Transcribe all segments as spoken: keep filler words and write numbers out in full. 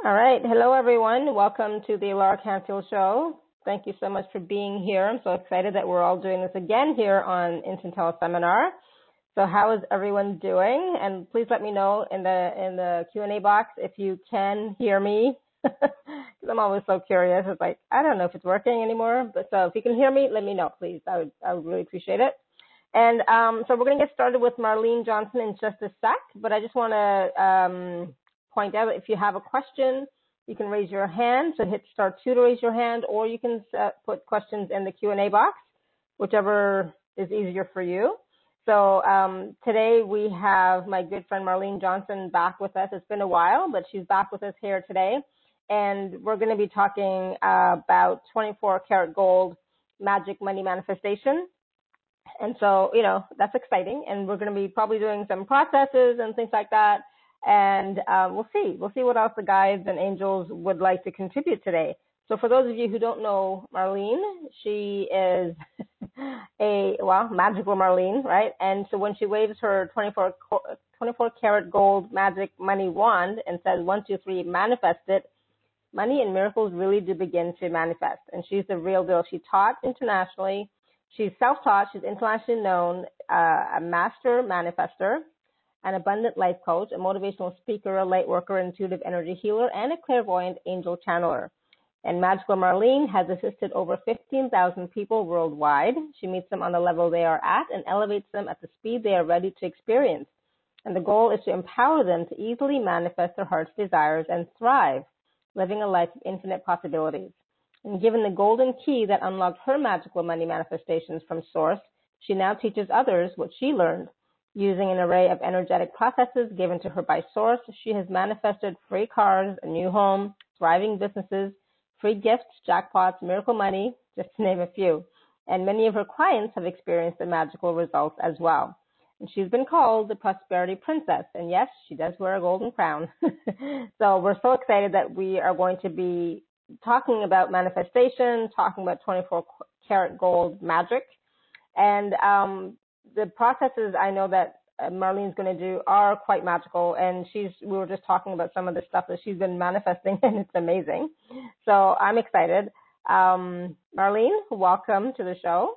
All right. Hello, everyone. Welcome to the Laura Canfield Show. Thank you so much for being here. I'm so excited that we're all doing this again here on Instant Teleseminar. So how is everyone doing? And please let me know in the in the Q and A box if you can hear me, because I'm always so curious. It's like, I don't know if it's working anymore. But so if you can hear me, let me know, please. I would, I would really appreciate it. And um, so we're going to get started with Marlene Johnson in just a sec, but I just want to um, point out if you have a question, you can raise your hand. So hit star two to raise your hand, or you can uh, put questions in the Q and A box, whichever is easier for you. So um, today we have my good friend Marlene Johnson back with us. It's been a while, but she's back with us here today. And we're going to be talking uh, about twenty-four karat gold magic money manifestation. And so, you know, that's exciting. And we're going to be probably doing some processes and things like that. And uh, we'll see. We'll see what else the guides and angels would like to contribute today. So for those of you who don't know Marlene, she is a, well, magical Marlene, right? And so when she waves her twenty-four, twenty-four karat gold magic money wand and says, one, two, three, manifest it, money and miracles really do begin to manifest. And she's the real deal. She taught internationally. She's self-taught. She's internationally known, uh, a master manifester, an abundant life coach, a motivational speaker, a light worker, intuitive energy healer, and a clairvoyant angel channeler. And Magical Marlene has assisted over fifteen thousand people worldwide. She meets them on the level they are at and elevates them at the speed they are ready to experience. And the goal is to empower them to easily manifest their heart's desires and thrive, living a life of infinite possibilities. And given the golden key that unlocked her magical money manifestations from Source, she now teaches others what she learned. Using an array of energetic processes given to her by Source, she has manifested free cars, a new home, thriving businesses, free gifts, jackpots, miracle money, just to name a few. And many of her clients have experienced the magical results as well. And she's been called the Prosperity Princess. And yes, she does wear a golden crown. So we're so excited that we are going to be talking about manifestation, talking about twenty-four karat gold magic. And um, the processes I know that Marlene's going to do are quite magical. And she's, we were just talking about some of the stuff that she's been manifesting, and it's amazing. So I'm excited. Um, Marlene, welcome to the show.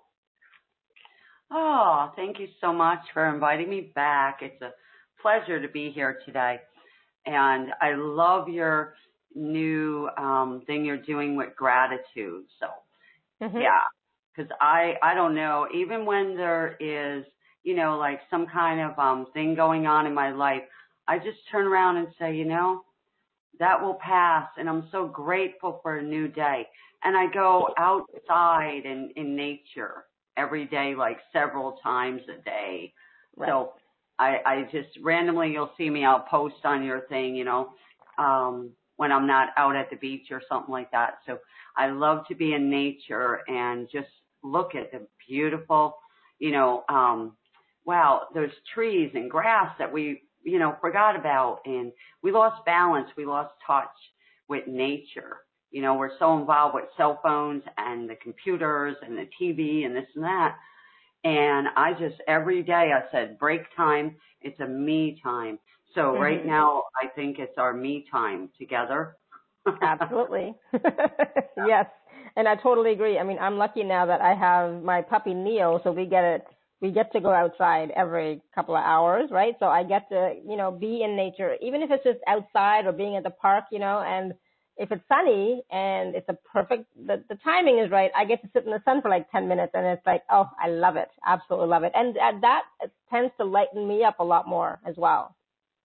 Oh, thank you so much for inviting me back. It's a pleasure to be here today. And I love your new um, thing you're doing with gratitude. So, mm-hmm. yeah, because I, I don't know, even when there is, you know, like some kind of um, thing going on in my life, I just turn around and say, you know, that will pass. And I'm so grateful for a new day. And I go outside in, in nature every day, like several times a day. Right. So I, I just randomly, you'll see me, I'll post on your thing, you know, um, when I'm not out at the beach or something like that. So I love to be in nature and just look at the beautiful, you know, um, wow, there's trees and grass that we, you know, forgot about, and we lost balance. We lost touch with nature. You know, we're so involved with cell phones and the computers and the T V and this and that. And I just, every day I said, break time, it's a me time. So mm-hmm. right now, I think it's our me time together. Absolutely. Yes. And I totally agree. I mean, I'm lucky now that I have my puppy Neo, so we get it. We get to go outside every couple of hours, right? So I get to, you know, be in nature, even if it's just outside or being at the park, you know, and if it's sunny and it's a perfect, the, the timing is right, I get to sit in the sun for like ten minutes, and it's like, oh, I love it. Absolutely love it. And uh, that tends to lighten me up a lot more as well.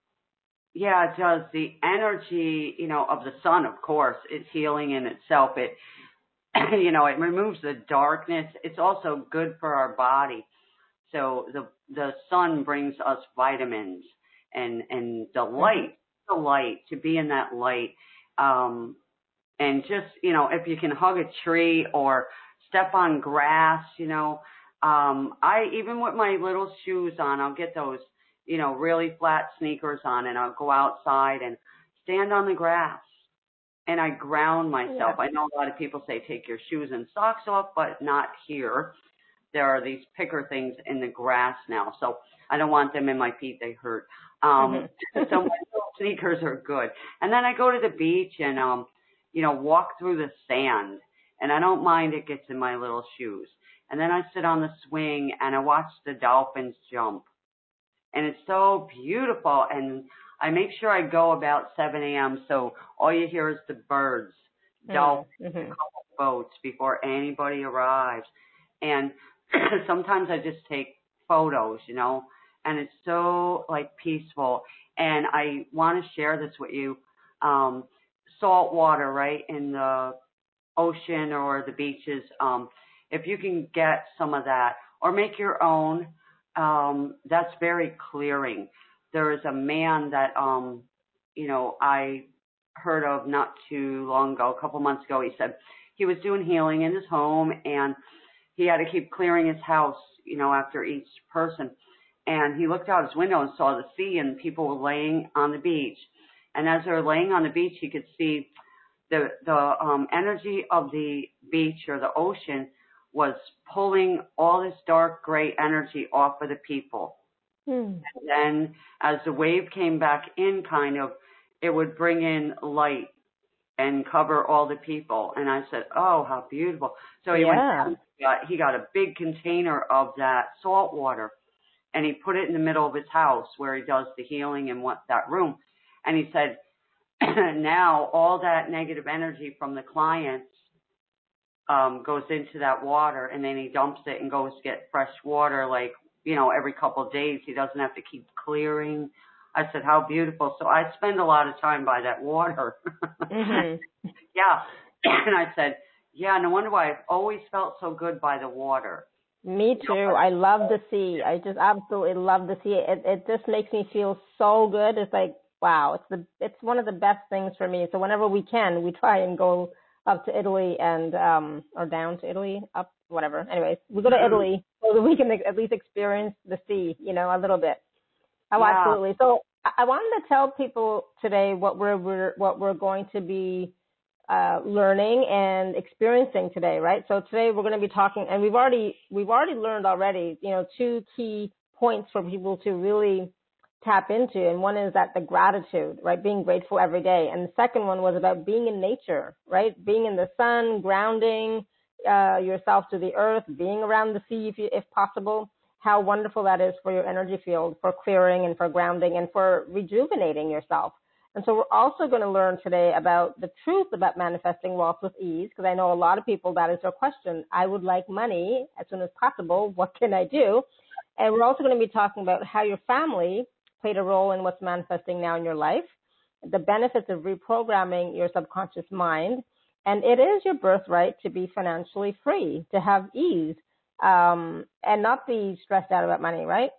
Yeah, it does. The energy, you know, of the sun, of course, is healing in itself. It, you know, it removes the darkness. It's also good for our body. So the the sun brings us vitamins and, and the light, the light, to be in that light. Um, and just, you know, if you can hug a tree or step on grass, you know, um, I, even with my little shoes on, I'll get those, you know, really flat sneakers on, and I'll go outside and stand on the grass and I ground myself. Yeah. I know a lot of people say take your shoes and socks off, but not here. There are these picker things in the grass now, so I don't want them in my feet. They hurt. Um, Mm-hmm. so my little sneakers are good. And then I go to the beach and, um, you know, walk through the sand. And I don't mind it gets in my little shoes. And then I sit on the swing and I watch the dolphins jump. And it's so beautiful. And I make sure I go about seven a.m. so all you hear is the birds, dolphins, Mm-hmm. boats before anybody arrives. And sometimes I just take photos, you know, and it's so like peaceful. And I want to share this with you. Um, salt water, right, in the ocean or the beaches. Um, if you can get some of that or make your own, um, that's very clearing. There is a man that, um, you know, I heard of not too long ago, a couple months ago. He said he was doing healing in his home and he had to keep clearing his house, you know, after each person. And he looked out his window and saw the sea and people were laying on the beach. And as they were laying on the beach, he could see the the um, energy of the beach or the ocean was pulling all this dark gray energy off of the people. Mm. And then as the wave came back in, kind of, it would bring in light and cover all the people. And I said, oh, how beautiful. So he Yeah. went down, he got, he got a big container of that salt water and he put it in the middle of his house where he does the healing in what, that room. And he said, now all that negative energy from the clients um, goes into that water, and then he dumps it and goes get fresh water, like, you know, every couple of days. He doesn't have to keep clearing. I said, how beautiful. So I spend a lot of time by that water. Mm-hmm. Yeah. And I said, yeah, no wonder why I've always felt so good by the water. Me too. I love the sea. I just absolutely love the sea. It it just makes me feel so good. It's like, wow, it's the it's one of the best things for me. So whenever we can, we try and go up to Italy and um or down to Italy, up whatever. Anyways, we go to Italy so that we can at least experience the sea, you know, a little bit. Oh, Yeah. absolutely. So I I wanted to tell people today what we're, we're what we're going to be uh, learning and experiencing today, right? So today we're going to be talking, and we've already we've already learned already, you know, two key points for people to really tap into, and one is that the gratitude, right, being grateful every day, and the second one was about being in nature, right, being in the sun, grounding uh, yourself to the earth, being around the sea if you, if possible. How wonderful that is for your energy field, for clearing and for grounding and for rejuvenating yourself. And so we're also going to learn today about the truth about manifesting wealth with ease, because I know a lot of people, that is their question. I would like money as soon as possible. What can I do? And we're also going to be talking about how your family played a role in what's manifesting now in your life, the benefits of reprogramming your subconscious mind. And it is your birthright to be financially free, to have ease, um, and not be stressed out about money, right?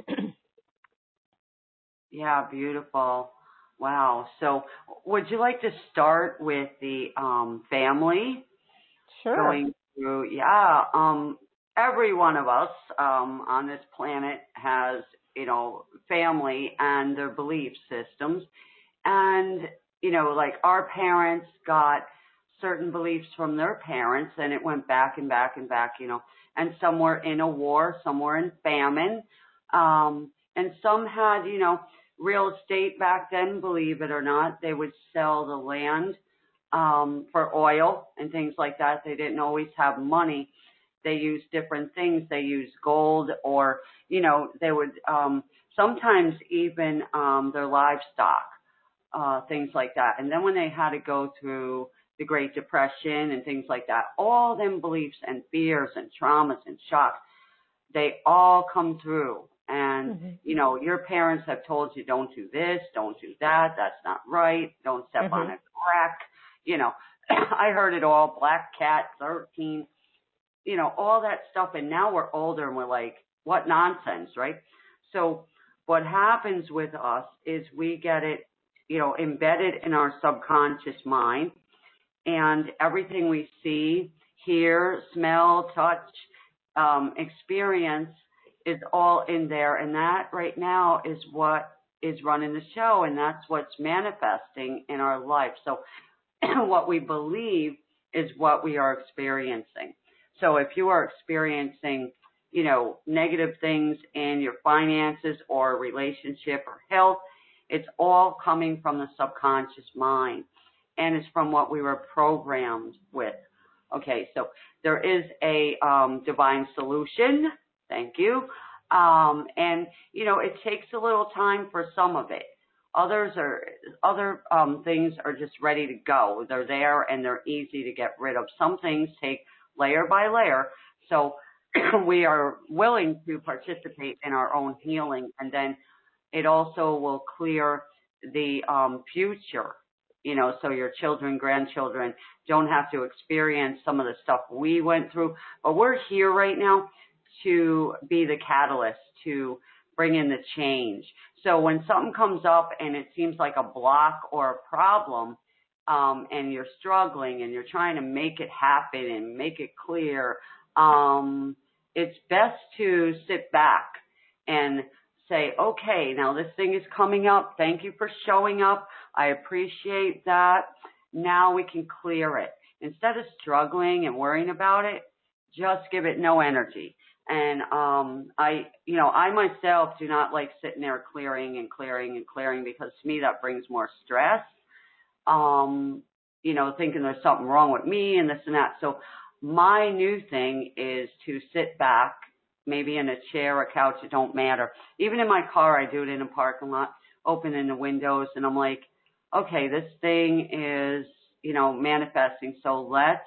Yeah, beautiful. Wow. So would you like to start with the um, family? Sure. Going through, yeah, um, every one of us um, on this planet has, you know, family and their belief systems. And, you know, like our parents got certain beliefs from their parents and it went back and back and back, you know, and some were in a war, some were in famine. Um, and some had, you know, real estate back then, believe it or not. They would sell the land um, for oil and things like that. They didn't always have money. They used different things. They used gold or, you know, they would um, sometimes even um, their livestock, uh, things like that. And then when they had to go through the Great Depression and things like that, all them beliefs and fears and traumas and shocks, they all come through. And, Mm-hmm. you know, your parents have told you, don't do this, don't do that, that's not right, don't step Mm-hmm. on a crack. You know, I heard it all, Black Cat, thirteen, you know, all that stuff. And now we're older and we're like, what nonsense, right? So what happens with us is we get it, you know, embedded in our subconscious mind, and everything we see, hear, smell, touch, um, experience is all in there. And that right now is what is running the show, and that's what's manifesting in our life. So what we believe is what we are experiencing. So if you are experiencing, you know, negative things in your finances or relationship or health. It's all coming from the subconscious mind, and it's from what we were programmed with. Okay, so there is a um, divine solution. Thank you. Um, and, you know, it takes a little time for some of it. Others are, other um, things are just ready to go. They're there and they're easy to get rid of. Some things take layer by layer. So we are willing to participate in our own healing, and then it also will clear the um, future, you know, so your children, grandchildren don't have to experience some of the stuff we went through. But we're here right now to be the catalyst to bring in the change. So when something comes up and it seems like a block or a problem, um, and you're struggling and you're trying to make it happen and make it clear, um, it's best to sit back and say, okay, now this thing is coming up. Thank you for showing up. I appreciate that. Now we can clear it. Instead of struggling and worrying about it, just give it no energy. And um, I, you know, I myself do not like sitting there clearing and clearing and clearing, because to me that brings more stress. Um, you know, thinking there's something wrong with me and this and that. So my new thing is to sit back, maybe in a chair, a couch, it don't matter. Even in my car, I do it in a parking lot, opening the windows, and I'm like, okay, this thing is, you know, manifesting. So let's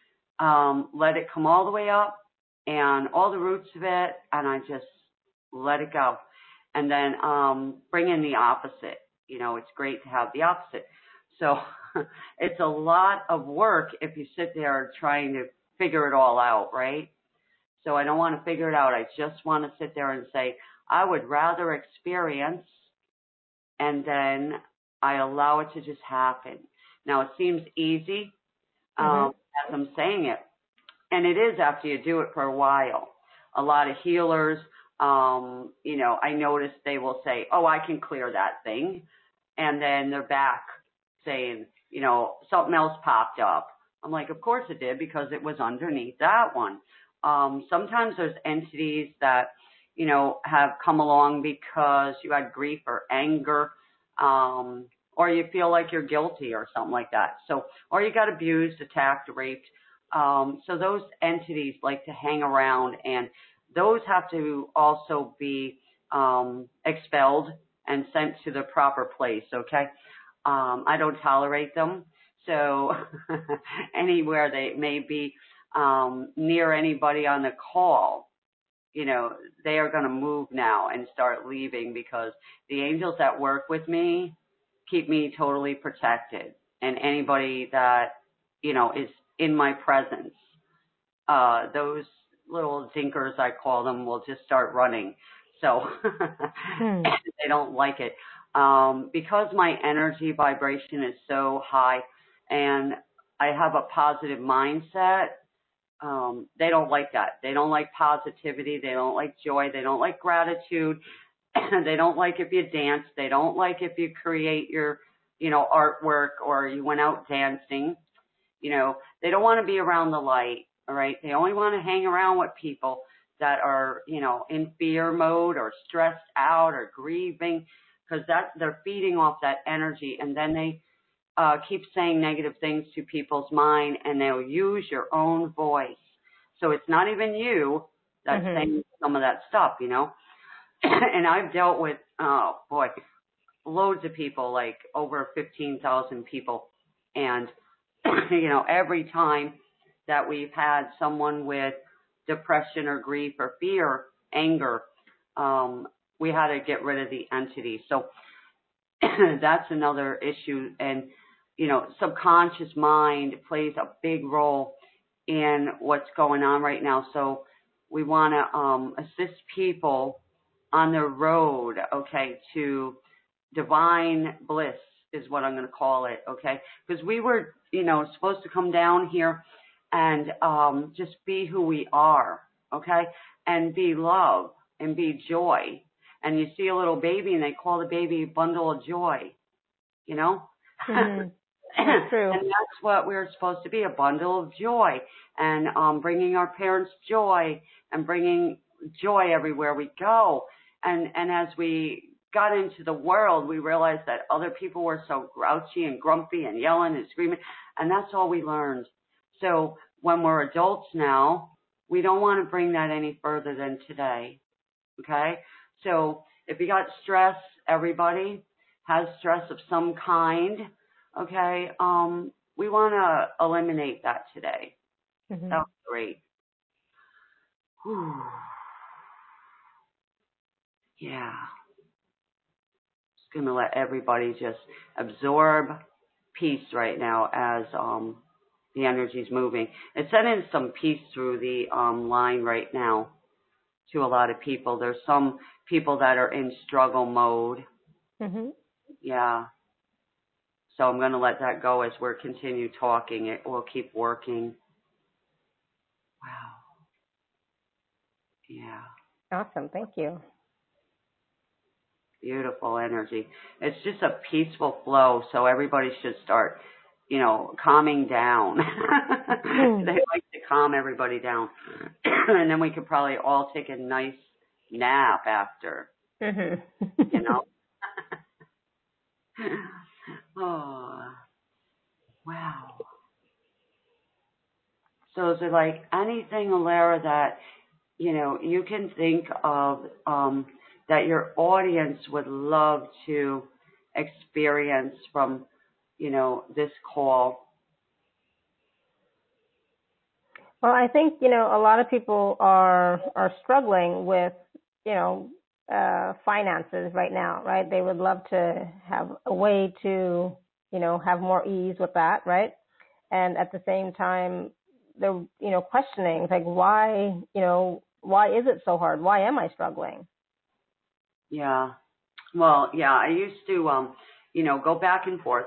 um, let it come all the way up and all the roots of it, and I just let it go. And then um, bring in the opposite. You know, it's great to have the opposite. So it's a lot of work if you sit there trying to figure it all out, right? So I don't want to figure it out. I just want to sit there and say, I would rather experience, and then I allow it to just happen. Now, it seems easy um, mm-hmm. as I'm saying it, and it is after you do it for a while. A lot of healers, um, you know, I notice they will say, oh, I can clear that thing, and then they're back saying, you know, something else popped up. I'm like, of course it did, because it was underneath that one. Um, sometimes there's entities that, you know, have come along because you had grief or anger, um, or you feel like you're guilty or something like that. So, or you got abused, attacked, raped. Um, so those entities like to hang around, and those have to also be um, expelled and sent to the proper place, okay? Um, I don't tolerate them. So anywhere they may be um, near anybody on the call, you know, they are going to move now and start leaving, because the angels that work with me keep me totally protected. And anybody that, you know, is in my presence, uh, those little dinkers, I call them, will just start running. So hmm. they don't like it. Um, because my energy vibration is so high and I have a positive mindset, um, they don't like that. They don't like positivity. They don't like joy. They don't like gratitude. They don't like if you dance. They don't like if you create your, you know, artwork or you went out dancing. You know, they don't want to be around the light. All right. They only want to hang around with people that are, you know, in fear mode or stressed out or grieving, because that they're feeding off that energy, and then they uh, keep saying negative things to people's mind, and they'll use your own voice. So it's not even you that's mm-hmm. saying some of that stuff, you know. And I've dealt with, oh boy, loads of people, like over fifteen thousand people, and you know, every time that we've had someone with depression or grief or fear, anger, um, we had to get rid of the entity. So that's another issue. And, you know, subconscious mind plays a big role in what's going on right now. So we want to um, assist people on their road, okay, to divine bliss is what I'm going to call it, okay? Because we were, you know, supposed to come down here and um, just be who we are, okay? And be love and be joy. And you see a little baby and they call the baby a bundle of joy, you know? Mm-hmm. That's true. And that's what we're supposed to be, a bundle of joy. And um, bringing our parents joy and bringing joy everywhere we go. And, and as we got into the world, we realized that other people were so grouchy and grumpy and yelling and screaming. And that's all we learned. So when we're adults now, we don't want to bring that any further than today. Okay? So if you got stress, everybody has stress of some kind. Okay? Um, we want to eliminate that today. Mm-hmm. That's great. Whew. Yeah. Just going to let everybody just absorb peace right now as um, the energy's moving. It's sending some peace through the um, line right now to a lot of people. There's some people that are in struggle mode. Mm-hmm. Yeah. So I'm going to let that go as we're continue talking. It will keep working. Wow. Yeah. Awesome. Thank you. Beautiful energy. It's just a peaceful flow, so everybody should start, you know, calming down. They like to calm everybody down. And then we could probably all take a nice nap after, mm-hmm. You know? Oh, wow. So is there like anything, Alara, that, you know, you can think of um, that your audience would love to experience from, you know, this call? Well, I think, you know, a lot of people are are struggling with, you know, uh, finances right now, right? They would love to have a way to, you know, have more ease with that, right? And at the same time, they're, you know, questioning, like, why, you know, why is it so hard? Why am I struggling? Yeah. Well, yeah, I used to, um, you know, go back and forth.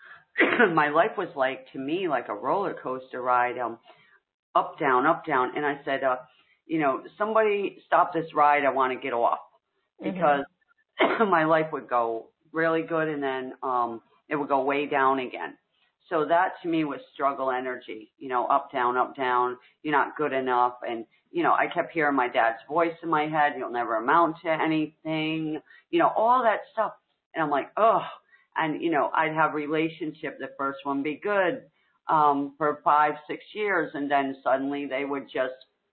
My life was like, to me, like a roller coaster ride, um, up, down, up, down. And I said, uh, you know, somebody stop this ride. I want to get off, because mm-hmm. my life would go really good, and then um, it would go way down again. So that to me was struggle energy, you know, up, down, up, down. You're not good enough. And, you know, I kept hearing my dad's voice in my head. You'll never amount to anything, you know, all that stuff. And I'm like, oh, and, you know, I'd have relationship. The first one be good um, for five, six years. And then suddenly they would just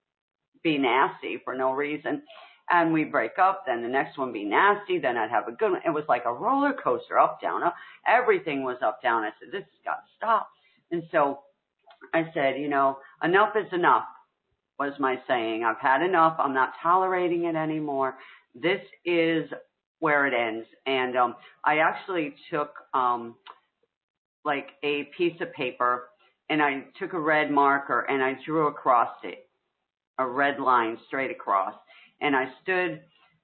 be nasty for no reason. And we'd break up, then the next one be nasty, then I'd have a good one. It was like a roller coaster, up, down, up. Everything was up, down. I said, this has got to stop. And so I said, you know, enough is enough, was my saying. I've had enough. I'm not tolerating it anymore. This is where it ends. And um, I actually took um, like a piece of paper, and I took a red marker, and I drew across it, a red line straight across. And I stood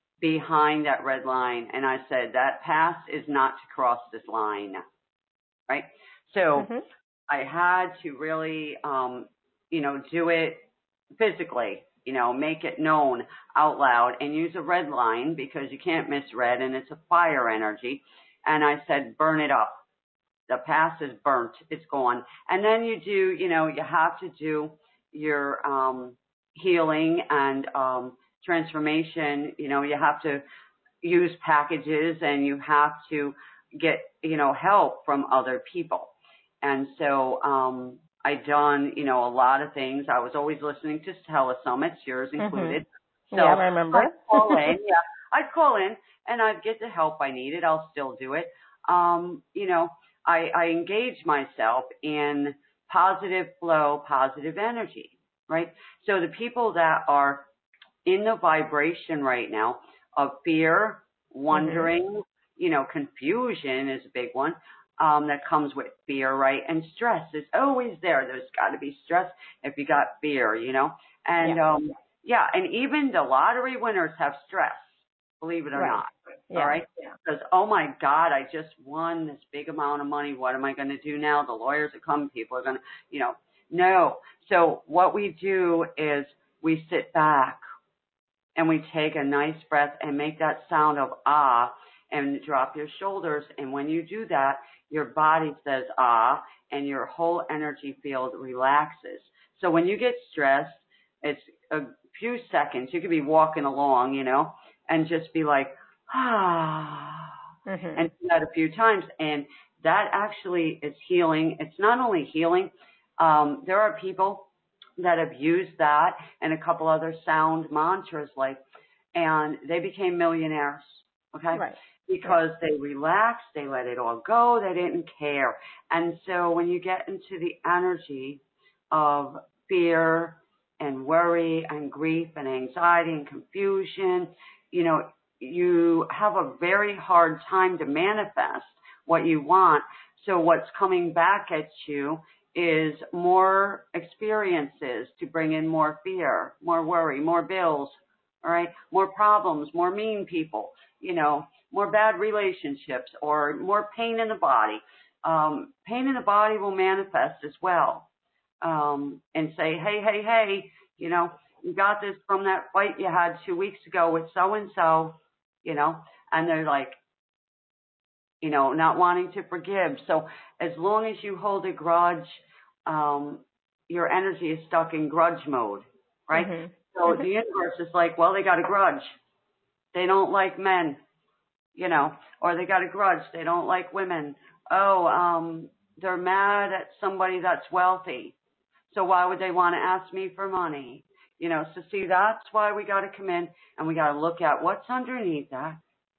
behind that red line, and I said, that path is not to cross this line, right? So mm-hmm. I had to really, um, you know, do it physically, you know, make it known out loud, and use a red line, because you can't miss red, and it's a fire energy. And I said, burn it up. The path is burnt. It's gone. And then you do, you know, you have to do your um, healing and um transformation. You know, you have to use packages, and you have to get, you know, help from other people. And so um, I done, you know, a lot of things. I was always listening to telesummits, yours included. Mm-hmm. So yeah, I remember. I'd call in, yeah, I'd call in, and I'd get the help I needed. I'll still do it. Um, you know, I, I engage myself in positive flow, positive energy, right? So the people that are in the vibration right now of fear, wondering, mm-hmm. you know, confusion is a big one um, that comes with fear, right? And stress is always there. There's got to be stress if you got fear, you know? And, yeah, um, yeah and even the lottery winners have stress, believe it or right. not. Yeah. All right? Because, oh, my God, I just won this big amount of money. What am I going to do now? The lawyers are coming. People are going to, you know, no. So what we do is we sit back, and we take a nice breath and make that sound of ah, and drop your shoulders. And when you do that, your body says ah, and your whole energy field relaxes. So when you get stressed, it's a few seconds. You could be walking along, you know, and just be like, ah, mm-hmm. and do that a few times. And that actually is healing. It's not only healing. Um, there are people that have used that and a couple other sound mantras, like, and they became millionaires. Okay. Right. Because right. they relaxed, they let it all go, they didn't care. And so when you get into the energy of fear and worry and grief and anxiety and confusion, you know, you have a very hard time to manifest what you want. So what's coming back at you is more experiences to bring in more fear, more worry, more bills, all right, more problems, more mean people, you know, more bad relationships, or more pain in the body. Um, pain in the body will manifest as well, um, and say, hey, hey, hey, you know, you got this from that fight you had two weeks ago with so-and-so, you know, and they're like, you know, not wanting to forgive. So as long as you hold a grudge, um, your energy is stuck in grudge mode, right? Mm-hmm. So mm-hmm. the universe is like, well, they got a grudge. They don't like men. You know, or they got a grudge. They don't like women. Oh, um, they're mad at somebody that's wealthy. So why would they want to ask me for money? You know, so see, that's why we got to come in and we got to look at what's underneath that.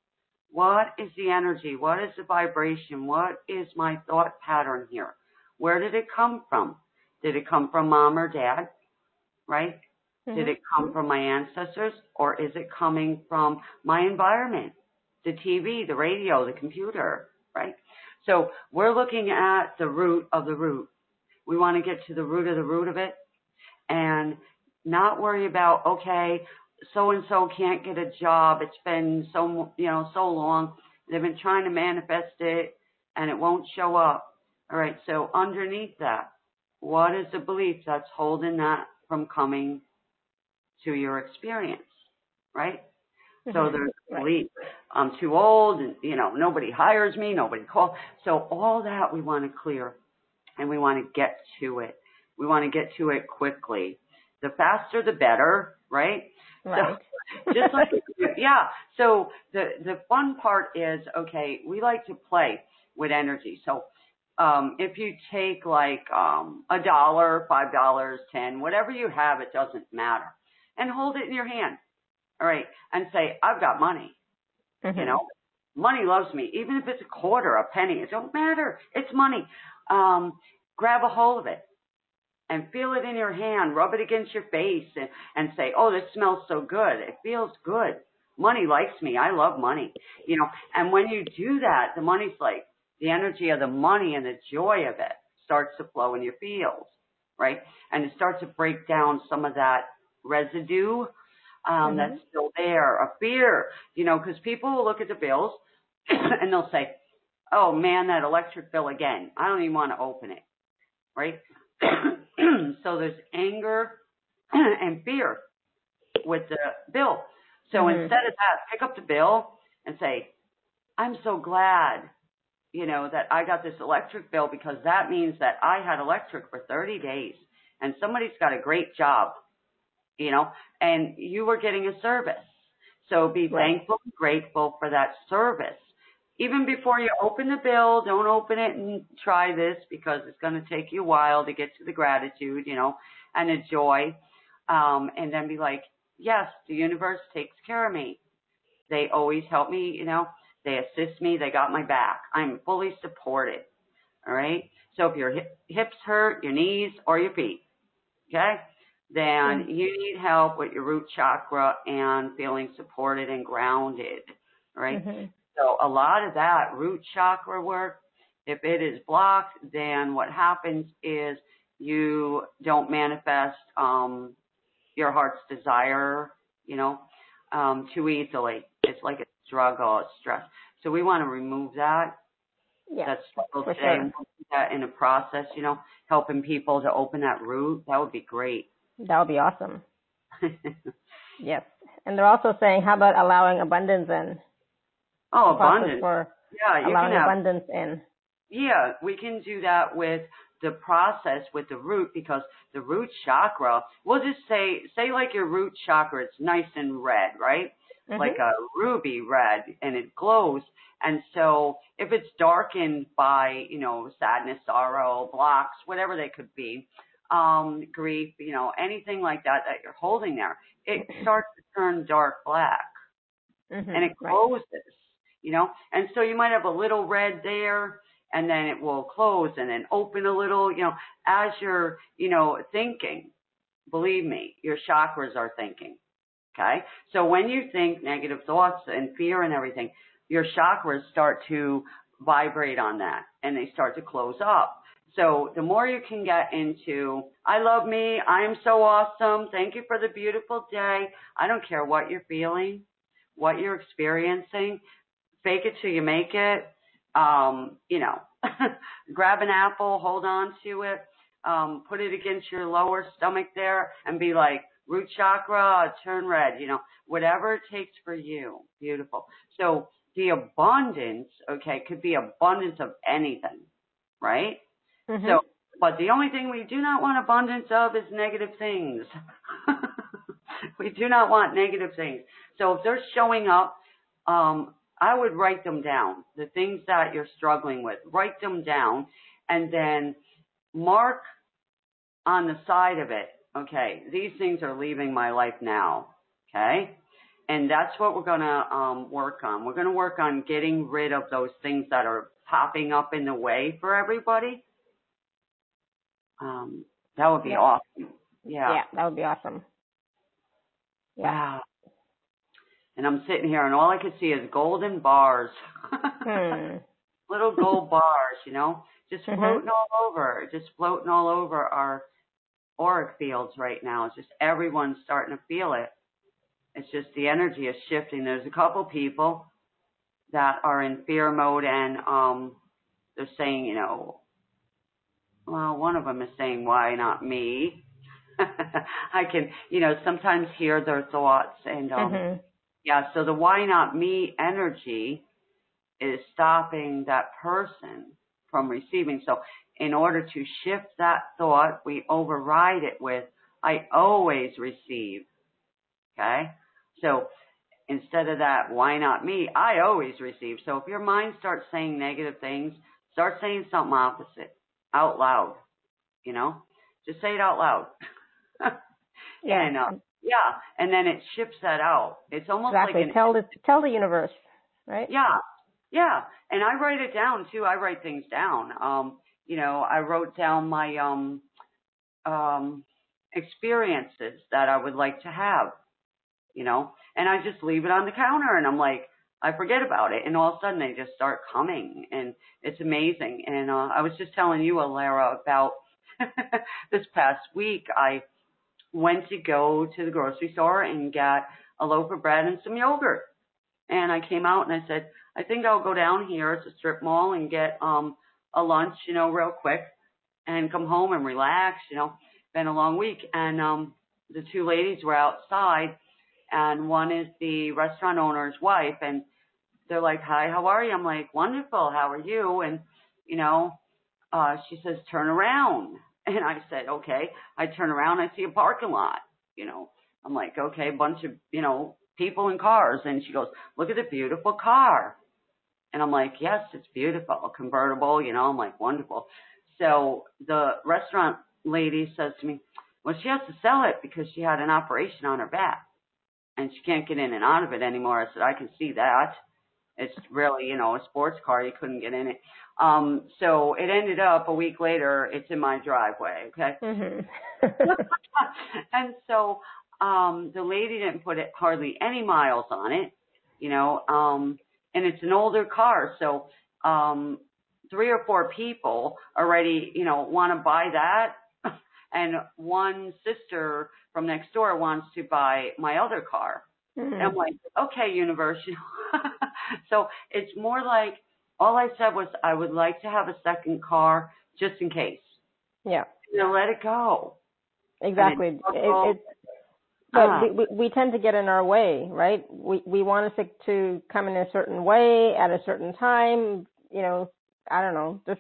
What is the energy? What is the vibration? What is my thought pattern here? Where did it come from? Did it come from mom or dad? Right? Mm-hmm. Did it come from my ancestors, or is it coming from my environment? The T V, the radio, the computer, right? So we're looking at the root of the root. We want to get to the root of the root of it and not worry about, okay, so-and-so can't get a job. It's been so, you know, so long. They've been trying to manifest it and it won't show up. All right. So underneath that, what is the belief that's holding that from coming to your experience, right? So there's belief, I'm too old, and, you know, nobody hires me, nobody calls. So all that we want to clear, and we want to get to it. We want to get to it quickly. The faster, the better, right? Right. So just like, yeah. So the, the fun part is, okay, we like to play with energy. So um, if you take like um, a dollar, five dollars, ten, whatever you have, it doesn't matter, and hold it in your hand. All right, and say, I've got money. Mm-hmm. You know, money loves me. Even if it's a quarter, a penny, it don't matter. It's money. Um, grab a hold of it and feel it in your hand. Rub it against your face and, and say, oh, this smells so good. It feels good. Money likes me. I love money. You know, and when you do that, the money's like, the energy of the money and the joy of it starts to flow in your fields, right? And it starts to break down some of that residue Um, mm-hmm. that's still there, a fear, you know, because people will look at the bills and they'll say, oh, man, that electric bill again. I don't even want to open it, right? So there's anger and fear with the bill. So mm-hmm. instead of that, pick up the bill and say, I'm so glad, you know, that I got this electric bill, because that means that I had electric for thirty days and somebody's got a great job. You know, and you were getting a service. So be right. thankful and grateful for that service. Even before you open the bill, don't open it and try this, because it's going to take you a while to get to the gratitude, you know, and the joy. Um, and then be like, yes, the universe takes care of me. They always help me, you know, they assist me. They got my back. I'm fully supported. All right. So if your hip, hips hurt, your knees, or your feet, okay, then you need help with your root chakra and feeling supported and grounded, right? Mm-hmm. So a lot of that root chakra work, if it is blocked, then what happens is you don't manifest um, your heart's desire, you know, um, too easily. It's like a struggle, or stress. So we want to remove that. Yeah, That's struggle for today. sure. And we'll do that in a process, you know, helping people to open that root. That would be great. That would be awesome. Yes. And they're also saying, how about allowing abundance in? Oh, abundance. For yeah, you allowing can have, abundance in. Yeah, we can do that with the process with the root, because the root chakra, we'll just say, say like your root chakra, it's nice and red, right? Mm-hmm. Like a ruby red, and it glows. And so if it's darkened by, you know, sadness, sorrow, blocks, whatever they could be, um, grief, you know, anything like that that you're holding there, it starts to turn dark black. Mm-hmm. And it closes, right. You know. And so you might have a little red there, and then it will close and then open a little, you know, as you're, you know, thinking. Believe me, your chakras are thinking. Okay. So when you think negative thoughts and fear and everything, your chakras start to vibrate on that, and they start to close up. So the more you can get into, I love me, I am so awesome, thank you for the beautiful day. I don't care what you're feeling, what you're experiencing, fake it till you make it. Um, you know, grab an apple, hold on to it, um, put it against your lower stomach there, and be like, root chakra, turn red, you know, whatever it takes for you. Beautiful. So the abundance, okay, could be abundance of anything, right? Mm-hmm. So, but the only thing we do not want abundance of is negative things. We do not want negative things. So if they're showing up, um, I would write them down, the things that you're struggling with. Write them down, and then mark on the side of it, okay, these things are leaving my life now, okay? And that's what we're going to um, work on. We're going to work on getting rid of those things that are popping up in the way for everybody. Um, that would be yeah. awesome. Yeah. Yeah, that would be awesome. Yeah. Wow. And I'm sitting here, and all I can see is golden bars. hmm. Little gold bars, you know, just floating mm-hmm. all over, just floating all over our auric fields right now. It's just everyone's starting to feel it. It's just the energy is shifting. There's a couple people that are in fear mode, and um, they're saying, you know, well, one of them is saying, why not me? I can, you know, sometimes hear their thoughts, and um, mm-hmm. yeah, so the why not me energy is stopping that person from receiving. So in order to shift that thought, we override it with, I always receive. Okay? So instead of that, why not me? I always receive. So if your mind starts saying negative things, start saying something opposite out loud. You know? Just say it out loud. yeah. And, uh, yeah. And then it shifts that out. It's almost exactly. like an, tell the tell the universe, right? Yeah. Yeah. And I write it down too. I write things down. Um, you know, I wrote down my um um experiences that I would like to have, you know, and I just leave it on the counter, and I'm like, I forget about it, and all of a sudden they just start coming, and it's amazing. And uh, I was just telling you, Alara, about this past week, I went to go to the grocery store and get a loaf of bread and some yogurt. And I came out and I said, I think I'll go down here at the strip mall and get um a lunch, you know, real quick, and come home and relax, you know. Been a long week. And um the two ladies were outside, and one is the restaurant owner's wife, and they're like, hi, how are you? I'm like, wonderful, how are you? And, you know, uh she says, turn around. And I said, okay. I turn around, I see a parking lot, you know. I'm like, okay, a bunch of, you know, people in cars. And she goes, look at the beautiful car. And I'm like, yes, it's beautiful, convertible, you know. I'm like, wonderful. So the restaurant lady says to me, well, she has to sell it because she had an operation on her back and she can't get in and out of it anymore. I said, I can see that. It's really, you know, a sports car. You couldn't get in it. Um, so it ended up a week later, it's in my driveway. Okay. Mm-hmm. And so, um, the lady didn't put it hardly any miles on it, you know, um, and it's an older car. So, um, three or four people already, you know, want to buy that. And one sister from next door wants to buy my other car. Mm-hmm. And I'm like, okay, universe. You know? So it's more like, all I said was I would like to have a second car just in case. Yeah. You know, let it go. Exactly. It, it, it, but uh, we, we we tend to get in our way, right? We we want us to come in a certain way at a certain time. You know, I don't know, just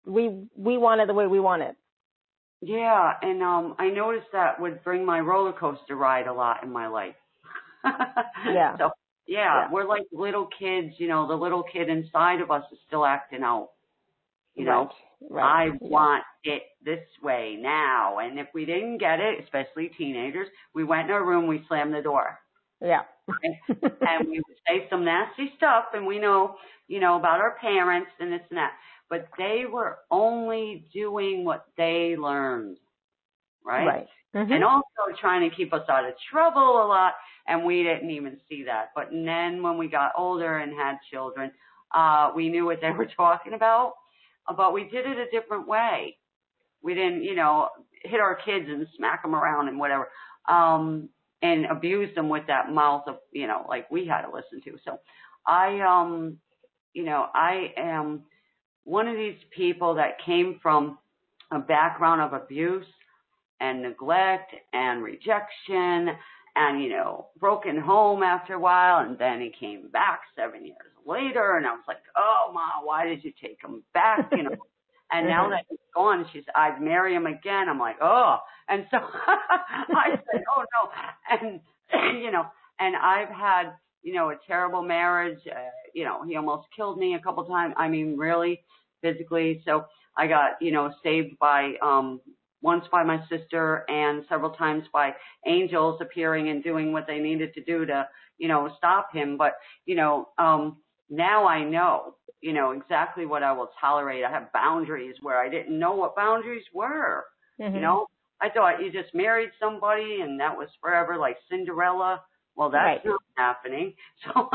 we we want it the way we want it. Yeah, and um, I noticed that would bring my roller coaster ride a lot in my life. Yeah. So yeah, yeah, we're like little kids. You know, the little kid inside of us is still acting out. You know, right, right. I Yeah. want it this way now. And if we didn't get it, especially teenagers, we went in our room, we slammed the door. Yeah. Right? And we would say some nasty stuff, and we know, you know, about our parents and this and that. But they were only doing what they learned, right? Right. Mm-hmm. And also trying to keep us out of trouble a lot, and we didn't even see that. But then when we got older and had children, uh, we knew what they were talking about, but we did it a different way. We didn't, you know, hit our kids and smack them around and whatever, um, and abuse them with that mouth of, you know, like we had to listen to. So I, um, you know, I am one of these people that came from a background of abuse and neglect and rejection and, you know, broken home after a while. And then he came back seven years later. And I was like, oh, Ma, why did you take him back? You know, and now that he's gone, she said, I'd marry him again. I'm like, oh. And so I said, oh, no. And, you know, and I've had, you know, a terrible marriage. Uh, you know, he almost killed me a couple times. I mean, really, physically. So I got, you know, saved by, um, once by my sister and several times by angels appearing and doing what they needed to do to, you know, stop him. But, you know, um, now I know, you know, exactly what I will tolerate. I have boundaries where I didn't know what boundaries were. Mm-hmm. You know, I thought you just married somebody and that was forever, like Cinderella. Well, that's right. Not happening. So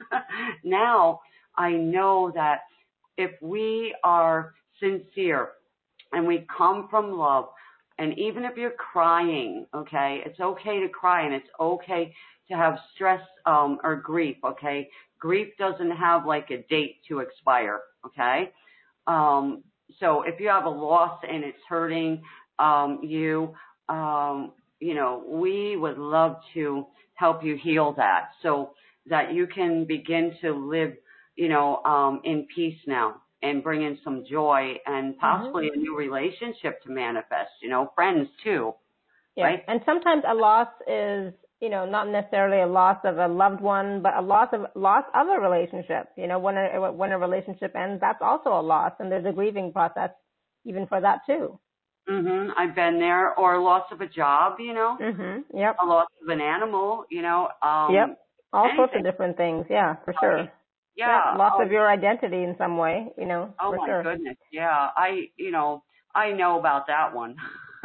now I know that if we are sincere and we come from love, and even if you're crying, okay, it's okay to cry and it's okay to have stress um, or grief, okay? Grief doesn't have like a date to expire, okay? Um, so if you have a loss and it's hurting um, you, um, you know, we would love to help you heal that so that you can begin to live, you know, um, in peace now and bring in some joy and possibly mm-hmm. a new relationship to manifest, you know, friends too. Yeah. Right? And sometimes a loss is, you know, not necessarily a loss of a loved one, but a loss of loss of a relationship. You know, when a when a relationship ends, that's also a loss, and there's a grieving process even for that too. Mhm. I've been there, or a loss of a job, you know. Mhm. Yep. A loss of an animal, you know. Um, yep. All anything. sorts of different things. Yeah, for sure. Right. Yeah. Yep. Loss um, of your identity in some way, you know. Oh for my sure. goodness. Yeah. I, you know, I know about that one.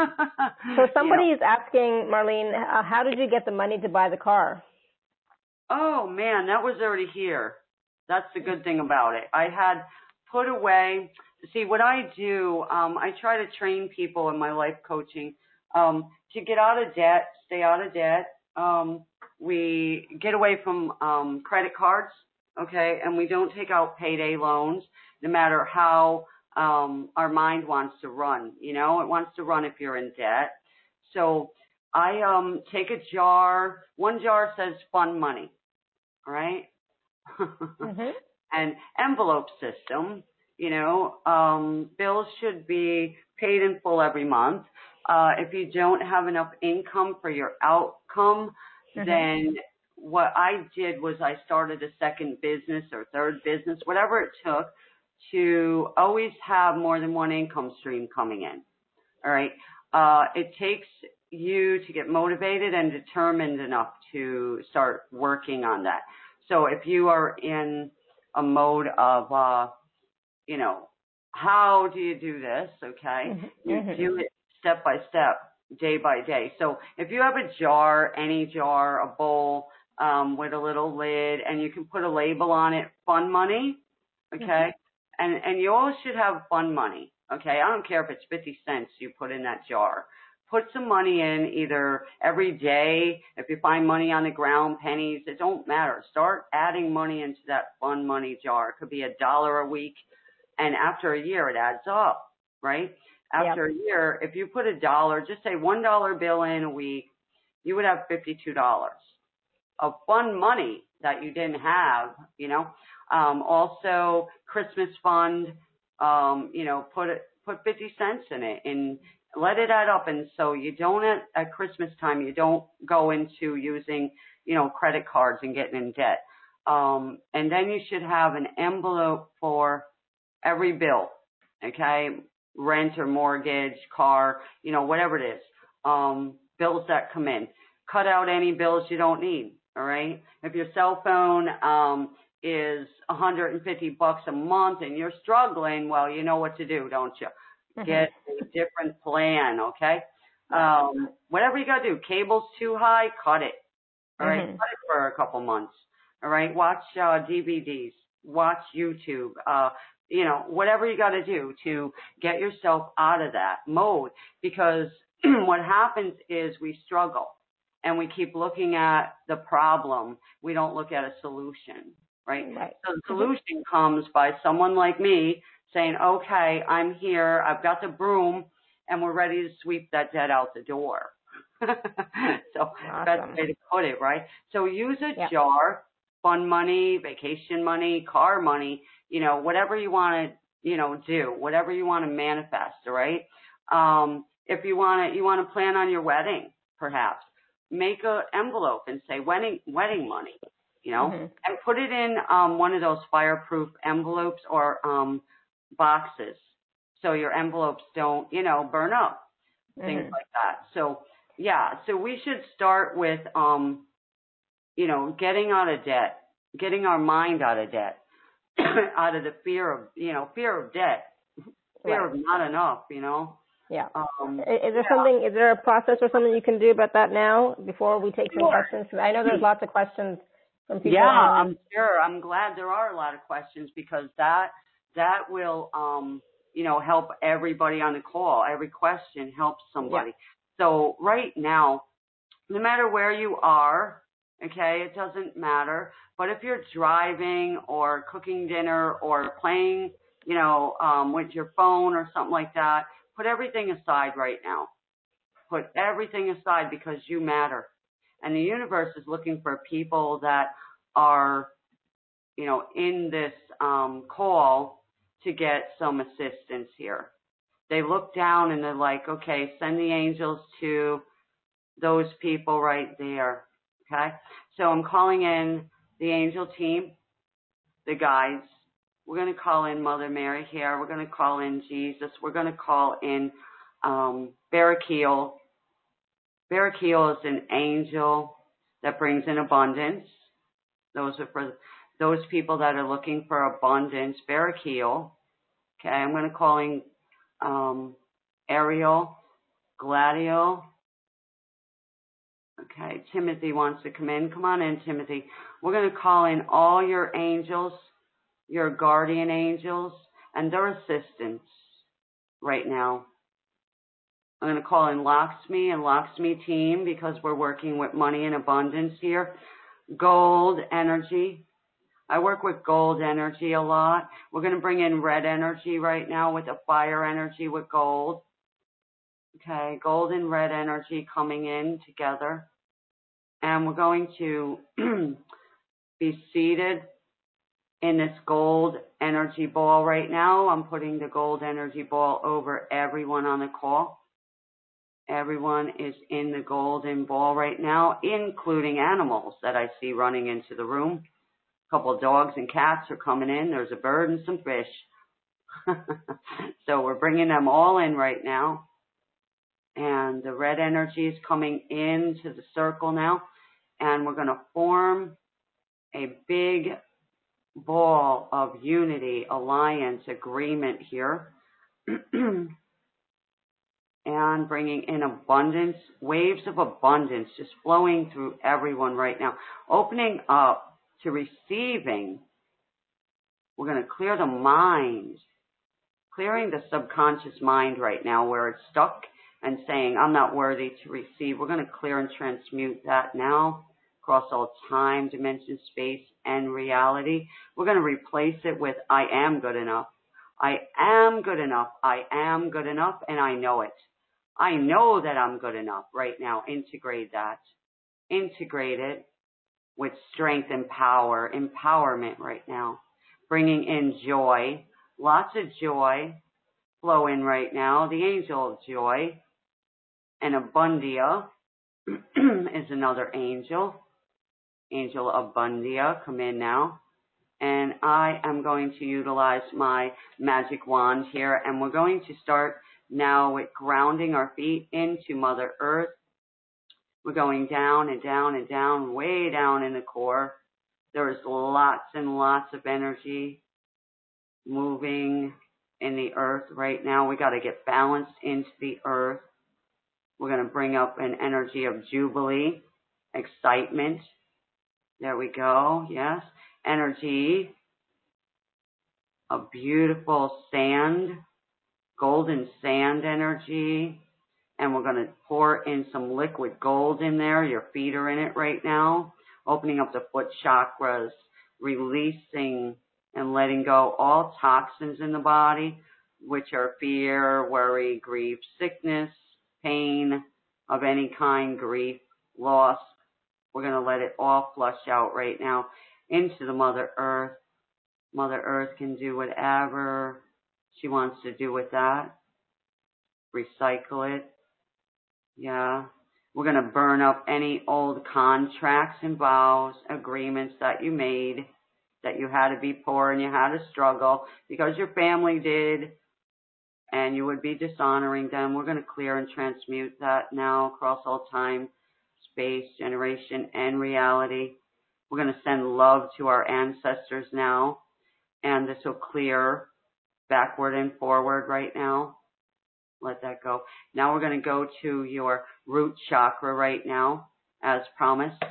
So somebody you know. is asking, Marlene, uh, how did you get the money to buy the car? Oh man, that was already here. That's the good thing about it. I had put away, see what I do, um, I try to train people in my life coaching, um, to get out of debt, stay out of debt. Um, we get away from, um, credit cards. Okay. And we don't take out payday loans no matter how, um, our mind wants to run, you know, it wants to run if you're in debt. So I, um, take a jar, one jar says fun money. Right? mm-hmm. And envelope system, you know, um, bills should be paid in full every month. Uh, if you don't have enough income for your outcome, mm-hmm. then what I did was I started a second business or third business, whatever it took, to always have more than one income stream coming in. All right. Uh, it takes you to get motivated and determined enough to start working on that. So if you are in a mode of, uh, you know, how do you do this? Okay. Mm-hmm. You mm-hmm. do it step by step, day by day. So if you have a jar, any jar, a bowl, um, with a little lid, and you can put a label on it, fun money. Okay. Mm-hmm. And, and you always should have fun money. Okay. I don't care if it's fifty cents you put in that jar. Put some money in either every day. If you find money on the ground, pennies, it don't matter. Start adding money into that fun money jar. It could be a dollar a week. And after a year, it adds up, right? After yep. a year, if you put a dollar, just say one dollar bill in a week, you would have fifty-two dollars of fun money that you didn't have, you know. Um, also, Christmas fund. Um, you know, put it, put fifty cents in it and let it add up. And so you don't at, at Christmas time, you don't go into using, you know, credit cards and getting in debt. Um, and then you should have an envelope for every bill, okay? Rent or mortgage, car, you know, whatever it is. Um, bills that come in. Cut out any bills you don't need, all right? If your cell phone um, is one hundred fifty bucks a month and you're struggling, well, you know what to do, don't you? Mm-hmm. Get a different plan, okay? Um, whatever you got to do. Cable's too high, cut it, all right? Mm-hmm. Cut it for a couple months, all right? Watch uh, D V Ds. Watch YouTube. Uh, you know, whatever you got to do to get yourself out of that mode, because what happens is we struggle and we keep looking at the problem. We don't look at a solution, right? Right. So the solution comes by someone like me saying, okay, I'm here. I've got the broom and we're ready to sweep that debt out the door. So awesome. That's the way to put it, right? So use a yep. jar, fun money, vacation money, car money, you know, whatever you want to, you know, do, whatever you want to manifest, all right? Um, if you want to, you want to plan on your wedding, perhaps, make an envelope and say wedding, wedding money, you know, mm-hmm. and put it in um, one of those fireproof envelopes or um, boxes so your envelopes don't, you know, burn up, mm-hmm. things like that. So, yeah, so we should start with, um, you know, getting out of debt, getting our mind out of debt. Out of the fear of, you know, fear of debt, fear right. of not enough, you know. Yeah. Um, is there yeah. something, is there a process or something you can do about that now before we take some sure. questions? Because I know there's lots of questions from people. Yeah, on... I'm sure. I'm glad there are a lot of questions because that, that will, um, you know, help everybody on the call. Every question helps somebody. Yeah. So right now, no matter where you are, okay, it doesn't matter. But if you're driving or cooking dinner or playing, you know, um, with your phone or something like that, put everything aside right now. Put everything aside because you matter. And the universe is looking for people that are, you know, in this um, call to get some assistance here. They look down and they're like, okay, send the angels to those people right there. Okay, so I'm calling in the angel team, the guides. We're going to call in Mother Mary here. We're going to call in Jesus. We're going to call in um, Barakiel. Barakiel is an angel that brings in abundance. Those are for those people that are looking for abundance. Barakiel. Okay, I'm going to call in um, Ariel, Gladiol. Okay, Timothy wants to come in. Come on in, Timothy. We're going to call in all your angels, your guardian angels, and their assistants right now. I'm going to call in Lakshmi and Lakshmi team because we're working with money and abundance here. Gold energy. I work with gold energy a lot. We're going to bring in red energy right now with the fire energy with gold. Okay, gold and red energy coming in together. And we're going to be seated in this gold energy ball right now. I'm putting the gold energy ball over everyone on the call. Everyone is in the golden ball right now, including animals that I see running into the room. A couple of dogs and cats are coming in. There's a bird and some fish. So we're bringing them all in right now. And the red energy is coming into the circle now. And we're going to form a big ball of unity, alliance, agreement here. And bringing in abundance, waves of abundance just flowing through everyone right now. Opening up to receiving. We're going to clear the mind. Clearing the subconscious mind right now where it's stuck and saying, I'm not worthy to receive. We're going to clear and transmute that now across all time, dimension, space, and reality. We're going to replace it with I am good enough. I am good enough. I am good enough, and I know it. I know that I'm good enough right now. Integrate that. Integrate it with strength and power, empowerment right now. Bringing in joy, lots of joy flow in right now. The angel of joy and Abundia is another angel. Angel Abundia, come in now. And I am going to utilize my magic wand here, and we're going to start now with grounding our feet into Mother Earth. We're going down and down and down, way down in the core. There is lots and lots of energy moving in the earth right now. We got to get balanced into the earth. We're going to bring up an energy of jubilee, excitement. There we go. Yes. Energy of beautiful sand, golden sand energy. And we're going to pour in some liquid gold in there. Your feet are in it right now. Opening up the foot chakras, releasing and letting go all toxins in the body, which are fear, worry, grief, sickness, pain of any kind, grief, loss. We're going to let it all flush out right now into the Mother Earth. Mother Earth can do whatever she wants to do with that. Recycle it. Yeah. We're going to burn up any old contracts and vows, agreements that you made, that you had to be poor and you had to struggle because your family did, and you would be dishonoring them. We're going to clear and transmute that now across all time, space, generation, and reality. We're going to send love to our ancestors now, and this will clear backward and forward right now. Let that go. Now we're going to go to your root chakra right now, as promised.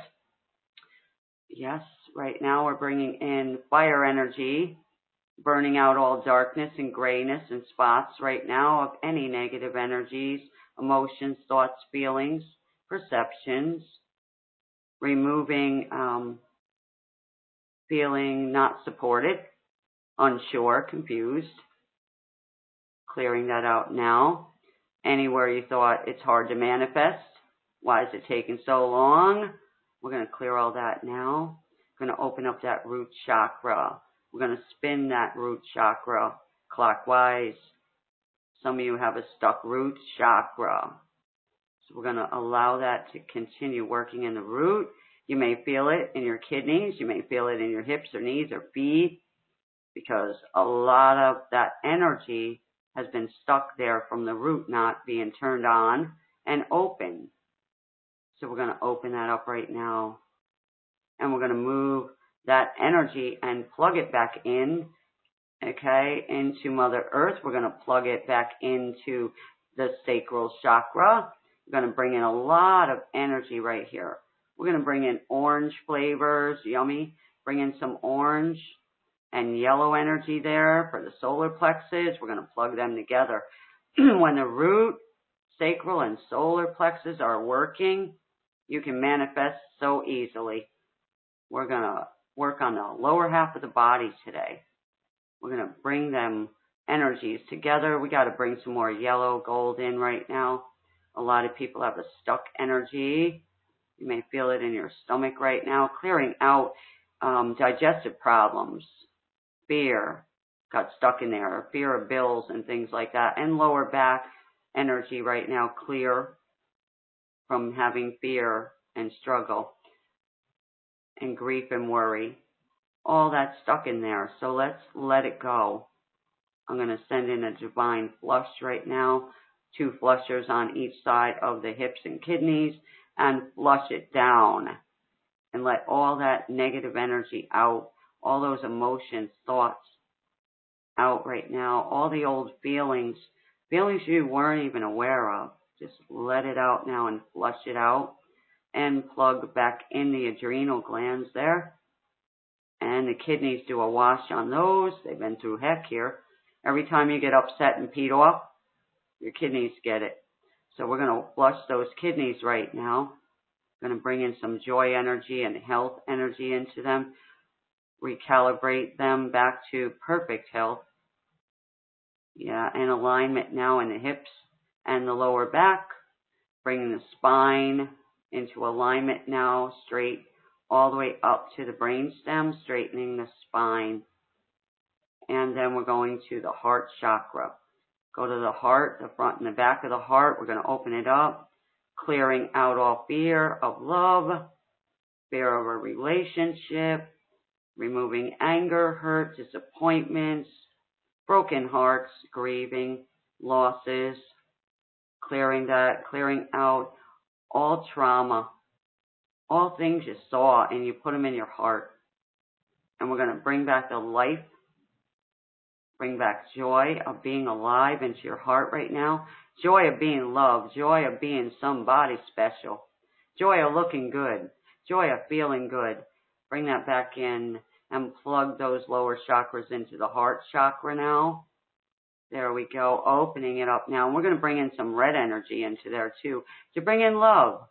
Yes, right now we're bringing in fire energy, burning out all darkness and grayness and spots right now of any negative energies, emotions, thoughts, feelings, perceptions, removing um, feeling not supported, unsure, confused. Clearing that out now. Anywhere you thought it's hard to manifest, why is it taking so long? We're going to clear all that now. We're going to open up that root chakra. We're going to spin that root chakra clockwise. Some of you have a stuck root chakra. So we're going to allow that to continue working in the root. You may feel it in your kidneys. You may feel it in your hips or knees or feet, because a lot of that energy has been stuck there from the root not being turned on and open. So we're going to open that up right now. And we're going to move that energy and plug it back in, okay, into Mother Earth. We're going to plug it back into the sacral chakra. We're going to bring in a lot of energy right here. We're going to bring in orange flavors, yummy. Bring in some orange and yellow energy there for the solar plexus. We're going to plug them together. When the root, sacral, and solar plexus are working, you can manifest so easily. We're going to work on the lower half of the body today. We're going to bring them energies together. We got to bring some more yellow gold in right now. A lot of people have a stuck energy. You may feel it in your stomach right now, clearing out um, digestive problems. Fear got stuck in there, fear of bills and things like that, and lower back energy right now clear from having fear and struggle and grief and worry. All that's stuck in there, so let's let it go. I'm going to send in a divine flush right now, two flushers on each side of the hips and kidneys, and flush it down and let all that negative energy out. All those emotions, thoughts out right now. All the old feelings, feelings you weren't even aware of. Just let it out now and flush it out. And plug back in the adrenal glands there. And the kidneys do a wash on those. They've been through heck here. Every time you get upset and peed off, your kidneys get it. So we're going to flush those kidneys right now. Going to bring in some joy energy and health energy into them. Recalibrate them back to perfect health. Yeah, and alignment now in the hips and the lower back. Bringing the spine into alignment now, straight all the way up to the brainstem, straightening the spine. And then we're going to the heart chakra. Go to the heart, the front and the back of the heart. We're going to open it up, clearing out all fear of love, fear of a relationship, removing anger, hurt, disappointments, broken hearts, grieving, losses, clearing that, clearing out all trauma, all things you saw and you put them in your heart. And we're going to bring back the life, bring back joy of being alive into your heart right now, joy of being loved, joy of being somebody special, joy of looking good, joy of feeling good. Bring that back in and plug those lower chakras into the heart chakra now. There we go, opening it up now. And we're going to bring in some red energy into there too, to bring in love.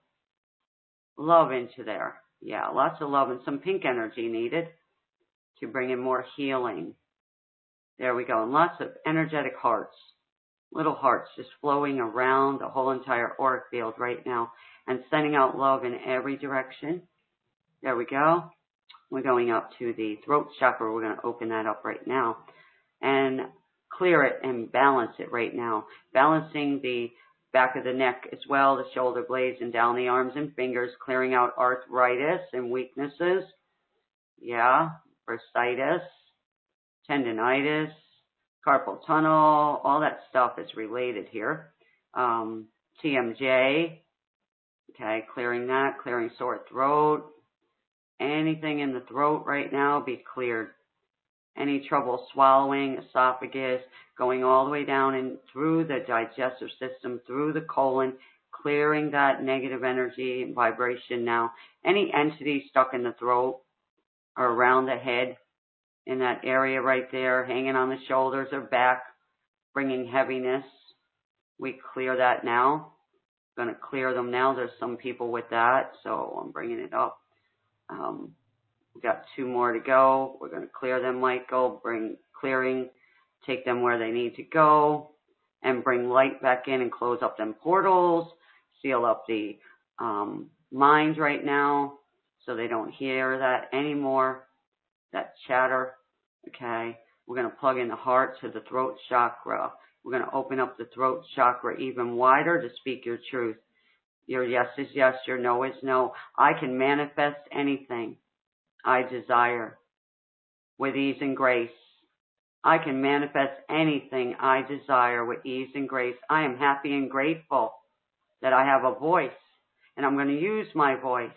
Love into there. Yeah, lots of love and some pink energy needed to bring in more healing. There we go, and lots of energetic hearts, little hearts just flowing around the whole entire auric field right now and sending out love in every direction. There we go. We're going up to the throat chakra. We're going to open that up right now and clear it and balance it right now. Balancing the back of the neck as well, the shoulder blades and down the arms and fingers, clearing out arthritis and weaknesses. Yeah, bursitis, tendinitis, carpal tunnel, all that stuff is related here. Um, T M J, okay, clearing that, clearing sore throat. Anything in the throat right now be cleared. Any trouble swallowing, esophagus, going all the way down and through the digestive system, through the colon, clearing that negative energy and vibration now. Any entity stuck in the throat or around the head, in that area right there, hanging on the shoulders or back, bringing heaviness, we clear that now. I'm going to clear them now. There's some people with that, so I'm bringing it up. Um, We've got two more to go. We're going to clear them, Michael, bring clearing, take them where they need to go, and bring light back in and close up them portals, seal up the um, mind right now so they don't hear that anymore, that chatter, okay? We're going to plug in the heart to the throat chakra. We're going to open up the throat chakra even wider to speak your truth. Your yes is yes, your no is no. I can manifest anything I desire with ease and grace. I can manifest anything I desire with ease and grace. I am happy and grateful that I have a voice, and I'm going to use my voice.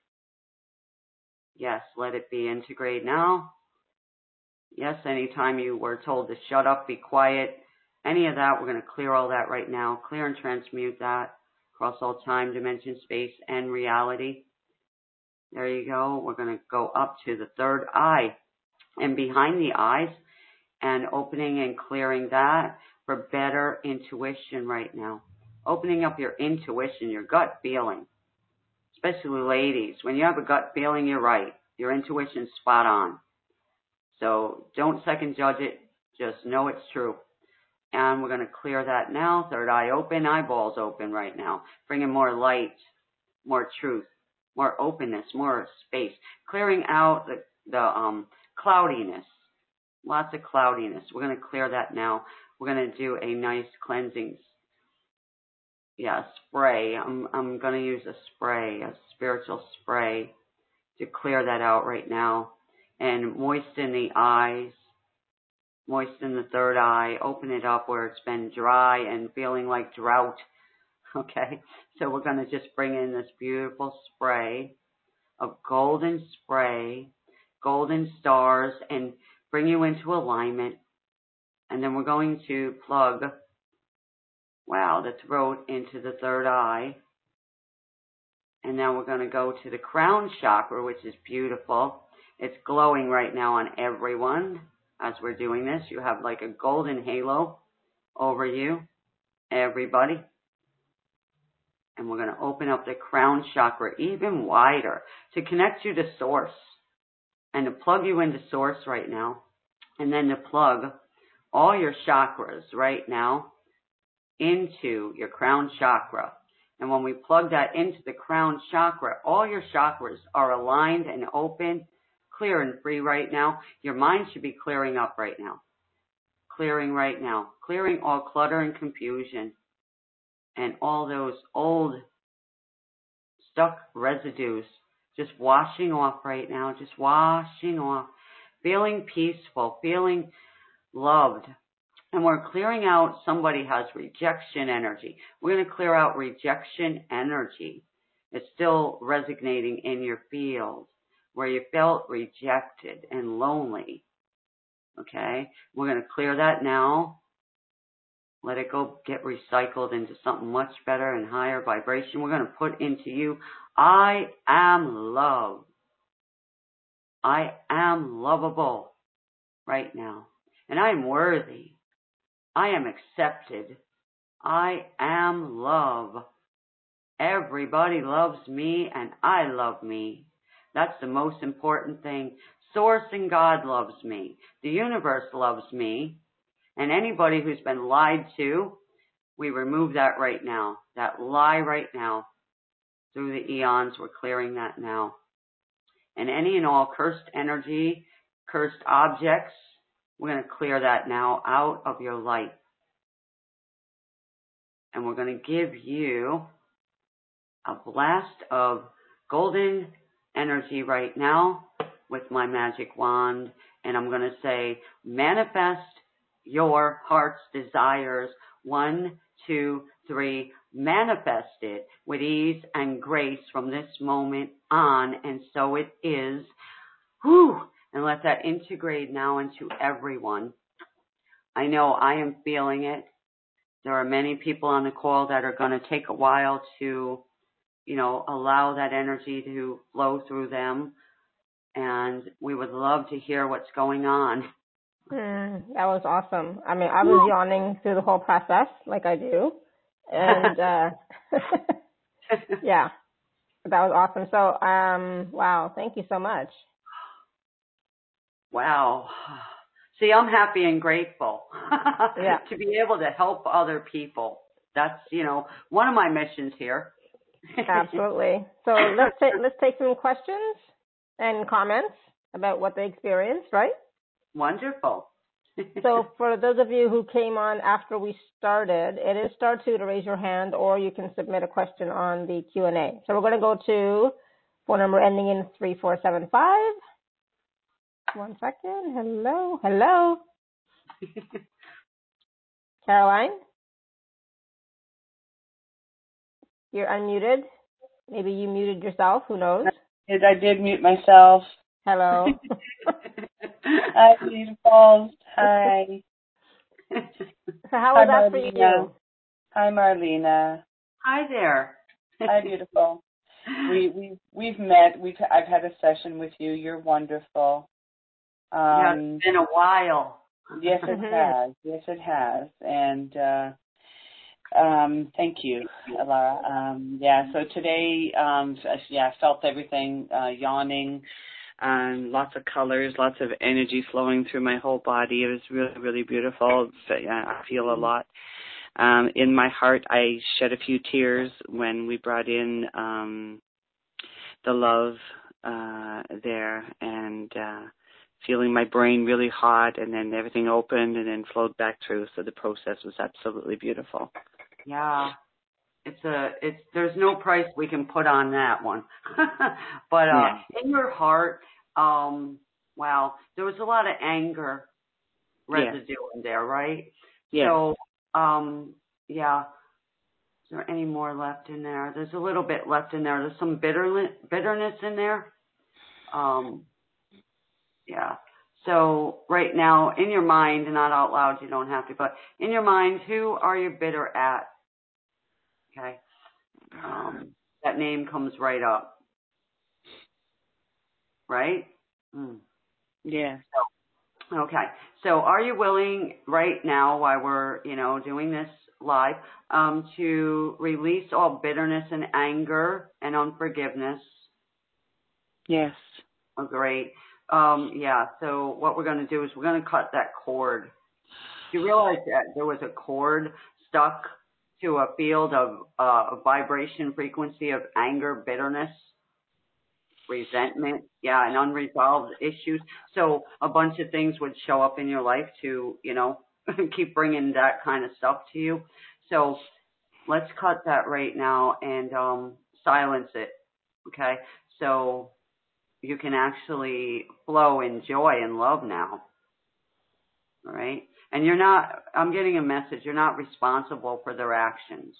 Yes, let it be integrated now. Yes, anytime you were told to shut up, be quiet, any of that, we're going to clear all that right now. Clear and transmute that across all time, dimension, space, and reality. There you go. We're going to go up to the third eye and behind the eyes and opening and clearing that for better intuition right now. Opening up your intuition, your gut feeling, especially ladies. When you have a gut feeling, you're right. Your intuition's spot on. So don't second judge it. Just know it's true. And we're going to clear that now. Third eye open, eyeballs open right now. Bringing more light, more truth, more openness, more space. Clearing out the, the um, cloudiness. Lots of cloudiness. We're going to clear that now. We're going to do a nice cleansing yeah, spray. I'm, I'm going to use a spray, a spiritual spray to clear that out right now. And moisten the eyes, moisten the third eye, open it up where it's been dry and feeling like drought. Okay, so we're going to just bring in this beautiful spray of golden spray, golden stars, and bring you into alignment. And then we're going to plug, wow, the throat into the third eye. And now we're going to go to the crown chakra, which is beautiful. It's glowing right now on everyone as we're doing this. You have like a golden halo over you, everybody. And we're going to open up the crown chakra even wider to connect you to source and to plug you into source right now. And then to plug all your chakras right now into your crown chakra. And when we plug that into the crown chakra, all your chakras are aligned and open, clear and free right now. Your mind should be clearing up right now. clearing right now, clearing all clutter and confusion and all those old stuck residues, just washing off right now, just washing off, feeling peaceful, feeling loved. And we're clearing out, somebody has rejection energy. We're going to clear out rejection energy. It's still resonating in your field where you felt rejected and lonely. Okay? We're going to clear that now. Let it go get recycled into something much better and higher vibration. We're going to put into you, I am love. I am lovable right now. And I am worthy. I am accepted. I am love. Everybody loves me and I love me. That's the most important thing. Source and God loves me. The universe loves me. And anybody who's been lied to, we remove that right now. That lie right now. Through the eons, we're clearing that now. And any and all cursed energy, cursed objects, we're going to clear that now out of your life. And we're going to give you a blast of golden energy right now with my magic wand. And I'm going to say, manifest your heart's desires. One, two, three. Manifest it with ease and grace from this moment on. And so it is. Whew. And let that integrate now into everyone. I know I am feeling it. There are many people on the call that are going to take a while to, you know, allow that energy to flow through them. And we would love to hear what's going on. Mm, that was awesome. I mean, I was yawning through the whole process, like I do. And, uh, yeah, that was awesome. So, um, wow, thank you so much. Wow. See, I'm happy and grateful yeah. to be able to help other people. That's, you know, one of my missions here. Absolutely. So let's take, let's take some questions and comments about what they experienced, right? Wonderful. So for those of you who came on after we started, it is star two to raise your hand, or you can submit a question on the Q and A. So we're going to go to phone number ending in three four seven five. One second. Hello. Hello. Caroline? You're unmuted. Maybe you muted yourself. Who knows? I did, I did mute myself. Hello. Hi, beautifuls. Hi. So how was Hi, that for you? Hi, Marlena. Hi there. Hi, beautiful. We we we've met. We've I've had a session with you. You're wonderful. Um, yeah, it's been a while. Yes, it has. Yes, it has. And uh, um, thank you, Laura. Um, yeah. So today, um, yeah, I felt everything. Uh, yawning. Um, lots of colors, lots of energy flowing through my whole body. It was really, really beautiful. So, yeah, I feel a lot. Um, in my heart, I shed a few tears when we brought in um, the love uh, there, and uh, feeling my brain really hot, and then everything opened and then flowed back through. So the process was absolutely beautiful. Yeah. It's a, it's, there's no price we can put on that one. But, uh, yeah. in your heart, um, wow, there was a lot of anger residue yeah. in there, right? Yeah. So, um, yeah. Is there any more left in there? There's a little bit left in there. There's some bitterness, bitterness in there. Um, yeah. So right now, in your mind, and not out loud, you don't have to, but in your mind, who are you bitter at? Okay. Um, that name comes right up. Right? Mm. Yeah. So, okay. So are you willing right now, while we're, you know, doing this live, um, to release all bitterness and anger and unforgiveness? Yes. Oh, great. Um, yeah. So what we're going to do is we're going to cut that cord. Do you realize that there was a cord stuck to a field of uh, vibration frequency of anger, bitterness, resentment, yeah, and unresolved issues? So a bunch of things would show up in your life to, you know, keep bringing that kind of stuff to you. So let's cut that right now and um, silence it, okay? So you can actually flow in joy and love now, all right? And you're not, I'm getting a message, you're not responsible for their actions,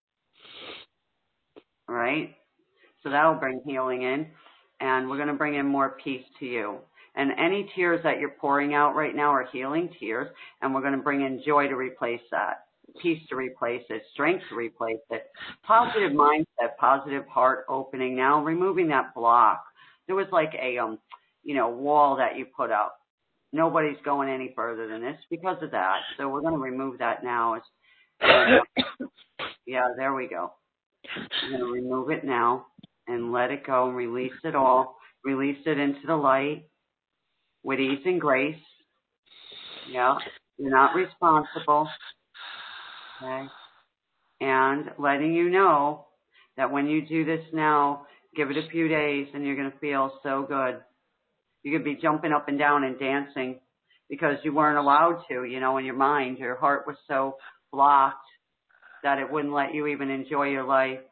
all right? So that'll bring healing in, and we're going to bring in more peace to you. And any tears that you're pouring out right now are healing tears, and we're going to bring in joy to replace that, peace to replace it, strength to replace it, positive mindset, positive heart opening. Now removing that block. There was like a, um, you know, wall that you put up. Nobody's going any further than this because of that. So we're going to remove that now. It's, uh, yeah, there we go. We're going to remove it now and let it go and release it all. Release it into the light with ease and grace. Yeah, you're not responsible. Okay. And letting you know that when you do this now, give it a few days and you're going to feel so good. You could be jumping up and down and dancing because you weren't allowed to, you know, in your mind. Your heart was so blocked that it wouldn't let you even enjoy your life.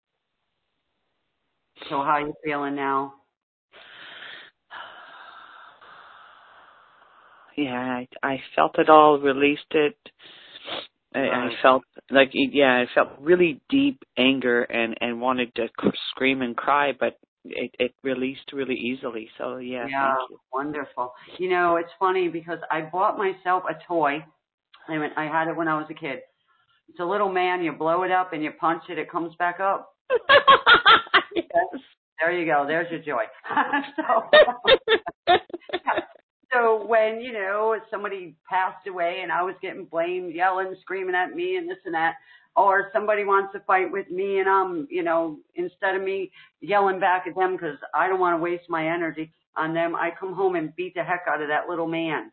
So how are you feeling now? Yeah, I, I felt it all, released it. I, I felt like, yeah, I felt really deep anger and, and wanted to scream and cry, but it, it released really easily. So, yeah, yeah, thank you. Wonderful. You know, it's funny because I bought myself a toy. I mean, I had it when I was a kid. It's a little man. You blow it up and you punch it. It comes back up. Yes. There you go. There's your joy. so, so when, you know, somebody passed away and I was getting blamed, yelling, screaming at me and this and that, or somebody wants to fight with me and I'm, you know, instead of me yelling back at them because I don't want to waste my energy on them, I come home and beat the heck out of that little man.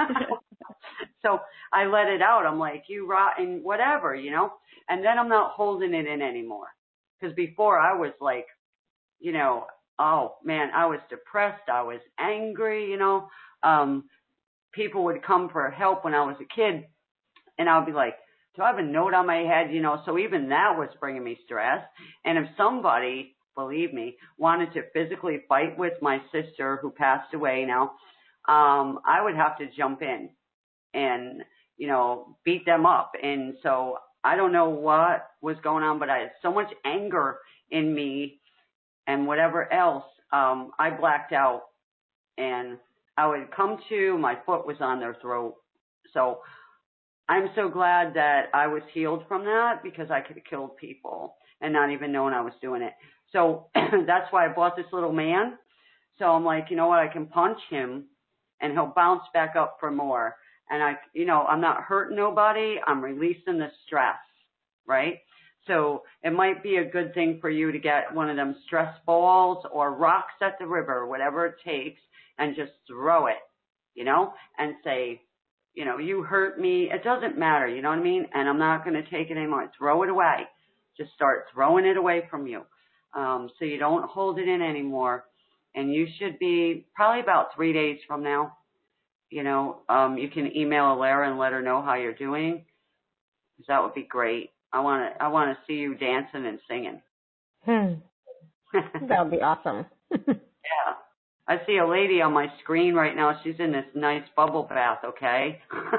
So I let it out. I'm like, you rotten whatever, you know, and then I'm not holding it in anymore. Because before I was like, you know, oh man, I was depressed. I was angry, you know. Um, people would come for help when I was a kid and I would be like, do I have a note on my head? You know, so even that was bringing me stress. And if somebody, believe me, wanted to physically fight with my sister who passed away now, um, I would have to jump in and, you know, beat them up. And so I don't know what was going on, but I had so much anger in me and whatever else, um, I blacked out and I would come to, my foot was on their throat. So I'm so glad that I was healed from that because I could have killed people and not even knowing I was doing it. So that's why I bought this little man. So I'm like, you know what, I can punch him and he'll bounce back up for more. And I, you know, I'm not hurting nobody. I'm releasing the stress, right? So it might be a good thing for you to get one of them stress balls or rocks at the river, whatever it takes, and just throw it, you know, and say, you know, you hurt me. It doesn't matter, you know what I mean? And I'm not going to take it anymore. Throw it away. Just start throwing it away from you um, so you don't hold it in anymore. And you should be probably about three days from now. You know, um, you can email Alara and let her know how you're doing. Because that would be great. I want to I want to see you dancing and singing. Hmm. That would be awesome. Yeah. I see a lady on my screen right now. She's in this nice bubble bath, okay?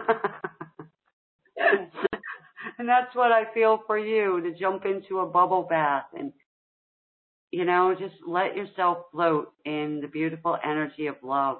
And that's what I feel for you, to jump into a bubble bath and, you know, just let yourself float in the beautiful energy of love.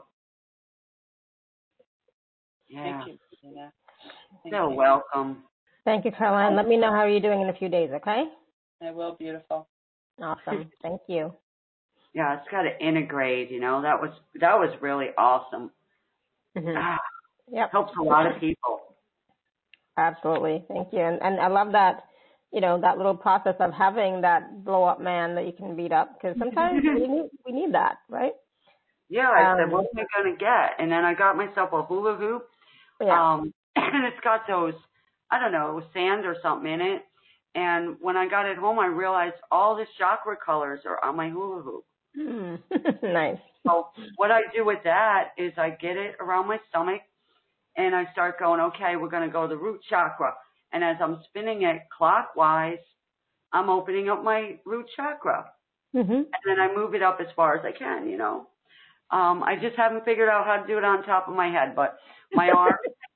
Yeah. Thank you. Yeah. Thank so you. welcome. Thank you, Caroline. Let me know how you're doing in a few days, okay? I will, beautiful. Awesome. Thank you. Yeah, it's got to integrate, you know. That was that was really awesome. Mm-hmm. Ah, yep. Helps a lot of people. Absolutely. Thank you. And, and I love that, you know, that little process of having that blow up man that you can beat up, because sometimes we need we need that, right? Yeah, I um, said, what am I going to get? And then I got myself a hula hoop. Yeah. Um, and it's got those, I don't know, sand or something in it. And when I got it home, I realized all the chakra colors are on my hula hoop. Mm. Nice. So what I do with that is I get it around my stomach, and I start going, okay, we're going to go to the root chakra. And as I'm spinning it clockwise, I'm opening up my root chakra. Mm-hmm. And then I move it up as far as I can, you know. Um, I just haven't figured out how to do it on top of my head, but my arm.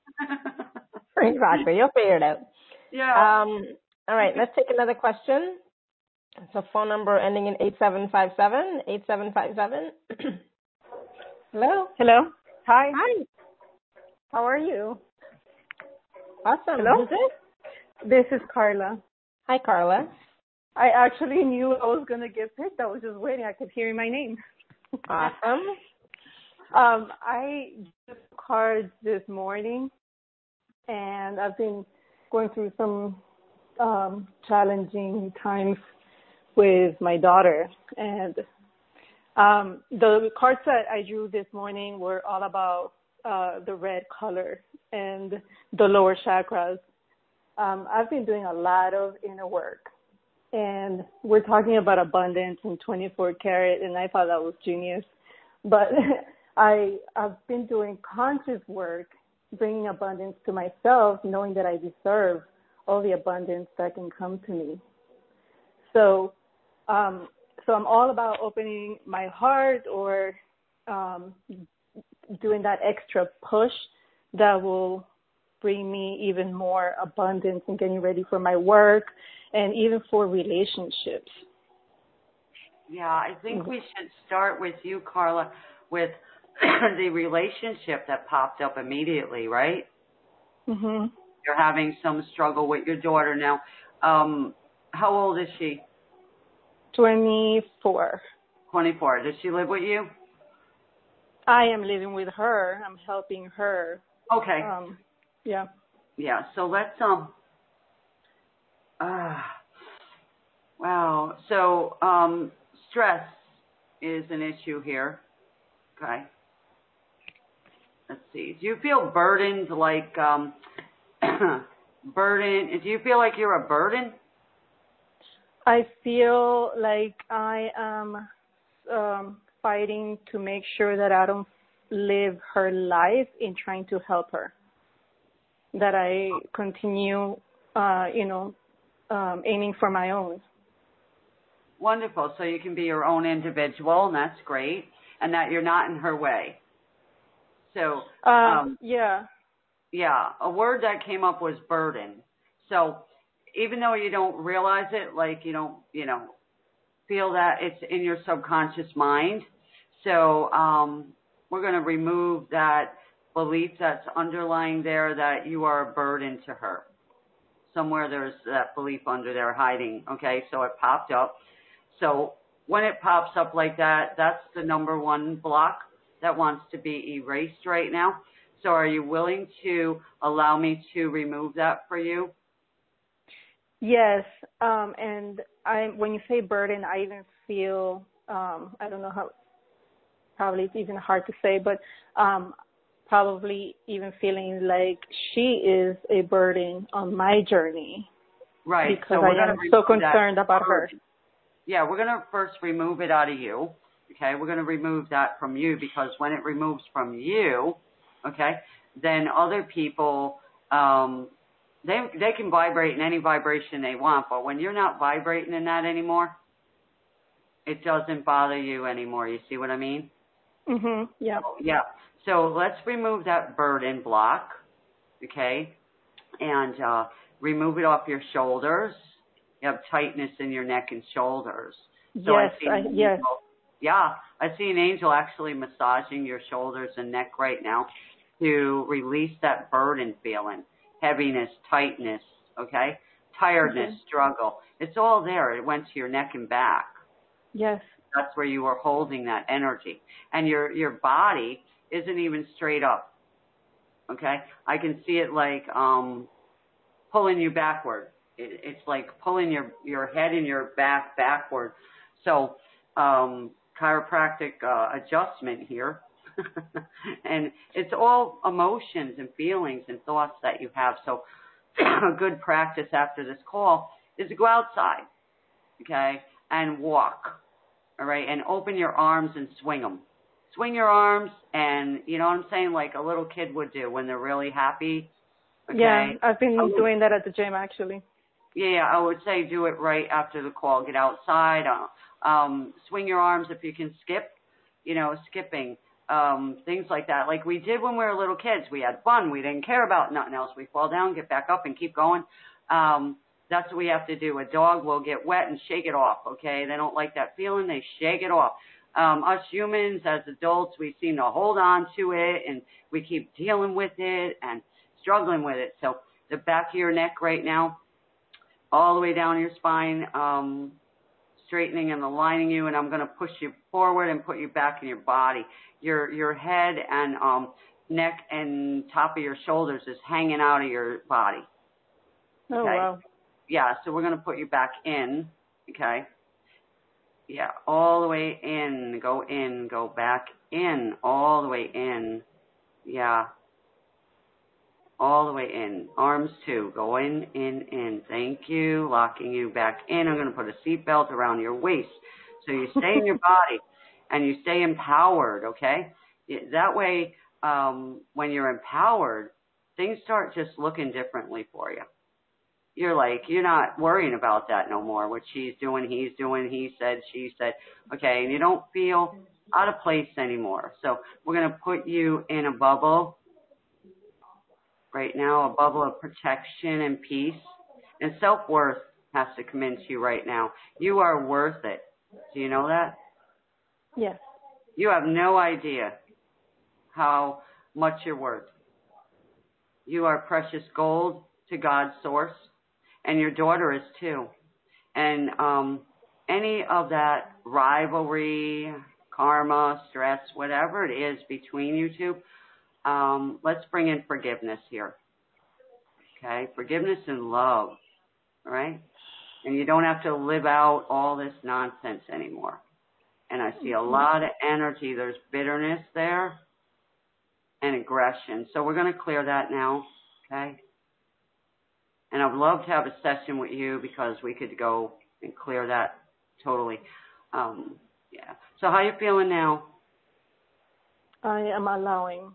Exactly. You'll figure it out. Yeah. Um, all right. Let's take another question. So phone number ending in eight seven five seven, eight seven five seven. Hello? Hello. Hi. Hi. How are you? Awesome. Hello? Who's this? This is Carla. Hi, Carla. I actually knew I was going to get picked. I was just waiting. I kept hearing my name. Awesome. um, I drew cards this morning, and I've been going through some um, challenging times with my daughter. And um, the cards that I drew this morning were all about uh, the red color and the lower chakras. Um, I've been doing a lot of inner work, and we're talking about abundance and twenty-four karat, and I thought that was genius. But I, I've been doing conscious work, bringing abundance to myself, knowing that I deserve all the abundance that can come to me. So, um, so I'm all about opening my heart, or um, doing that extra push that will bring me even more abundance and getting ready for my work and even for relationships. Yeah, I think we should start with you, Carla, with the relationship that popped up immediately, right? Mm-hmm. You're having some struggle with your daughter now. Um, how old is she? twenty-four. twenty-four. Does she live with you? I am living with her. I'm helping her. Okay. Um, yeah. Yeah, so let's, um, uh, wow. So, um, stress is an issue here. Okay. Let's see. Do you feel burdened, like, um, burden? Do you feel like you're a burden? I feel like I am um, fighting to make sure that I don't live her life in trying to help her. That I continue, uh, you know, um, aiming for my own. Wonderful. So you can be your own individual, and that's great, and that you're not in her way. So, Uh, um, yeah. yeah, a word that came up was burden. So even though you don't realize it, like you don't, you know, feel that it's in your subconscious mind. So um, we're going to remove that belief that's underlying there that you are a burden to her. Somewhere there's that belief under there hiding, okay? So it popped up. So when it pops up like that, that's the number one block that wants to be erased right now. So are you willing to allow me to remove that for you? Yes, um, and I, when you say burden, I even feel, um, I don't know how, probably it's even hard to say, but um, probably even feeling like she is a burden on my journey. Right. Because so I am so concerned about her. Yeah, we're going to first remove it out of you. Okay, we're going to remove that from you, because when it removes from you, okay, then other people, um, they they can vibrate in any vibration they want, but when you're not vibrating in that anymore, it doesn't bother you anymore. You see what I mean? Mhm. Yeah. So, yeah. So let's remove that burden block, okay, and uh, remove it off your shoulders. You have tightness in your neck and shoulders. So yes. I see I, yes. angel, yeah, I see an angel actually massaging your shoulders and neck right now to release that burden feeling, heaviness, tightness, okay, tiredness, Okay. struggle. It's all there. It went to your neck and back. Yes. That's where you were holding that energy. And your, your body isn't even straight up, okay? I can see it like um, pulling you backward. It, it's like pulling your, your head and your back backward. So um, chiropractic uh, adjustment here. And it's all emotions and feelings and thoughts that you have. So a good practice after this call is to go outside, okay, and walk. All right, and open your arms and swing them. swing your arms, and you know what I'm saying, like a little kid would do when they're really happy. Okay? Yeah, I've been would, doing that at the gym, actually. Yeah, I would say do it right after the call. Get outside, uh, um, swing your arms if you can skip, you know, skipping, um, things like that. Like we did when we were little kids. We had fun. We didn't care about nothing else. We fall down, get back up, and keep going. Um, that's what we have to do. A dog will get wet and shake it off, okay? They don't like that feeling. They shake it off. Um, us humans, as adults, we seem to hold on to it, and we keep dealing with it and struggling with it. So the back of your neck right now, all the way down your spine, um, straightening and aligning you, and I'm going to push you forward and put you back in your body. Your your head and um, neck and top of your shoulders is hanging out of your body. Oh, okay? wow. Yeah, so we're going to put you back in, okay? Yeah, all the way in, go in, go back in, all the way in. Yeah. All the way in. Arms too. Go in, in, in. Thank you. Locking you back in. I'm going to put a seatbelt around your waist so you stay in your body and you stay empowered, okay? That way, um, when you're empowered, things start just looking differently for you. You're like, you're not worrying about that no more. What she's doing, he's doing, he said, she said, okay? And you don't feel out of place anymore. So we're going to put you in a bubble right now, a bubble of protection and peace. And self-worth has to come into you right now. You are worth it. Do you know that? Yes. You have no idea how much you're worth. You are precious gold to God's source, and your daughter is too. And um, any of that rivalry, karma, stress, whatever it is between you two, Um, let's bring in forgiveness here. Okay? Forgiveness and love. All right? And you don't have to live out all this nonsense anymore. And I see a lot of energy. There's bitterness there and aggression. So we're going to clear that now. Okay? And I'd love to have a session with you because we could go and clear that totally. Um, yeah. So how you feeling now? I am allowing.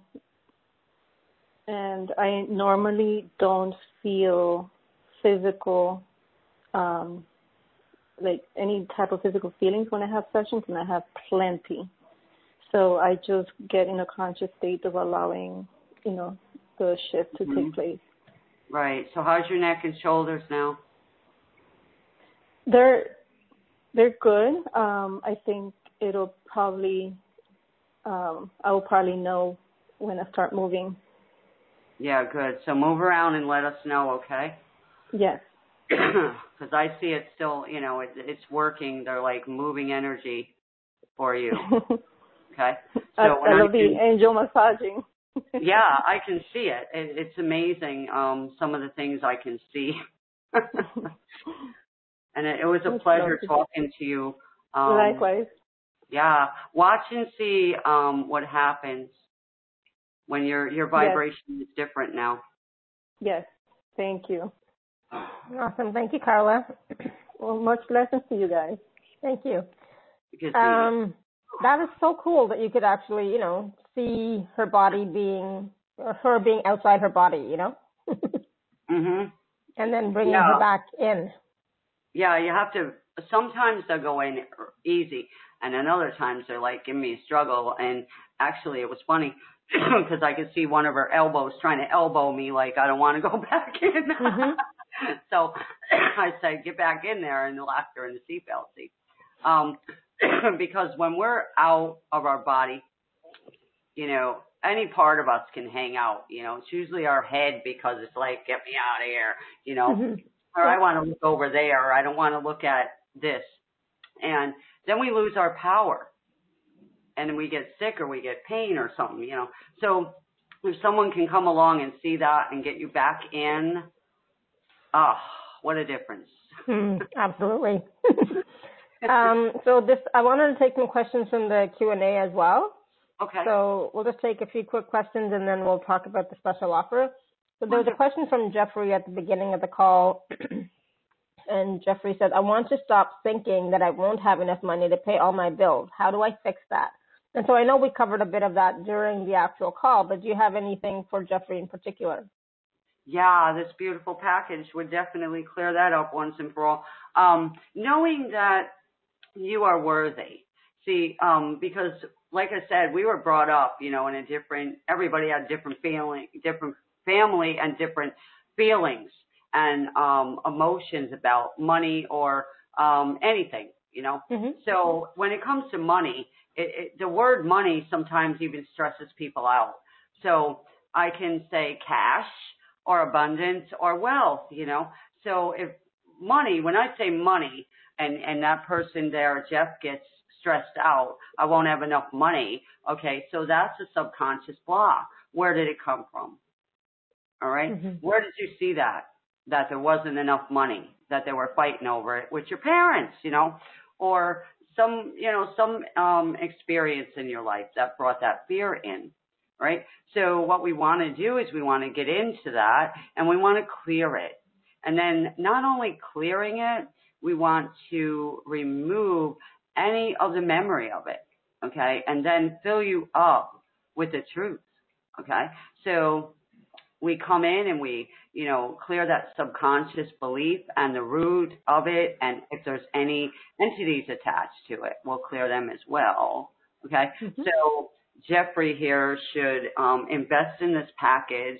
And I normally don't feel physical, um, like any type of physical feelings when I have sessions, and I have plenty. So I just get in a conscious state of allowing, you know, the shift to mm-hmm. take place. Right. So how's your neck and shoulders now? They're they're good. Um, I think it'll probably, um, I will probably know when I start moving. Yeah, good. So move around and let us know, okay? Yes. Because I see it still, you know, it, it's working. They're like moving energy for you. Okay? So I, when I love I the can, angel massaging. Yeah, I can see it. it. It's amazing, um, some of the things I can see. And it, it was a That's pleasure lovely. talking to you. Um, Likewise. Yeah. Watch and see um, what happens when your your vibration yes. is different now. Yes. Thank you. Awesome. Thank you, Carla. Well, much blessings to you guys. Thank you. Um, that is so cool that you could actually, you know, see her body being, or her being outside her body, you know? Mhm. And then bringing yeah. her back in. Yeah, you have to, sometimes they'll go in easy, and then other times they're like, give me a struggle. And actually it was funny because I could see one of her elbows trying to elbow me like I don't want to go back in. Mm-hmm. So I said, get back in there, and locked her in the seatbelt seat. Um, because when we're out of our body, you know, any part of us can hang out. You know, it's usually our head because it's like, get me out of here, you know, mm-hmm. or I want to look over there, or I don't want to look at this. And then we lose our power, and we get sick or we get pain or something, you know. So if someone can come along and see that and get you back in, oh, what a difference. Mm, absolutely. um, so this, I wanted to take some questions from the Q and A as well. Okay. So we'll just take a few quick questions, and then we'll talk about the special offer. So there was a question from Jeffrey at the beginning of the call, and Jeffrey said, I want to stop thinking that I won't have enough money to pay all my bills. How do I fix that? And so I know we covered a bit of that during the actual call, but do you have anything for Jeffrey in particular? Yeah, this beautiful package would definitely clear that up once and for all. Um, knowing that you are worthy. See, um, because like I said, we were brought up, you know, in a different, everybody had different feeling, different family and different feelings and um, emotions about money or um, anything, you know. Mm-hmm. So when it comes to money, it, it, the word money sometimes even stresses people out. So I can say cash or abundance or wealth, you know. So if money, when I say money and, and that person there, Jeff, gets stressed out, I won't have enough money. Okay, so that's a subconscious block. Where did it come from? All right. Mm-hmm. Where did you see that? That there wasn't enough money, that they were fighting over it with your parents, you know, or some, you know, some um, experience in your life that brought that fear in, right? So what we want to do is we want to get into that and we want to clear it. And then not only clearing it, we want to remove any of the memory of it, okay, and then fill you up with the truth, okay? So we come in and we, you know, clear that subconscious belief and the root of it, and if there's any entities attached to it, we'll clear them as well, okay? Mm-hmm. So Jeffrey here should um, invest in this package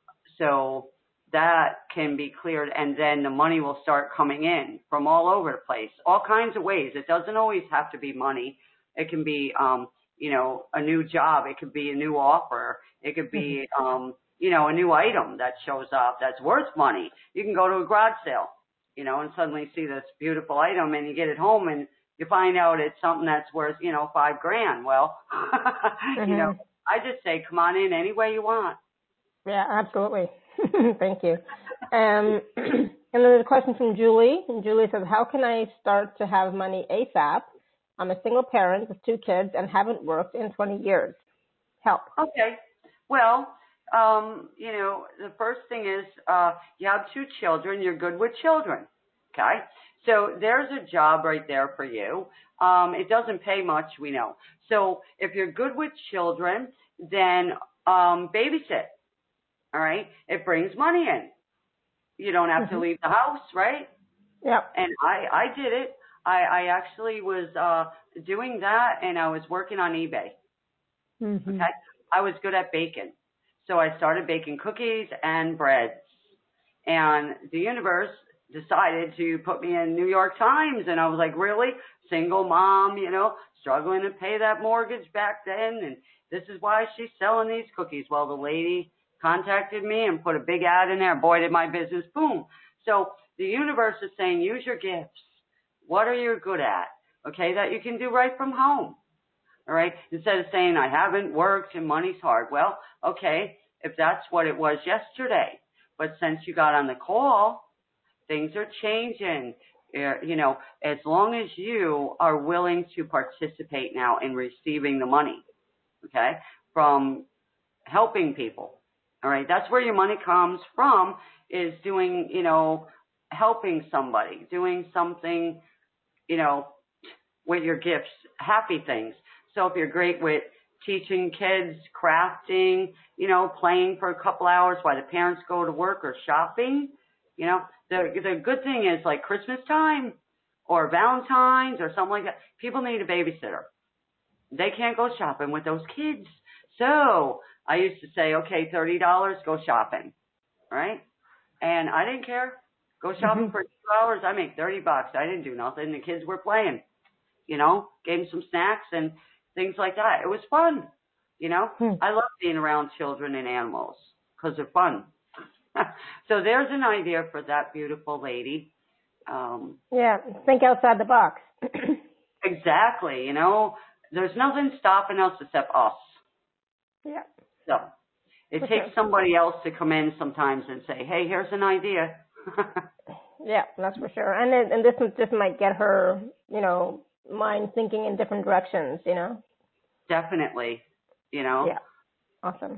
so that can be cleared, and then the money will start coming in from all over the place, all kinds of ways. It doesn't always have to be money. It can be, um, you know, a new job. It could be a new offer. It could be, um, you know, a new item that shows up that's worth money. You can go to a garage sale, you know, and suddenly see this beautiful item, and you get it home and you find out it's something that's worth, you know, five grand. Well, mm-hmm. you know, I just say, come on in any way you want. Yeah, absolutely. Thank you. Um, and then there's a question from Julie. And Julie says, how can I start to have money ASAP? I'm a single parent with two kids and haven't worked in twenty years. Help. Okay. Well, um, you know, the first thing is uh, you have two children. You're good with children. Okay. So there's a job right there for you. Um, it doesn't pay much, we know. So if you're good with children, then um, babysit. All right. It brings money in. You don't have mm-hmm. to leave the house, right? Yeah. And I, I did it. I, I actually was uh, doing that, and I was working on eBay. Mm-hmm. Okay. I was good at baking. So I started baking cookies and breads. And the universe decided to put me in New York Times. And I was like, really? Single mom, you know, struggling to pay that mortgage back then. And this is why she's selling these cookies. Well, the lady contacted me and put a big ad in there. Boy, did my business boom. So the universe is saying, use your gifts. What are you good at? Okay, that you can do right from home. All right, instead of saying I haven't worked and money's hard. Well, okay, if that's what it was yesterday. But since you got on the call, things are changing. You know, as long as you are willing to participate now in receiving the money, okay, from helping people. All right, that's where your money comes from, is doing, you know, helping somebody, doing something, you know, with your gifts, happy things. So if you're great with teaching kids, crafting, you know, playing for a couple hours while the parents go to work or shopping, you know, the the good thing is like Christmas time or Valentine's or something like that, people need a babysitter. They can't go shopping with those kids. So I used to say, okay, thirty dollars, go shopping, right? And I didn't care. Go shopping mm-hmm. for two hours, I make thirty bucks. I didn't do nothing. The kids were playing, you know, gave them some snacks and things like that. It was fun, you know. Hmm. I love being around children and animals because they're fun. So there's an idea for that beautiful lady. Um, yeah, think outside the box. Exactly, you know. There's nothing stopping us except us. Yeah. So it for takes sure. somebody else to come in sometimes and say, hey, here's an idea. Yeah, that's for sure. And it, and this this might get her, you know, mind thinking in different directions, you know? Definitely, you know? Yeah, awesome.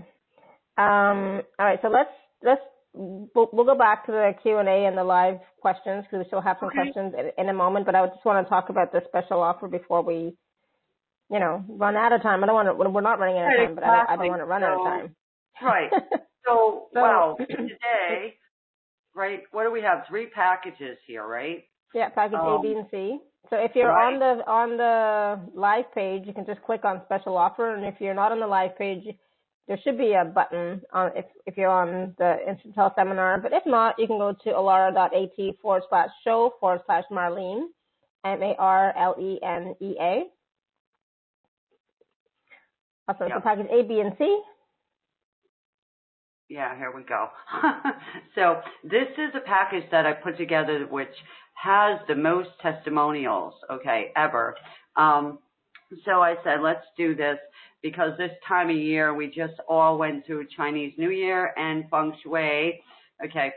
Um, all right, so let's, let's we'll, we'll go back to the Q and A and the live questions because we still have some okay. questions in, in a moment, but I just want to talk about the special offer before we you know, run out of time. I don't want to, we're not running out of Right, time, but exactly. I don't, I don't want to run so, out of time. Right. So, so wow, today, right, what do we have? Three packages here, right? Yeah, package um, A, B, and C. So if you're right. on the on the live page, you can just click on special offer, and if you're not on the live page, there should be a button on if if you're on the Instant Teleseminar. But if not, you can go to alara.at forward slash show forward slash Marlene, M A R L E N E A. Awesome. Yep. So package A, B, and C. Yeah, here we go. So this is a package that I put together which has the most testimonials, okay, ever. Um, so I said, let's do this because this time of year we just all went through Chinese New Year and Feng Shui. Okay,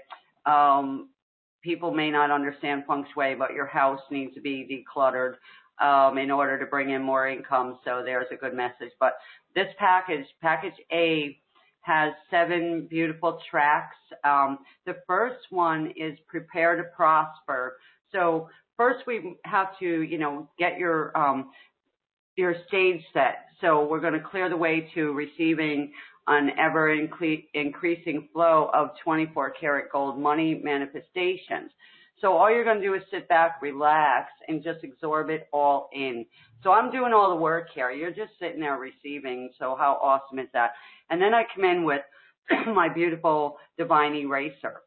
um, people may not understand Feng Shui, but your house needs to be decluttered um, in order to bring in more income. So there's a good message. But this package, package A, has seven beautiful tracks. Um, the first one is Prepare to Prosper. So first we have to, you know, get your um, your stage set. So we're going to clear the way to receiving an ever incre- increasing flow of twenty-four karat gold money manifestations. So all you're going to do is sit back, relax, and just absorb it all in. So I'm doing all the work here. You're just sitting there receiving. So how awesome is that? And then I come in with my beautiful divine eraser.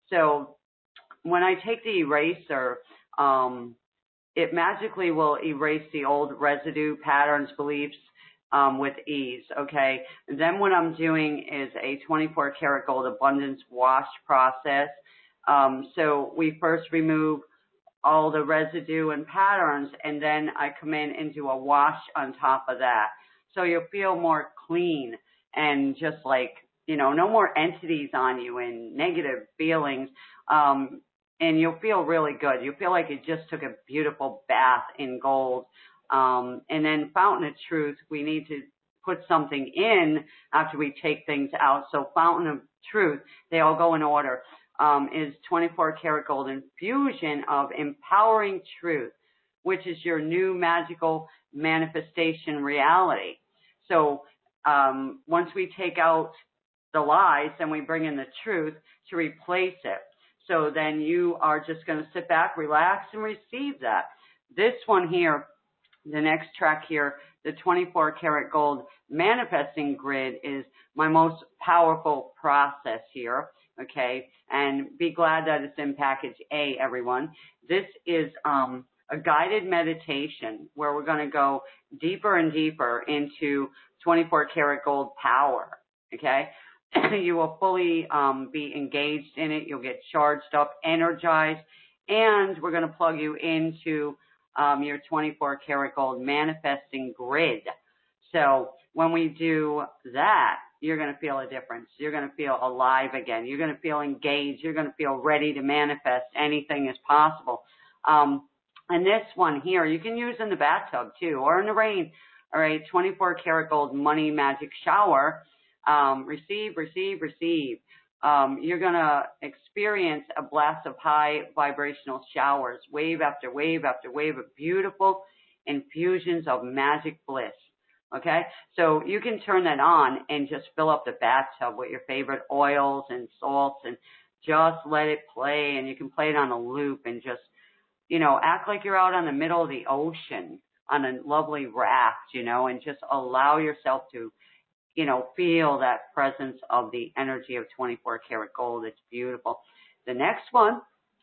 So when I take the eraser, um, it magically will erase the old residue, patterns, beliefs um, with ease, okay? And then what I'm doing is a twenty-four karat gold abundance wash process. Um, so we first remove all the residue and patterns, and then I come in and do a wash on top of that. So you'll feel more clean and just like, you know, no more entities on you and negative feelings. Um, and you'll feel really good. You'll feel like you just took a beautiful bath in gold. Um, and then Fountain of Truth, we need to put something in after we take things out. So Fountain of Truth, they all go in order, um, is twenty-four karat gold infusion of empowering truth, which is your new magical manifestation reality. So um, once we take out the lies, then we bring in the truth to replace it. So then you are just going to sit back, relax, and receive that. This one here, the next track here, the twenty-four karat gold manifesting grid, is my most powerful process here, okay? And be glad that it's in package A, everyone. This is um, a guided meditation where we're going to go deeper and deeper into twenty-four karat gold power, okay? You will fully um, be engaged in it. You'll get charged up, energized, and we're going to plug you into um, your twenty-four karat gold manifesting grid. So when we do that, you're going to feel a difference. You're going to feel alive again. You're going to feel engaged. You're going to feel ready to manifest. Anything is possible. Um, and this one here, you can use in the bathtub too, or in the rain. All right, twenty-four karat gold money magic shower. Um, receive, receive, receive. Um, you're going to experience a blast of high vibrational showers, wave after wave after wave of beautiful infusions of magic bliss. Okay? So you can turn that on and just fill up the bathtub with your favorite oils and salts and just let it play. And you can play it on a loop and just, you know, act like you're out on the middle of the ocean on a lovely raft, you know, and just allow yourself to, you know, feel that presence of the energy of twenty-four karat gold. It's beautiful. The next one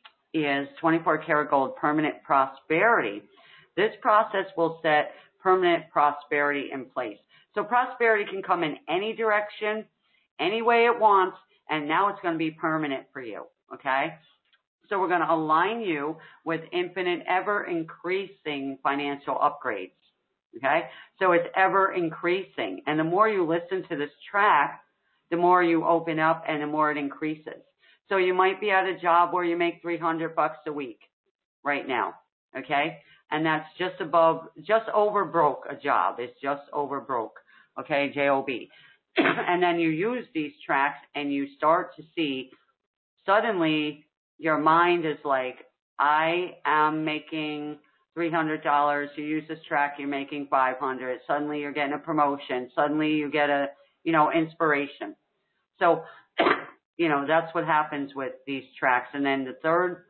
is twenty-four karat gold permanent prosperity. This process will set permanent prosperity in place. So prosperity can come in any direction, any way it wants, and now it's going to be permanent for you, okay? So we're going to align you with infinite, ever increasing financial upgrades. Okay, so it's ever increasing. And the more you listen to this track, the more you open up and the more it increases. So you might be at a job where you make three hundred bucks a week right now. Okay, and that's just above, just over broke a job. It's just over broke. Okay, J O B. And then you use these tracks and you start to see suddenly your mind is like, I am making three hundred dollars. You use this track, you're making five hundred dollars. Suddenly you're getting a promotion. Suddenly you get a, you know, inspiration. So, you know, that's what happens with these tracks. And then the third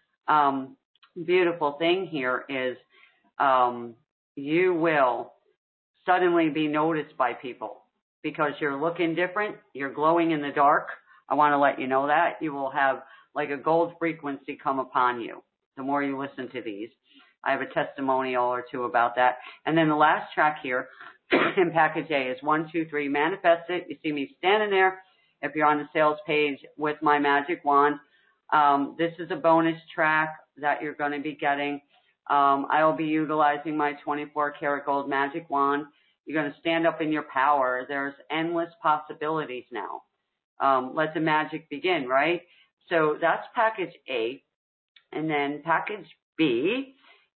um, beautiful thing here is um, you will suddenly be noticed by people because you're looking different. You're glowing in the dark. I want to let you know that. You will have like a gold frequency come upon you the more you listen to these. I have a testimonial or two about that. And then the last track here in package A is one, two, three, manifest it. You see me standing there. If you're on the sales page with my magic wand, um, this is a bonus track that you're going to be getting. Um, I will be utilizing my twenty-four karat gold magic wand. You're going to stand up in your power. There's endless possibilities now. Um, let the magic begin, right? So that's package A. And then package B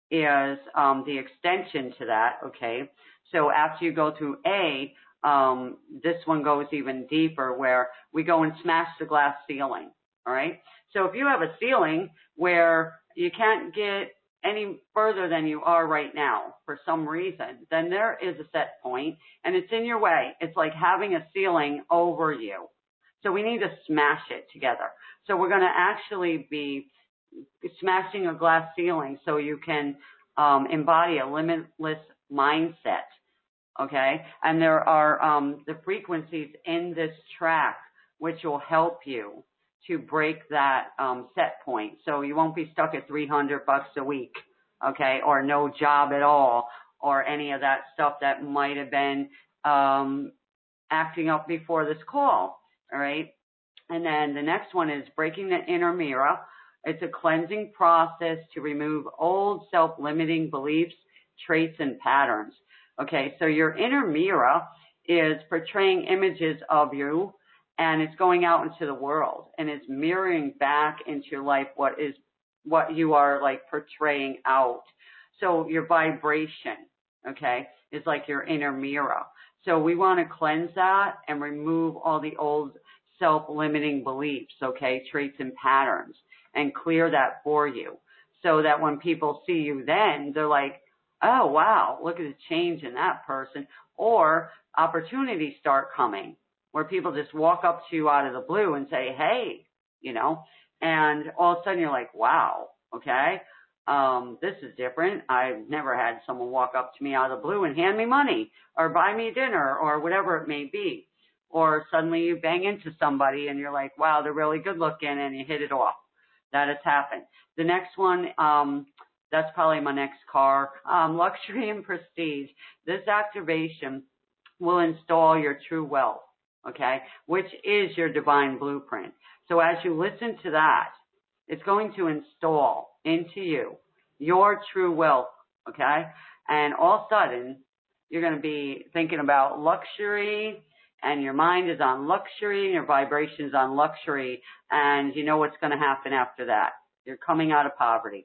is um, the extension to that, okay? So after you go through A, um, this one goes even deeper where we go and smash the glass ceiling, all right? So if you have a ceiling where you can't get any further than you are right now for some reason, then there is a set point and it's in your way. It's like having a ceiling over you. So we need to smash it together. So we're going to actually be smashing a glass ceiling so you can um, embody a limitless mindset, okay? And there are um, the frequencies in this track which will help you to break that um, set point. So you won't be stuck at three hundred bucks a week, okay, or no job at all, or any of that stuff that might have been um, acting up before this call, all right? And then the next one is breaking the inner mirror. It's a cleansing process to remove old self-limiting beliefs, traits, and patterns. Okay, so your inner mirror is portraying images of you, and it's going out into the world, and it's mirroring back into your life what is what you are like portraying out. So your vibration, okay, is like your inner mirror. So we want to cleanse that and remove all the old self-limiting beliefs, okay, traits and patterns, and clear that for you so that when people see you then, they're like, oh, wow, look at the change in that person. Or opportunities start coming where people just walk up to you out of the blue and say, hey, you know, and all of a sudden you're like, wow, okay, um, this is different. I've never had someone walk up to me out of the blue and hand me money or buy me dinner or whatever it may be. Or suddenly you bang into somebody and you're like, wow, they're really good looking, and you hit it off. That has happened. The next one, um, that's probably my next car, um, luxury and prestige. This activation will install your true wealth, okay, which is your divine blueprint. So as you listen to that, it's going to install into you your true wealth, okay? And all of a sudden, you're going to be thinking about luxury, and your mind is on luxury, and your vibration is on luxury, and you know what's going to happen after that. You're coming out of poverty.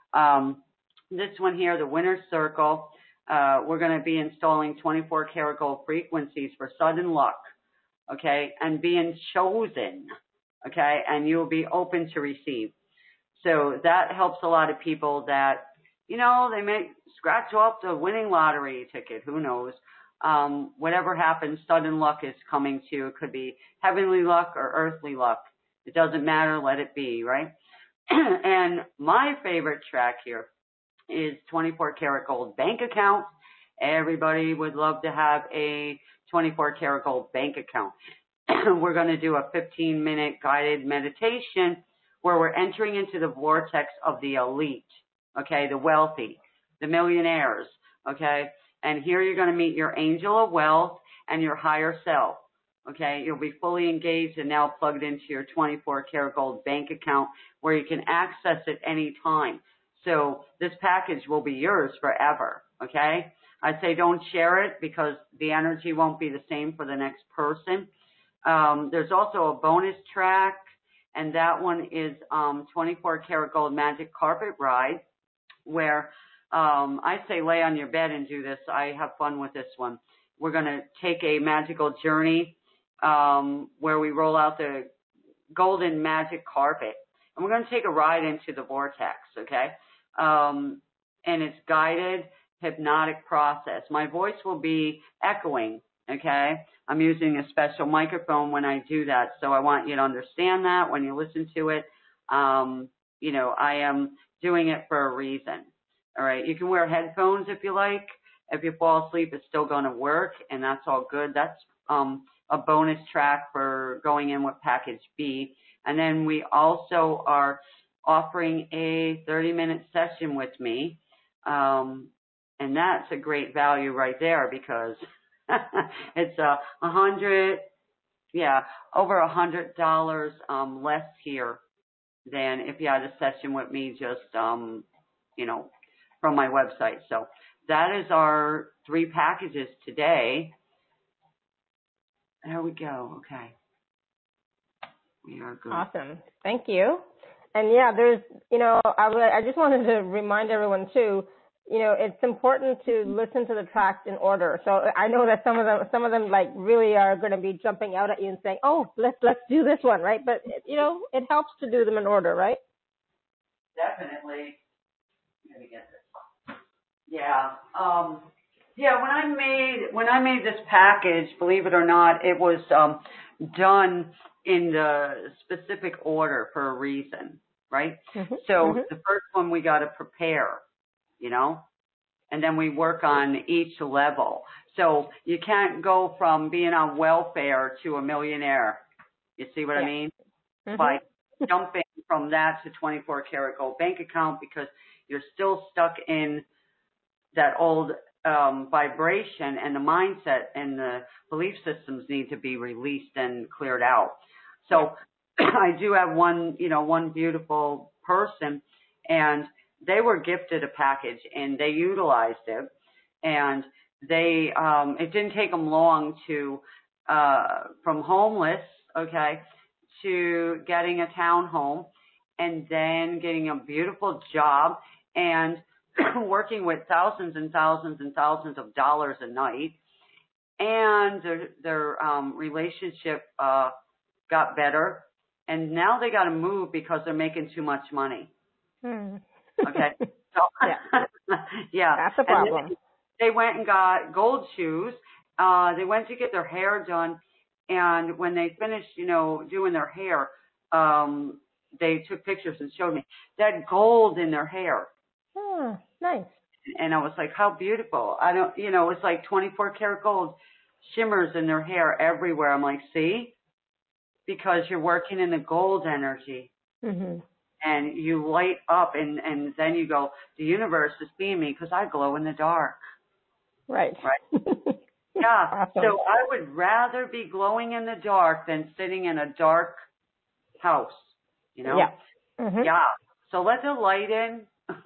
Um, this one here, the winner's circle, uh, we're going to be installing twenty-four karat gold frequencies for sudden luck, okay, and being chosen, okay, and you'll be open to receive. So that helps a lot of people that, you know, they may scratch off the winning lottery ticket, who knows. Um, whatever happens, sudden luck is coming to you. It could be heavenly luck or earthly luck. It doesn't matter. Let it be, right? And my favorite track here is twenty-four karat gold bank account. Everybody would love to have a twenty-four karat gold bank account. We're going to do a fifteen minute guided meditation where we're entering into the vortex of the elite, okay, the wealthy, the millionaires, okay? And here you're going to meet your angel of wealth and your higher self, okay? You'll be fully engaged and now plugged into your twenty-four karat gold bank account where you can access it any time. So this package will be yours forever, okay? I'd say don't share it because the energy won't be the same for the next person. Um, there's also a bonus track, and that one is um, twenty-four karat gold magic carpet ride where Um, I say lay on your bed and do this. I have fun with this one. We're going to take a magical journey um, where we roll out the golden magic carpet. And we're going to take a ride into the vortex, okay? Um, and it's guided hypnotic process. My voice will be echoing, okay? I'm using a special microphone when I do that, so I want you to understand that when you listen to it. Um, you know, I am doing it for a reason, all right? You can wear headphones if you like. If you fall asleep, it's still going to work, and that's all good. That's um, a bonus track for going in with package B. And then we also are offering a thirty-minute session with me, um, and that's a great value right there because it's a uh, hundred, yeah, over a hundred dollars um, less here than if you had a session with me just, um, you know, from my website. So that is our three packages today. There we go. Okay. We are good. Awesome. Thank you. And yeah, there's, you know, I, w- I just wanted to remind everyone too, you know, it's important to listen to the tracks in order. So I know that some of them, some of them like really are going to be jumping out at you and saying, oh, let's, let's do this one, right? But, you know, it helps to do them in order, right? Definitely. Let me get this. Yeah. Um, yeah, when I made, when I made this package, believe it or not, it was, um, done in the specific order for a reason, right? Mm-hmm. So mm-hmm. the first one we got to prepare, you know, and then we work on each level. So you can't go from being on welfare to a millionaire. You see what yeah. I mean? Mm-hmm. By jumping from that to twenty-four karat gold bank account because you're still stuck in that old um, vibration, and the mindset and the belief systems need to be released and cleared out. So I do have one, you know, one beautiful person, and they were gifted a package and they utilized it, and they, um, it didn't take them long to, uh, from homeless, okay, to getting a townhome and then getting a beautiful job and working with thousands and thousands and thousands of dollars a night. And their, their, um, relationship, uh, got better, and now they got to move because they're making too much money. Hmm. Okay. So, yeah. yeah. That's a problem. They went and got gold shoes. Uh, they went to get their hair done, and when they finished, you know, doing their hair, um, they took pictures and showed me they had gold in their hair. Oh, nice. And I was like, how beautiful. I don't, you know, it's like twenty-four karat gold shimmers in their hair everywhere. I'm like, see? Because you're working in the gold energy. Mm-hmm. And you light up, and, and then you go, the universe is being me because I glow in the dark. Right. Right. Yeah. Awesome. So I would rather be glowing in the dark than sitting in a dark house, you know? Yeah. Mm-hmm. Yeah. So let the light in,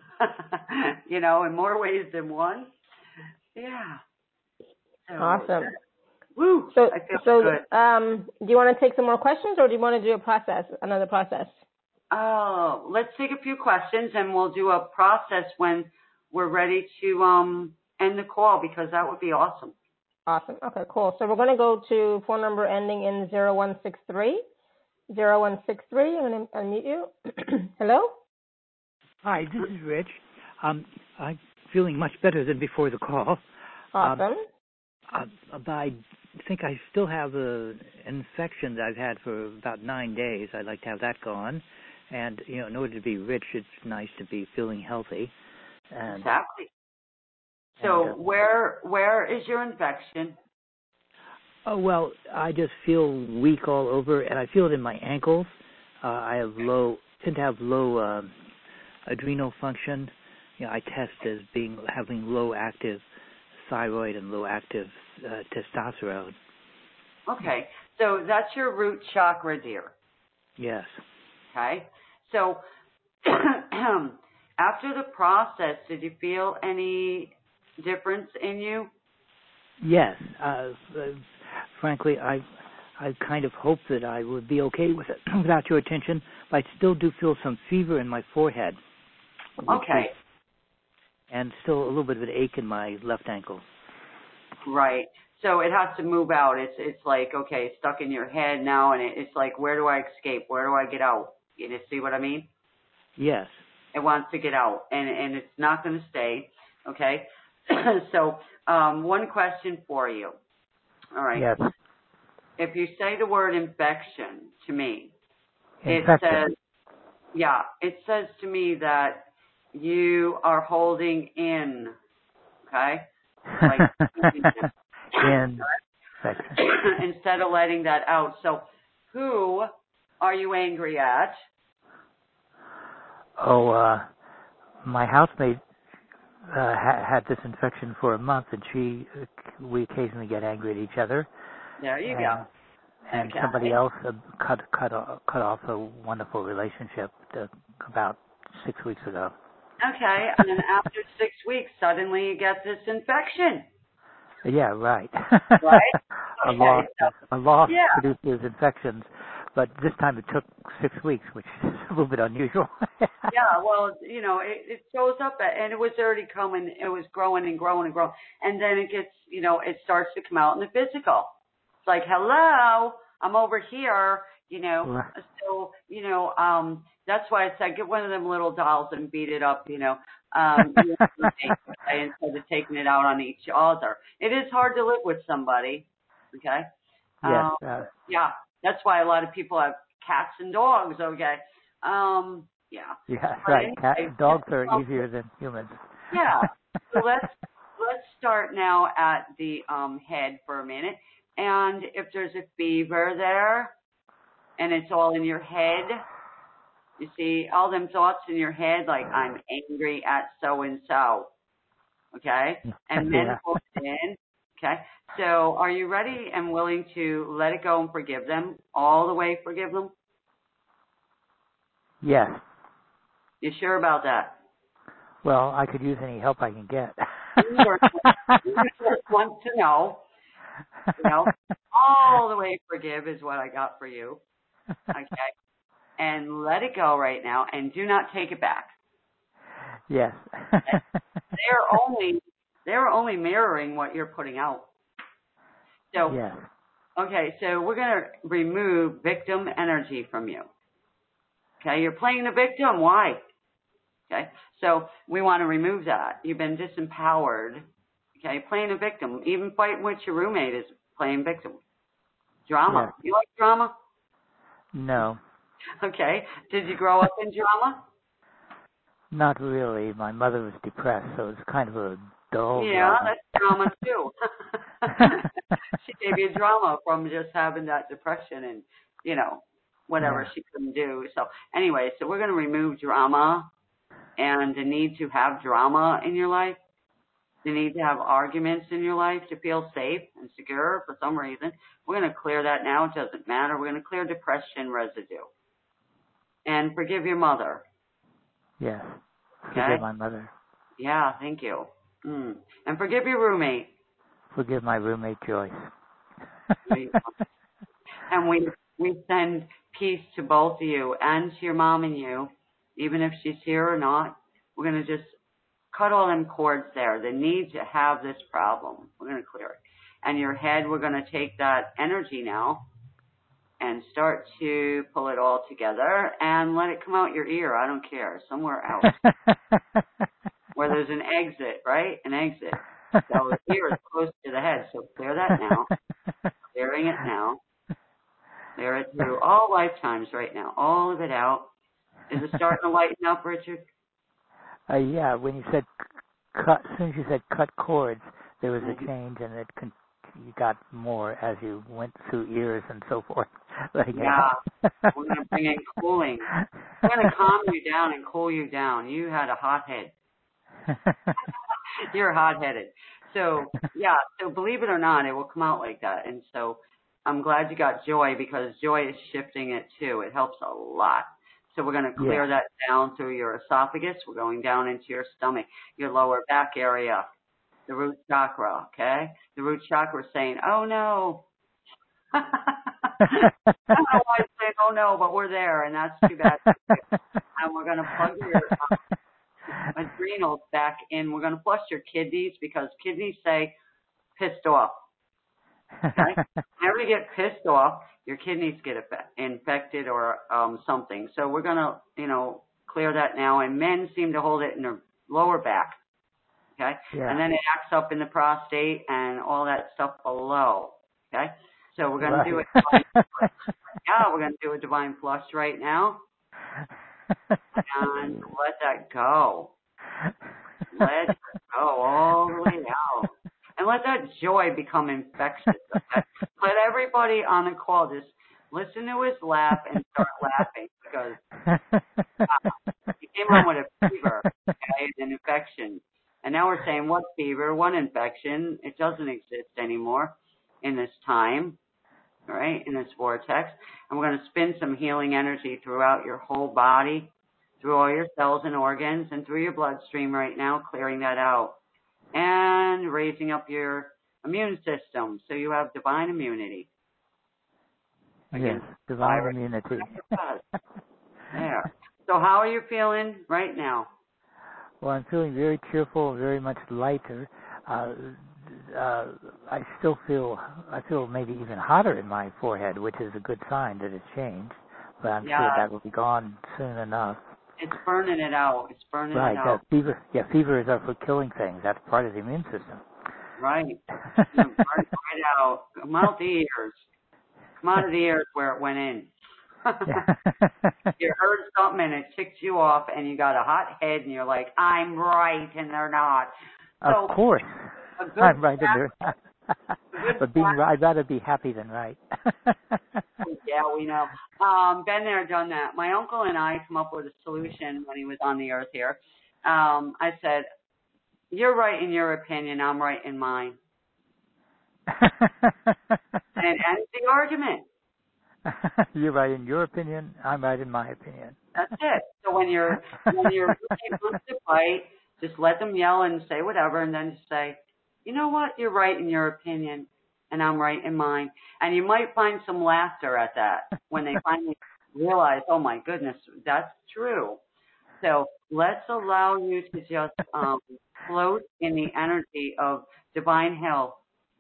you know, in more ways than one. Yeah. So, awesome. Woo. So, I feel so, good. um, do you want to take some more questions, or do you want to do a process, another process? Oh, let's take a few questions, and we'll do a process when we're ready to um end the call, because that would be awesome. Awesome. Okay, cool. So we're going to go to phone number ending in zero one six three. zero one six three. I'm going to unmute you. Hello? Hi, this is Rich. Um, I'm feeling much better than before the call. Awesome. Um, uh, but I think I still have an infection that I've had for about nine days. I'd like to have that gone. And, you know, in order to be rich, it's nice to be feeling healthy. And, exactly. So and, uh, where where is your infection? Oh, well, I just feel weak all over, and I feel it in my ankles. Uh, I have low, tend to have low uh, adrenal function. You know, I test as being having low active thyroid and low active uh, testosterone. Okay, so that's your root chakra, dear. Yes. Okay, so after the process, did you feel any difference in you? Yes. Uh, uh, frankly, I I kind of hoped that I would be okay with it without your attention, but I still do feel some fever in my forehead. Okay. Is, and still a little bit of an ache in my left ankle. Right. So it has to move out. It's it's like, okay, it's stuck in your head now, and it, it's like, where do I escape? Where do I get out? You see what I mean? Yes. It wants to get out, and, and it's not going to stay, okay? So um, one question for you. All right. Yes. If you say the word infection to me, Infection. it says, yeah, it says to me that you are holding in, okay? Like in instead of letting that out. So who are you angry at? Oh, uh, my housemate uh, ha- had this infection for a month, and she, uh, we occasionally get angry at each other. There you and, go. And okay. somebody else uh, cut cut off, cut off a wonderful relationship uh, about six weeks ago. Okay, and then after six weeks, suddenly you get this infection. Yeah, right. Right? a Okay, loss, so, a loss yeah. produces infections, but this time it took six weeks, which is a little bit unusual. Yeah, well, you know, it, it shows up, at, and it was already coming, it was growing and growing and growing, and then it gets, you know, it starts to come out in the physical. It's like, hello, I'm over here, you know, Right. so, you know, um, that's why I said get one of them little dolls and beat it up, you know, um, instead of taking it out on each other. It is hard to live with somebody, okay? Yes. Um, Uh, yeah, that's why a lot of people have cats and dogs, okay? Um, yeah. yeah, But right. anyway, Cat, dogs are well, easier than humans. yeah. So let's let's start now at the um, head for a minute. And if there's a fever there, and it's all in your head, you see all them thoughts in your head, like I'm angry at so and so, okay, and then Yeah. put it in, okay. So are you ready and willing to let it go and forgive them all the way? Forgive them. Yes. You sure about that? Well, I could use any help I can get. Universe wants to know, you know, all the way forgive is what I got for you, okay? And let it go right now, and do not take it back. Yes. They're only they're only mirroring what you're putting out. So, yes. okay, so we're going to remove victim energy from you. Okay, you're playing the victim. Why? Okay, so we want to remove that. You've been disempowered. Okay, playing a victim. Even fighting with your roommate is playing victim. Drama. Yes. You like drama? No. Okay. Did you grow up in drama? Not really. My mother was depressed, so it's kind of a dull Yeah, drama. that's drama too. She gave you drama from just having that depression and, you know, whatever Yeah. she couldn't do. So anyway, so we're going to remove drama and the need to have drama in your life, the need to have arguments in your life to feel safe and secure for some reason. We're going to clear that now. It doesn't matter. We're going to clear depression residue. And forgive your mother. Yes. Okay? Forgive my mother. Yeah, thank you. Mm. And forgive your roommate. Forgive my roommate, Joyce. And we we send peace to both of you and to your mom and you, even if she's here or not. We're going to just cut all them cords there. The need to have this problem. We're going to clear it. And your head, we're going to take that energy now and start to pull it all together and let it come out your ear. I don't care. Somewhere else. Where there's an exit, right? An exit. So the ear is close to the head. So clear that now. Clearing it now. Clear it through all lifetimes right now. All of it out. Is it starting to lighten up, Richard? Uh, yeah, when you said cut, as soon as you said cut cords, there was Mm-hmm. a change, and it con- you got more as you went through ears and so forth. Like, Yeah. We're going to bring in cooling. We're going to calm you down and cool you down. You had a hot head. You're hot-headed. So, yeah, so believe it or not, it will come out like that. And so I'm glad you got joy because joy is shifting it too. It helps a lot. So we're going to clear Yeah. that down through your esophagus. We're going down into your stomach, your lower back area, the root chakra, okay? The root chakra is saying, oh, no. I don't know why it's saying, oh, no, but we're there, and that's too bad. And we're going to plug your uh, adrenals back in. We're going to flush your kidneys because kidneys say pissed off. Okay? Whenever you get pissed off, your kidneys get infected or um, something. So we're going to, you know, clear that now. And men seem to hold it in their lower back. Okay? Yeah. And then it acts up in the prostate and all that stuff below. Okay? So we're going right. to do a divine flush. Yeah, we're going to do a divine flush right now. And let that go. Let it go all the way out. And let that joy become infectious. Okay? Let everybody on the call just listen to his laugh and start laughing because uh, he came on with a fever, okay, an infection. And now we're saying, what fever? What infection? It doesn't exist anymore in this time, right, in this vortex. And we're going to spin some healing energy throughout your whole body, through all your cells and organs, and through your bloodstream right now, clearing that out. And raising up your immune system so you have divine immunity. Yes, divine virus. Immunity. There. So how are you feeling right now? Well, I'm feeling very cheerful, very much lighter. Uh, uh, I still feel, I feel maybe even hotter in my forehead, which is a good sign that it's changed. But I'm yeah. sure that will be gone soon enough. It's burning it out. It's burning right, it out. Right. Fever, yeah, fever is up for killing things. That's part of the immune system. Right. Burn it right out. Come out the ears. Come out of the ears where it went in. You heard something and it ticked you off and you got a hot head and you're like, I'm right and they're not. So, of course. I'm right and they're not. But being right, I'd rather be happy than right. Yeah, we know. Um, been there, done that. My uncle and I come up with a solution when he was on the earth here. Um, I said, you're right in your opinion, I'm right in mine. And it ends the argument. You're right in your opinion, I'm right in my opinion. That's it. So when you're when you're really to fight, just let them yell and say whatever, and then just say, you know what, you're right in your opinion, and I'm right in mine. And you might find some laughter at that when they finally realize, oh my goodness, that's true. So let's allow you to just um, float in the energy of divine health.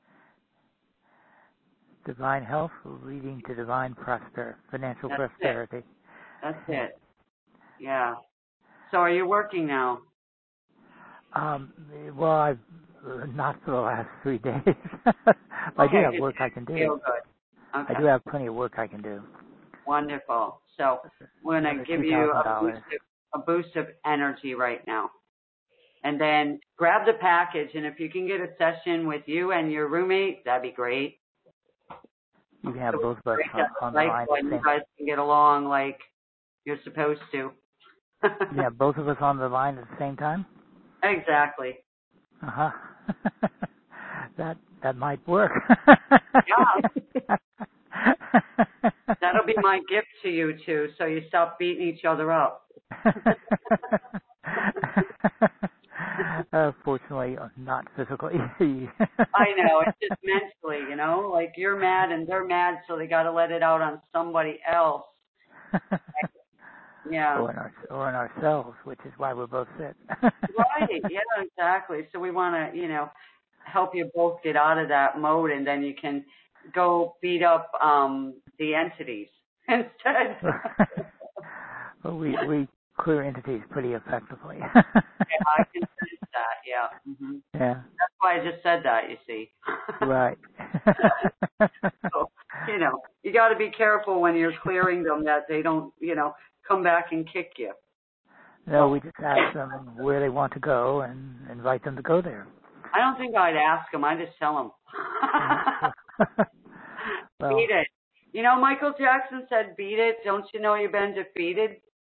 Divine health leading to divine prosperity, financial That's prosperity. It. That's it. Yeah. So are you working now? Um, well, I've uh, not for the last three days. I okay, do have work I can do. Feel good. Okay. I do have plenty of work I can do. Wonderful. So we're going to give you a boost, of, a boost of energy right now. And then grab the package, and if you can get a session with you and your roommate, that'd be great. You can have so both of us on, on the line. So you guys can get along like you're supposed to. Yeah, both of us on the line at the same time? Exactly. Uh-huh. that that might work. Yeah. That'll be my gift to you two, so you stop beating each other up. uh, fortunately, not physically. I know, it's just mentally, you know, like you're mad and they're mad, so they got to let it out on somebody else. Yeah. Or in, our, or in ourselves, which is why we're both sick. Right, yeah, exactly. So we want to, you know, help you both get out of that mode, and then you can go beat up um, the entities instead. Well, we, we clear entities pretty effectively. Yeah, I can sense that, yeah. Mm-hmm. Yeah. That's why I just said that, you see. Right. So, you know, you got to be careful when you're clearing them that they don't, you know, come back and kick you. No, we just ask them where they want to go and invite them to go there. I don't think I'd ask them. I just tell them. Well, beat it. You know, Michael Jackson said, beat it. Don't you know you've been defeated?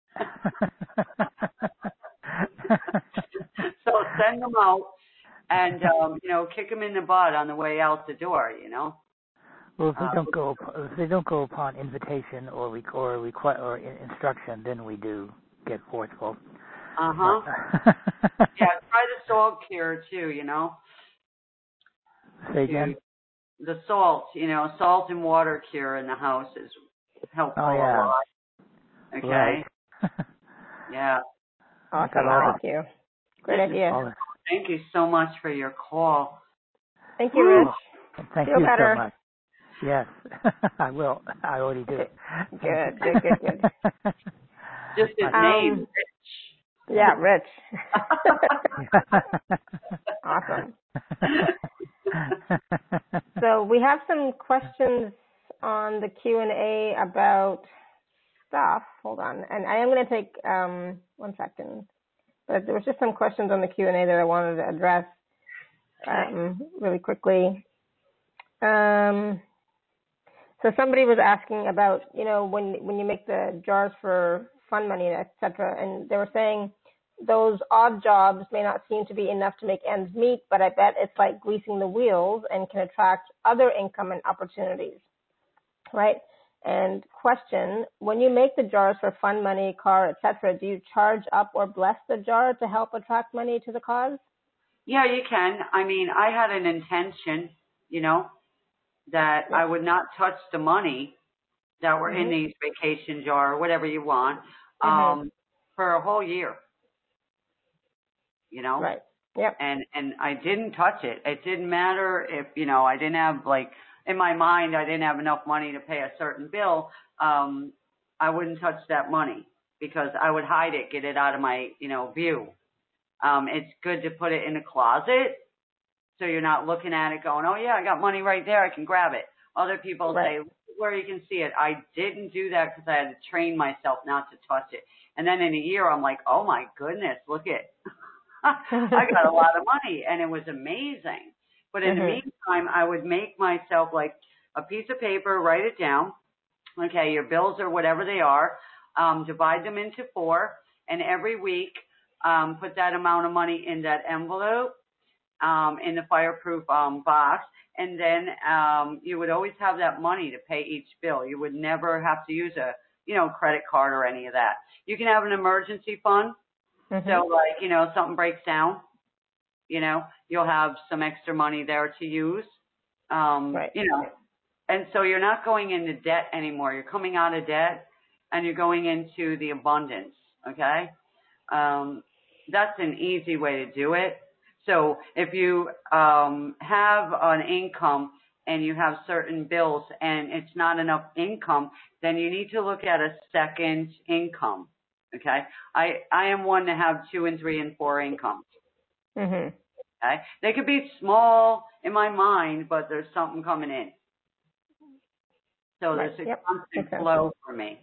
So send them out and, um, you know, kick them in the butt on the way out the door, you know. Well, if they uh, don't go, if they don't go upon invitation or re- or request or instruction, then we do get forceful. Uh huh. Yeah, try the salt cure too. You know. Say again. The salt, you know, salt and water cure in the house is helpful oh, yeah. a lot. Okay. Right. Yeah. Awesome. Thank you. Great idea. Thank you so much for your call. Thank you, Rich. Oh, thank Feel you better. so much. Yes, I will. I already do. Good, good, good, good. Just his Um, name, Rich. Yeah, Rich. Awesome. So we have some questions on the Q and A about stuff. Hold on. And I am going to take um, one second. But there was just some questions on the Q and A that I wanted to address um, really quickly. Um, so somebody was asking about, you know, when when you make the jars for fund money, et cetera, and they were saying those odd jobs may not seem to be enough to make ends meet, but I bet it's like greasing the wheels and can attract other income and opportunities, right? And question, when you make the jars for fund money, car, et cetera, do you charge up or bless the jar to help attract money to the cause? Yeah, you can. I mean, I had an intention, you know, that Yeah. I would not touch the money that were Mm-hmm. in these vacation jar or whatever you want um, Mm-hmm. for a whole year, you know? Right. Yep. And, and I didn't touch it. It didn't matter if, you know, I didn't have like, in my mind, I didn't have enough money to pay a certain bill. Um, I wouldn't touch that money because I would hide it, get it out of my, you know, view. Um, it's good to put it in a closet so you're not looking at it going, oh yeah, I got money right there. I can grab it. Other people Right. say where you can see it. I didn't do that because I had to train myself not to touch it. And then in a year, I'm like, oh my goodness, look at, I got a lot of money and it was amazing. But in Mm-hmm. the meantime, I would make myself like a piece of paper, write it down. Okay, your bills or whatever they are, um, divide them into four, and every week um, put that amount of money in that envelope, um, in the fireproof um, box, and then um, you would always have that money to pay each bill. You would never have to use a, you know, credit card or any of that. You can have an emergency fund. Mm-hmm. So, like, you know, something breaks down, you know, you'll have some extra money there to use, um, Right. you know. And so you're not going into debt anymore. You're coming out of debt and you're going into the abundance, okay? Um, that's an easy way to do it. So if you um, have an income and you have certain bills and it's not enough income, then you need to look at a second income. Okay, I, I am one to have two and three and four incomes. Mm-hmm. Okay, they could be small in my mind, but there's something coming in. So Right. there's a Yep. constant Okay. flow for me.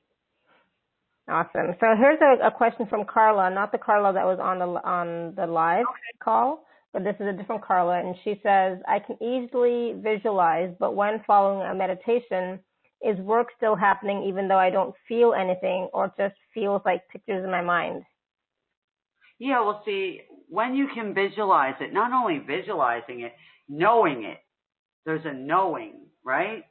Awesome. So here's a, a question from Carla, not the Carla that was on the on the live call, but this is a different Carla, and she says, I can easily visualize, but when following a meditation, is work still happening even though I don't feel anything or just feels like pictures in my mind? Yeah, well, see, when you can visualize it, not only visualizing it, knowing it, there's a knowing, right?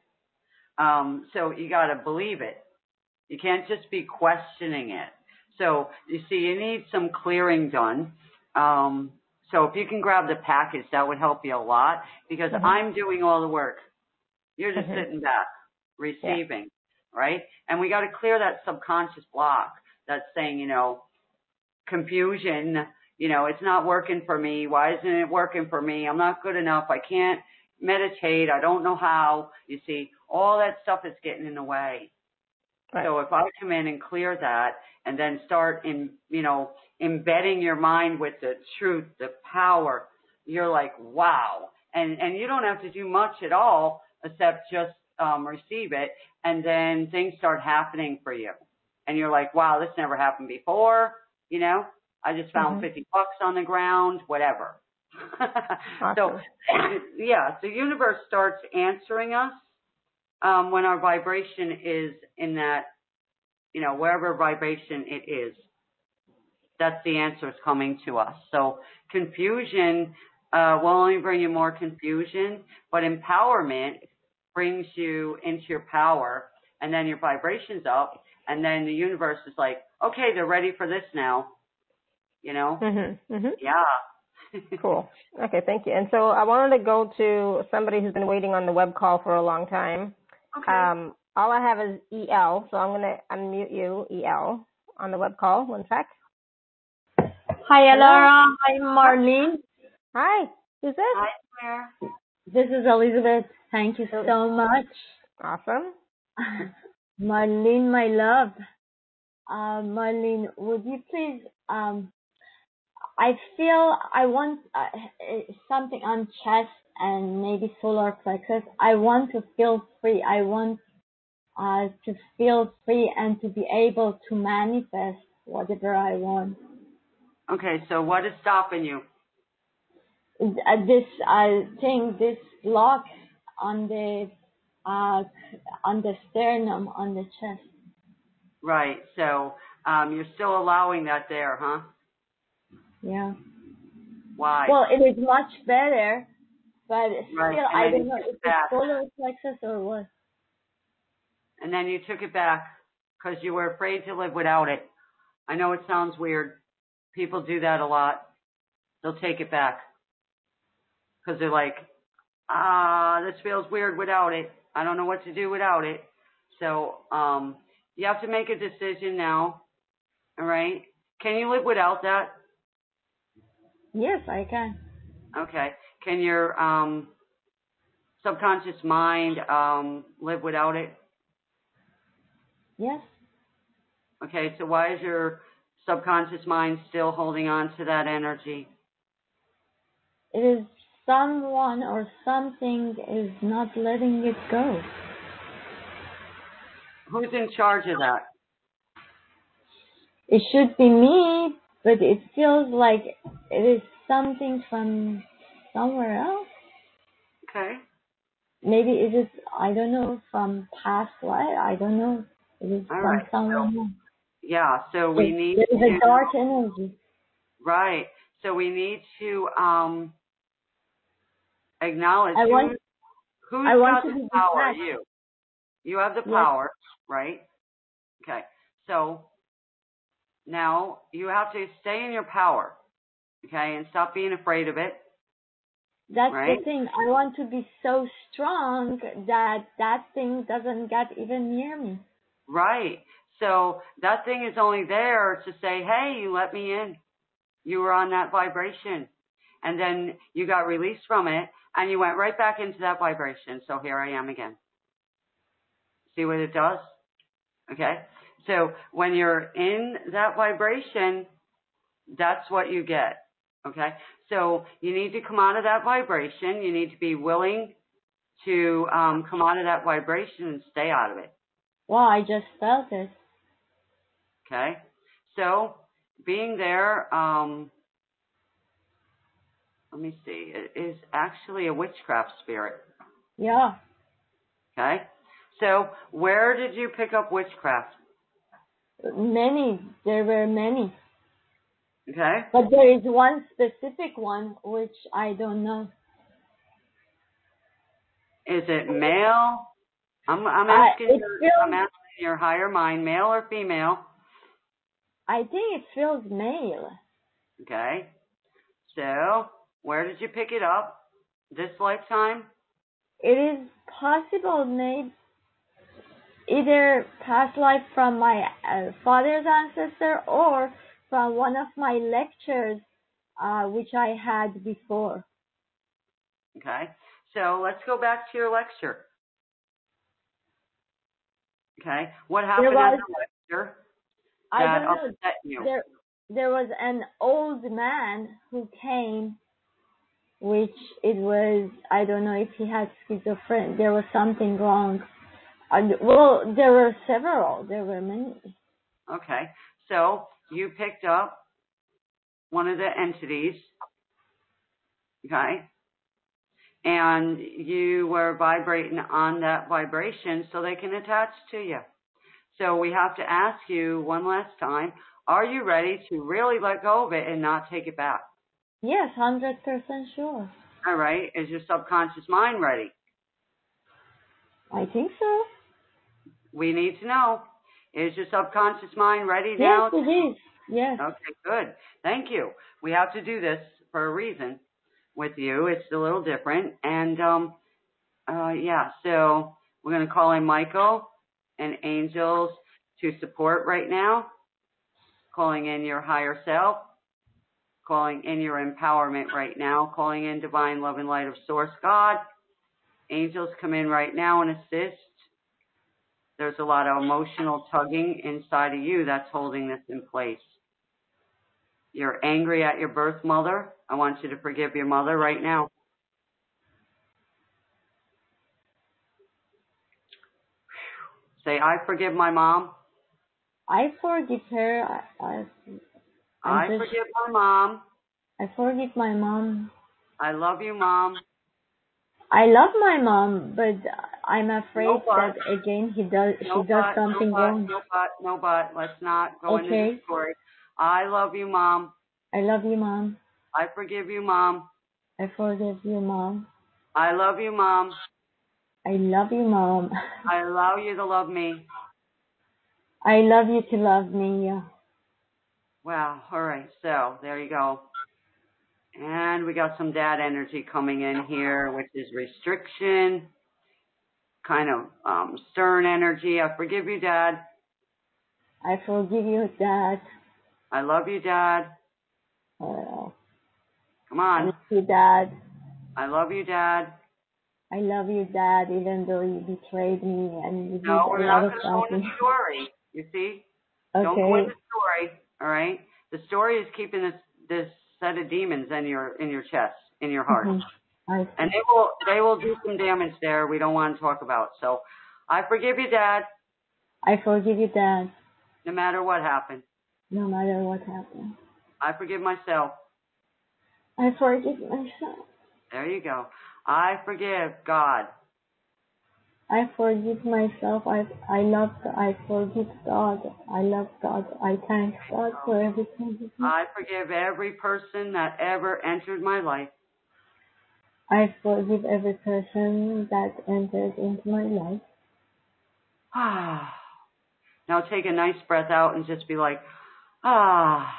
Um, so you got to believe it. You can't just be questioning it. So you see, you need some clearing done. Um, so if you can grab the package, that would help you a lot because Mm-hmm. I'm doing all the work. You're just Mm-hmm. sitting back, receiving, yeah. Right? And we got to clear that subconscious block that's saying, you know, confusion, you know, it's not working for me. Why isn't it working for me? I'm not good enough. I can't meditate. I don't know how. You see, all that stuff is getting in the way. Right. So if I come in and clear that and then start in, you know, embedding your mind with the truth, the power, you're like, wow. And, and you don't have to do much at all except just um, receive it. And then things start happening for you. And you're like, wow, this never happened before. You know, I just found Mm-hmm. fifty bucks on the ground, whatever. Awesome. So, yeah, the universe starts answering us um, when our vibration is in that, you know, wherever vibration it is. That's the answers coming to us. So confusion uh, will only bring you more confusion, but empowerment brings you into your power, and then your vibration's up, and then the universe is like, okay, they're ready for this now, you know? Mm-hmm. Mm-hmm. Yeah. Cool. Okay, thank you. And so I wanted to go to somebody who's been waiting on the web call for a long time. Okay. Um, all I have is E L, so I'm going to unmute you, E L, on the web call. One sec. Hi, Laura. Hi, Marlene. Hi. Who's this? Hi, Claire. This is Elizabeth. Thank you so much. Awesome. Marlene, my love. uh, Marlene, would you please, um, I feel I want uh, something on chest and maybe solar plexus. I want to feel free. I want uh, to feel free and to be able to manifest whatever I want. Okay, so what is stopping you? Uh, this I think this block on the uh, on the sternum, on the chest. Right, so um, you're still allowing that there, huh? Yeah. Why? Well, it is much better, but still, right. I don't know if if it's it's back. solar plexus or what. And then you took it back because you were afraid to live without it. I know it sounds weird. People do that a lot. They'll take it back because they're like, ah, this feels weird without it. I don't know what to do without it. So um, you have to make a decision now. All right? Can you live without that? Yes, I can. Okay. Can your um, subconscious mind um, live without it? Yes. Okay, so why is your subconscious mind still holding on to that energy? It is someone or something is not letting it go. Who's in charge of that? It should be me, but it feels like it is something from somewhere else. Okay. Maybe it is, I don't know, from past life. I don't know. It is All from right. someone So, else. yeah, so we It, need it is to... a dark energy. Right. So we need to um, acknowledge I who, want, who's I want got to the be power. detached. You. You have the Yes. power, right? Okay. So now you have to stay in your power, okay, and stop being afraid of it. That's right? the thing. I want to be so strong that that thing doesn't get even near me. Right. So that thing is only there to say, hey, you let me in. You were on that vibration. And then you got released from it and you went right back into that vibration. So here I am again. See what it does? Okay. So when you're in that vibration, that's what you get. Okay. So you need to come out of that vibration. You need to be willing to um, come out of that vibration and stay out of it. Wow, I just felt it. Okay. So being there, um, let me see, it is actually a witchcraft spirit. Yeah. Okay. So where did you pick up witchcraft? Many. There were many. Okay. But there is one specific one which I don't know. Is it male? I'm, I'm I, asking it your, feels, I'm asking your higher mind, male or female? I think it feels male. Okay. So where did you pick it up? This lifetime? It is possible, maybe either past life from my uh, father's ancestor or from one of my lectures, uh, which I had before. Okay. So let's go back to your lecture. Okay. What happened was, at the lecture I that don't know, upset you? there, there was an old man who came, which it was, I don't know if he had schizophrenia. There was something wrong. Uh, well, there were several. There were many. Okay. So you picked up one of the entities, okay, and you were vibrating on that vibration so they can attach to you. So we have to ask you one last time, are you ready to really let go of it and not take it back? Yes, one hundred percent sure. All right. Is your subconscious mind ready? I think so. We need to know. Is your subconscious mind ready Yes, now? it is. Yes. Okay, good. Thank you. We have to do this for a reason with you. It's a little different. And, um, uh, yeah, so we're going to call in Michael and angels to support right now, calling in your higher self, calling in your empowerment right now, calling in divine love and light of source God. Angels come in right now and assist there's a lot of emotional tugging inside of you that's holding this in place. You're angry at your birth mother. I want you to forgive your mother right now. Say, I forgive my mom. I forgive her. I, I, I just, forgive my mom. I forgive my mom. I love you, Mom. I love my mom, but I'm afraid no that again he does no she does but, something no but, wrong. No but, no but. Let's not go okay. into the story. I love you, Mom. I love you, Mom. I forgive you, Mom. I forgive you, Mom. I love you, Mom. I love you, Mom. I allow you to love me. I love you to love me, yeah. Wow. All right. So there you go. And we got some dad energy coming in here, which is restriction, kind of um, stern energy. I forgive you, Dad. I forgive you, Dad. I love you, Dad. Uh, Come on. I love you, Dad. I love you, Dad. I love you, Dad, even though you betrayed me and you did no, a we're lot not of going to go into something. the story. You see? Okay. Don't go into the story. All right. The story is keeping this this set of demons in your in your chest, in your heart, mm-hmm. I see. And they will they will do some damage there. We don't want to talk about. So, I forgive you, Dad. I forgive you, Dad. No matter what happened. No matter what happened. I forgive myself. I forgive myself. There you go. I forgive God. I forgive myself. I I love. I forgive God. I love God. I thank God for everything. I forgive every person that ever entered my life. I forgive every person that entered into my life. Ah. Now take a nice breath out and just be like, ah.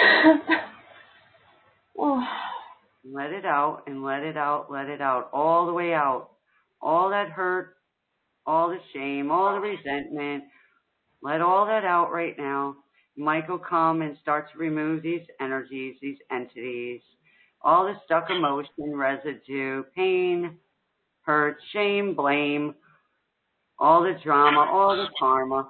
Oh. Let it out and let it out, let it out, all the way out. All that hurt, all the shame, all the resentment. Let all that out right now. Michael, come and start to remove these energies, these entities, all the stuck emotion, residue, pain, hurt, shame, blame, all the drama, all the karma.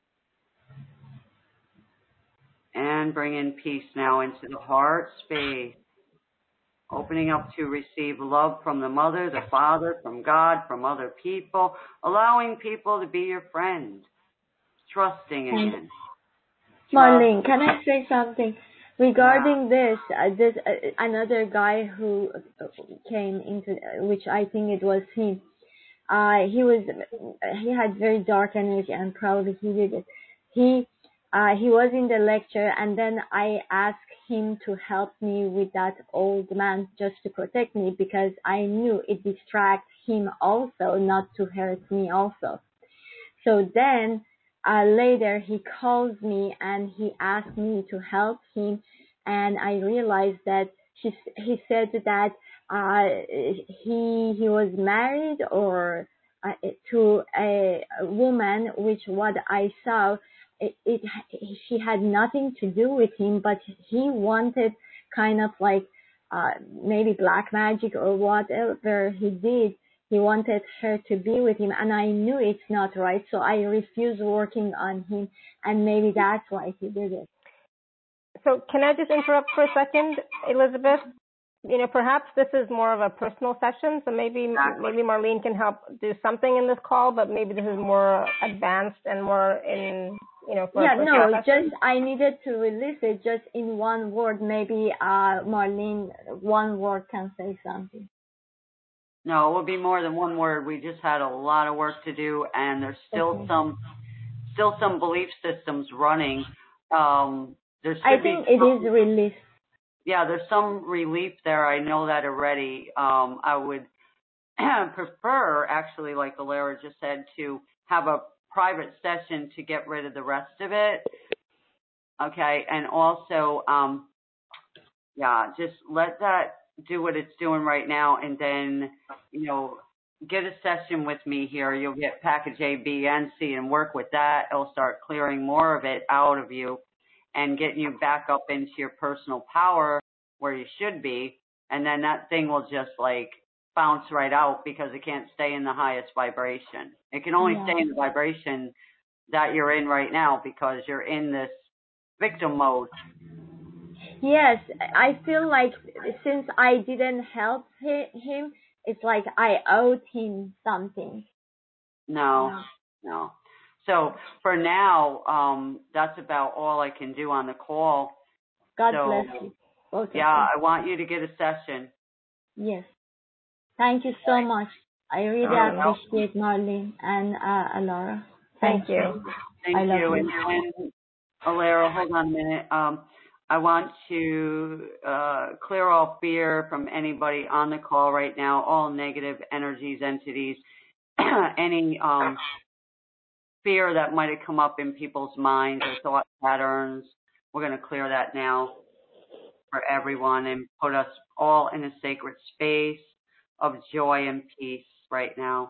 And bring in peace now into the heart space. Opening up to receive love from the mother, the father, from God, from other people. Allowing people to be your friend. Trusting again. Marlene, can I say something? Regarding yeah. this, uh, this uh, another guy who came into, uh, which I think it was him. Uh, he was, he had very dark energy, and probably he did it. He, uh, he was in the lecture, and then I asked him to help me with that old man just to protect me, because I knew it distracts him also, not to hurt me also. So then, uh, later he calls me and he asked me to help him, and I realized that she, he said that uh, he he was married or uh, to a, a woman, which what I saw, it, it she had nothing to do with him, but he wanted kind of like uh, maybe black magic or whatever he did. He wanted her to be with him, and I knew it's not right, so I refused working on him, and maybe that's why he did it. So can I just interrupt for a second, Elizabeth? You know, perhaps this is more of a personal session, so maybe exactly. maybe Marlene can help do something in this call, but maybe this is more advanced and more in, you know, for yeah, a no, session. just I needed to release it just in one word. Maybe uh, Marlene, one word can say something. No, it will be more than one word. We just had a lot of work to do, and there's still okay. some, still some belief systems running. Um, there should I think be it some, is released. Yeah, there's some relief there. I know that already. Um, I would prefer, actually, like Alara just said, to have a private session to get rid of the rest of it. Okay, and also, um, yeah, just let that do what it's doing right now, and then, you know, get a session with me here. You'll get package A, B, and C and work with that. It'll start clearing more of it out of you and getting you back up into your personal power where you should be. And then that thing will just like bounce right out because it can't stay in the highest vibration. It can only yeah. stay in the vibration that you're in right now because you're in this victim mode. Yes, I feel like since I didn't help him, it's like I owed him something. No, Yeah. no. So for now, um, that's about all I can do on the call. God so, bless you. Both yeah, I want you to get a session. Yes. Thank you so much. I really Oh, appreciate Marlene and uh, Alara. Thank, Thank you. you. Thank I love you. you. And, and Alara, hold on a minute. Um, I want to uh, clear all fear from anybody on the call right now, all negative energies, entities, any um, fear that might have come up in people's minds or thought patterns. We're going to clear that now for everyone and put us all in a sacred space of joy and peace right now.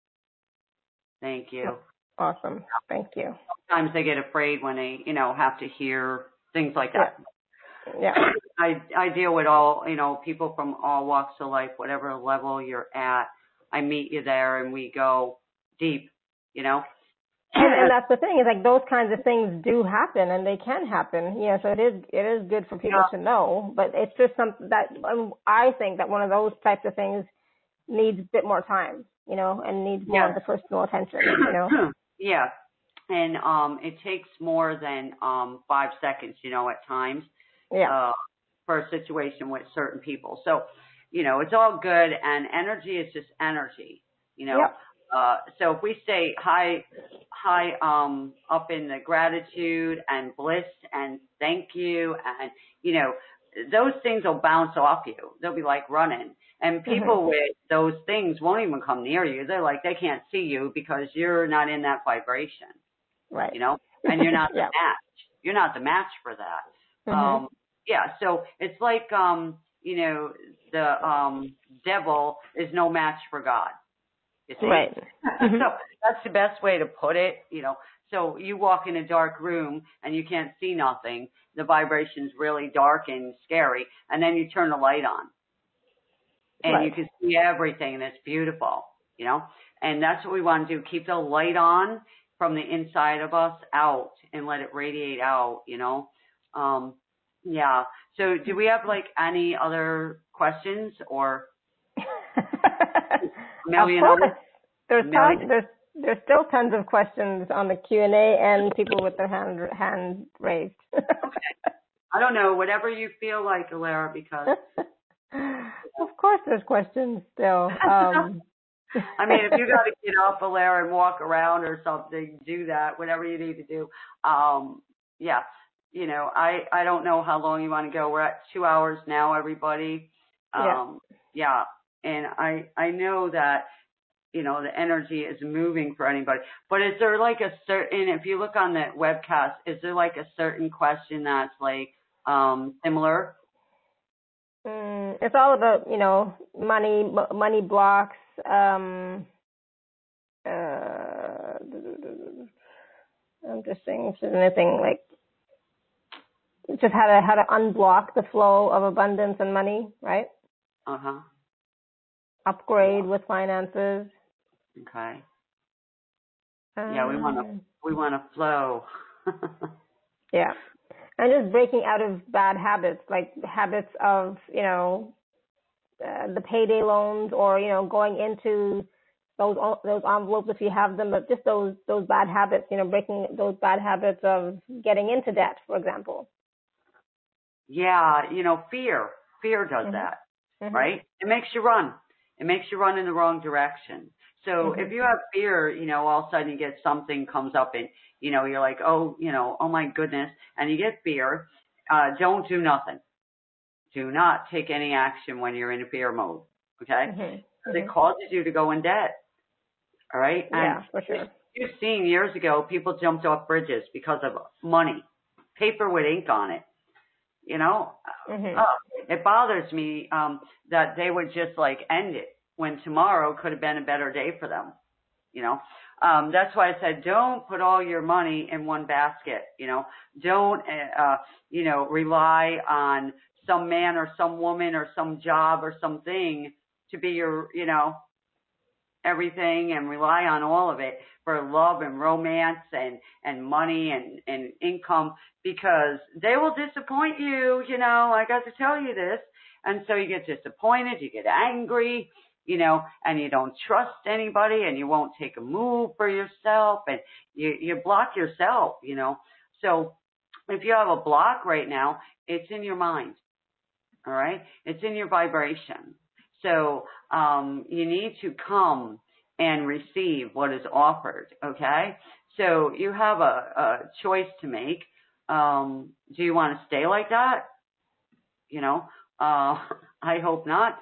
Thank you. Awesome. Thank you. Sometimes they get afraid when they, you know, have to hear things like that. Yeah. yeah. I, I deal with all, you know, people from all walks of life, whatever level you're at. I meet you there and we go deep, you know. And, and that's the thing is like those kinds of things do happen and they can happen. Yeah, so it is it is good for people yeah. to know, but it's just something that um, I think that one of those types of things needs a bit more time, you know, and needs more yeah. of the personal attention, you know. Yeah, and um, it takes more than um five seconds, you know, at times. Yeah. Uh, for a situation with certain people, so you know it's all good, and energy is just energy, you know. Yep. Uh, so if we stay high, high, um, up in the gratitude and bliss and thank you, and, you know, those things will bounce off you. They'll be like running. And people mm-hmm. with those things won't even come near you. They're like, they can't see you because you're not in that vibration. Right. You know, and you're not yeah. the match. You're not the match for that. Mm-hmm. Um, yeah. So it's like, um, you know, the, um, devil is no match for God. You see? Right. So that's the best way to put it, you know. So you walk in a dark room and you can't see nothing. The vibration's really dark and scary. And then you turn the light on. And right. you can see everything and it's beautiful, you know. And that's what we want to do. Keep the light on from the inside of us out and let it radiate out, you know. Um, yeah. So do we have like any other questions or... Million of course. Other, there's, million. tons, there's there's still tons of questions on the Q and A and people with their hand hand raised. Okay. I don't know, whatever you feel like, Alara, because of course there's questions still. Um, I mean, if you got to get off Alara and walk around or something, do that. Whatever you need to do. Um, yeah, you know, I I don't know how long you want to go. We're at two hours now, everybody. Um, yeah. yeah, and I I know that. You know, the energy is moving for anybody. But is there like a certain, if you look on the webcast, is there like a certain question that's like um, similar? Mm, it's all about, you know, money, money blocks. Um, uh, I'm just saying if there's anything like just how to how to unblock the flow of abundance and money, right? Uh huh. Upgrade yeah. with finances. Okay. Um, yeah, we want to we want to flow. yeah, and just breaking out of bad habits, like habits of you know uh, the payday loans, or you know going into those those envelopes if you have them, but just those those bad habits, you know, breaking those bad habits of getting into debt, for example. Yeah, you know, fear fear does mm-hmm. that, mm-hmm. right? It makes you run. It makes you run in the wrong direction. So mm-hmm. if you have fear, you know, all of a sudden you get something comes up and, you know, you're like, oh, you know, oh my goodness. And you get fear. Uh, don't do nothing. Do not take any action when you're in a fear mode. Okay. Mm-hmm. It causes you to go in debt. All right. Yeah, and for sure. You've seen years ago, people jumped off bridges because of money, paper with ink on it. You know, mm-hmm. oh, it bothers me um, that they would just like end it when tomorrow could have been a better day for them. You know, um, that's why I said, don't put all your money in one basket. You know, don't, uh, you know, rely on some man or some woman or some job or something to be your, you know, everything and rely on all of it for love and romance and, and money and, and income, because they will disappoint you. You know, I got to tell you this. And so you get disappointed, you get angry, you know, and you don't trust anybody, and you won't take a move for yourself, and you, you block yourself, you know. So if you have a block right now, it's in your mind. All right. It's in your vibration. So, um, you need to come and receive what is offered. Okay. So you have a, a choice to make. Um, do you want to stay like that? You know, uh, I hope not.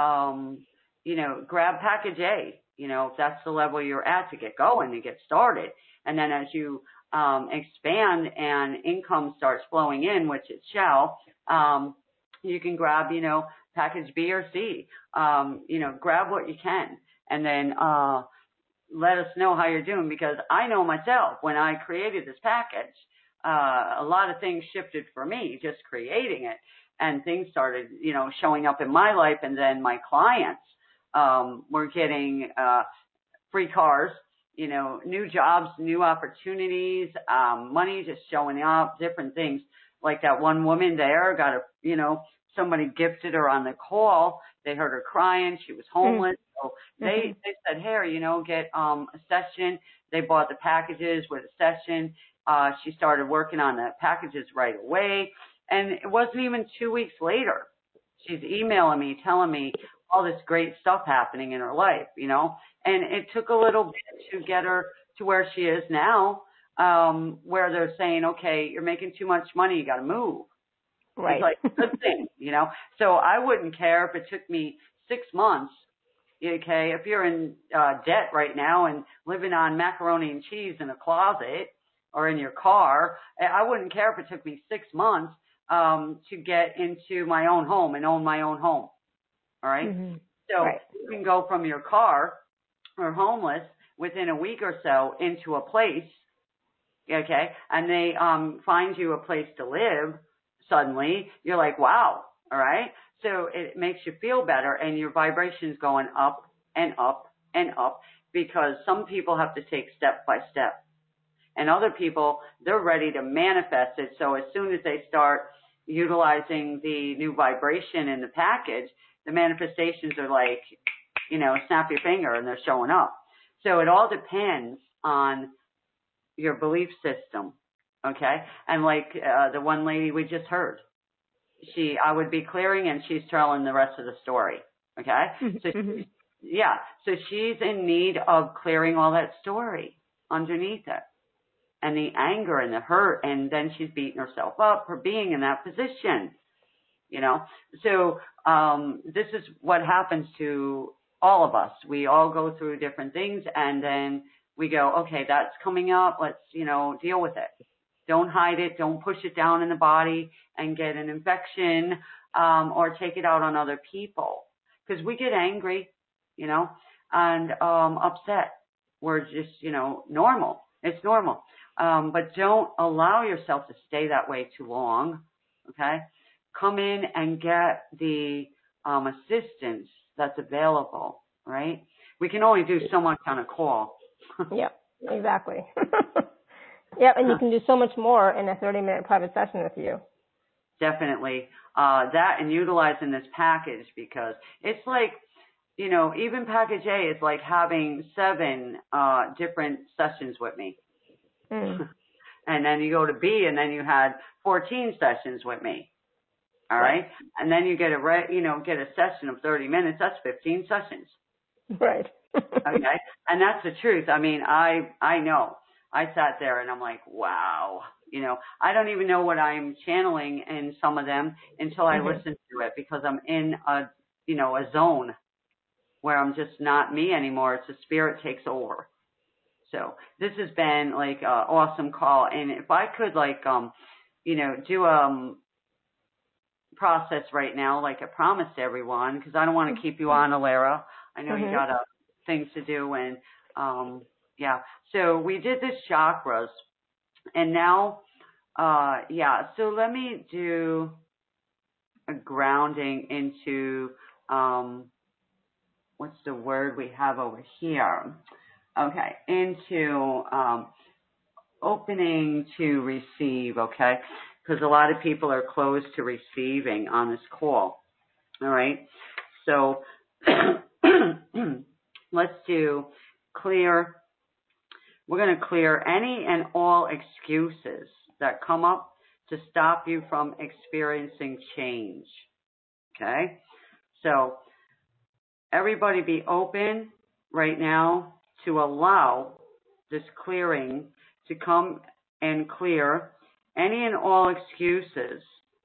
Um, you know, grab package A, you know, if that's the level you're at to get going, to get started. And then as you, um, expand and income starts flowing in, which it shall, um, you can grab, you know, package B or C, um, you know, grab what you can, and then, uh, let us know how you're doing, because I know myself, when I created this package, uh, a lot of things shifted for me just creating it, and things started, you know, showing up in my life. And then my clients, um, were getting, uh, free cars, you know, new jobs, new opportunities, um, money just showing up, different things. Like that one woman there got a, you know, somebody gifted her on the call. They heard her crying. She was homeless. Mm-hmm. So they, mm-hmm. they said, here, you know, get, um, a session. They bought the packages with a session. Uh, she started working on the packages right away. And it wasn't even two weeks later. She's emailing me, telling me all this great stuff happening in her life, you know, and it took a little bit to get her to where she is now, um, where they're saying, okay, you're making too much money. You got to move. Right. It's like a good thing, you know, so I wouldn't care if it took me six months. Okay. If you're in uh, debt right now and living on macaroni and cheese in a closet or in your car, I wouldn't care if it took me six months um, to get into my own home and own my own home. All right. Mm-hmm. So right. You can go from your car or homeless within a week or so into a place. Okay. And they um, find you a place to live. Suddenly you're like, wow. All right. So it makes you feel better, and your vibration's going up and up and up, because some people have to take step by step, and other people, they're ready to manifest it. So as soon as they start utilizing the new vibration in the package, the manifestations are like, you know, snap your finger and they're showing up. So it all depends on your belief system. Okay. And like, uh, the one lady we just heard, she, I would be clearing, and she's telling the rest of the story. Okay. So she, yeah. So she's in need of clearing all that story underneath it, and the anger and the hurt. And then she's beating herself up for being in that position, you know? So, um, this is what happens to all of us. We all go through different things, and then we go, okay, that's coming up. Let's, you know, deal with it. Don't hide it. Don't push it down in the body and get an infection, um, or take it out on other people. Because we get angry, you know, and um, upset. We're just, you know, normal. It's normal. Um, but don't allow yourself to stay that way too long, okay? Come in and get the um, assistance that's available, right? We can only do so much on a call. Yeah, exactly. Yeah, and you can do so much more in a thirty-minute private session with you. Definitely. Uh, that and utilizing this package, because it's like, you know, even package A is like having seven uh, different sessions with me. Mm. And then you go to B, and then you had fourteen sessions with me. All right. right? And then you get a, re- you know, get a session of thirty minutes. That's fifteen sessions. Right. Okay. And that's the truth. I mean, I, I know. I sat there and I'm like, wow, you know, I don't even know what I'm channeling in some of them until I mm-hmm. listen to it, because I'm in a, you know, a zone where I'm just not me anymore. It's the spirit takes over. So this has been like an awesome call. And if I could like, um, you know, do a um, process right now, like I promised everyone, because I don't want to keep you on, Alara. I know mm-hmm. you got uh, things to do. And, um, yeah, so we did the chakras, and now, uh, yeah, so let me do a grounding into, um, what's the word we have over here? Okay, into um, opening to receive, okay? Because a lot of people are closed to receiving on this call, all right? So let's do clear. We're going to clear any and all excuses that come up to stop you from experiencing change, okay? So everybody be open right now to allow this clearing to come and clear any and all excuses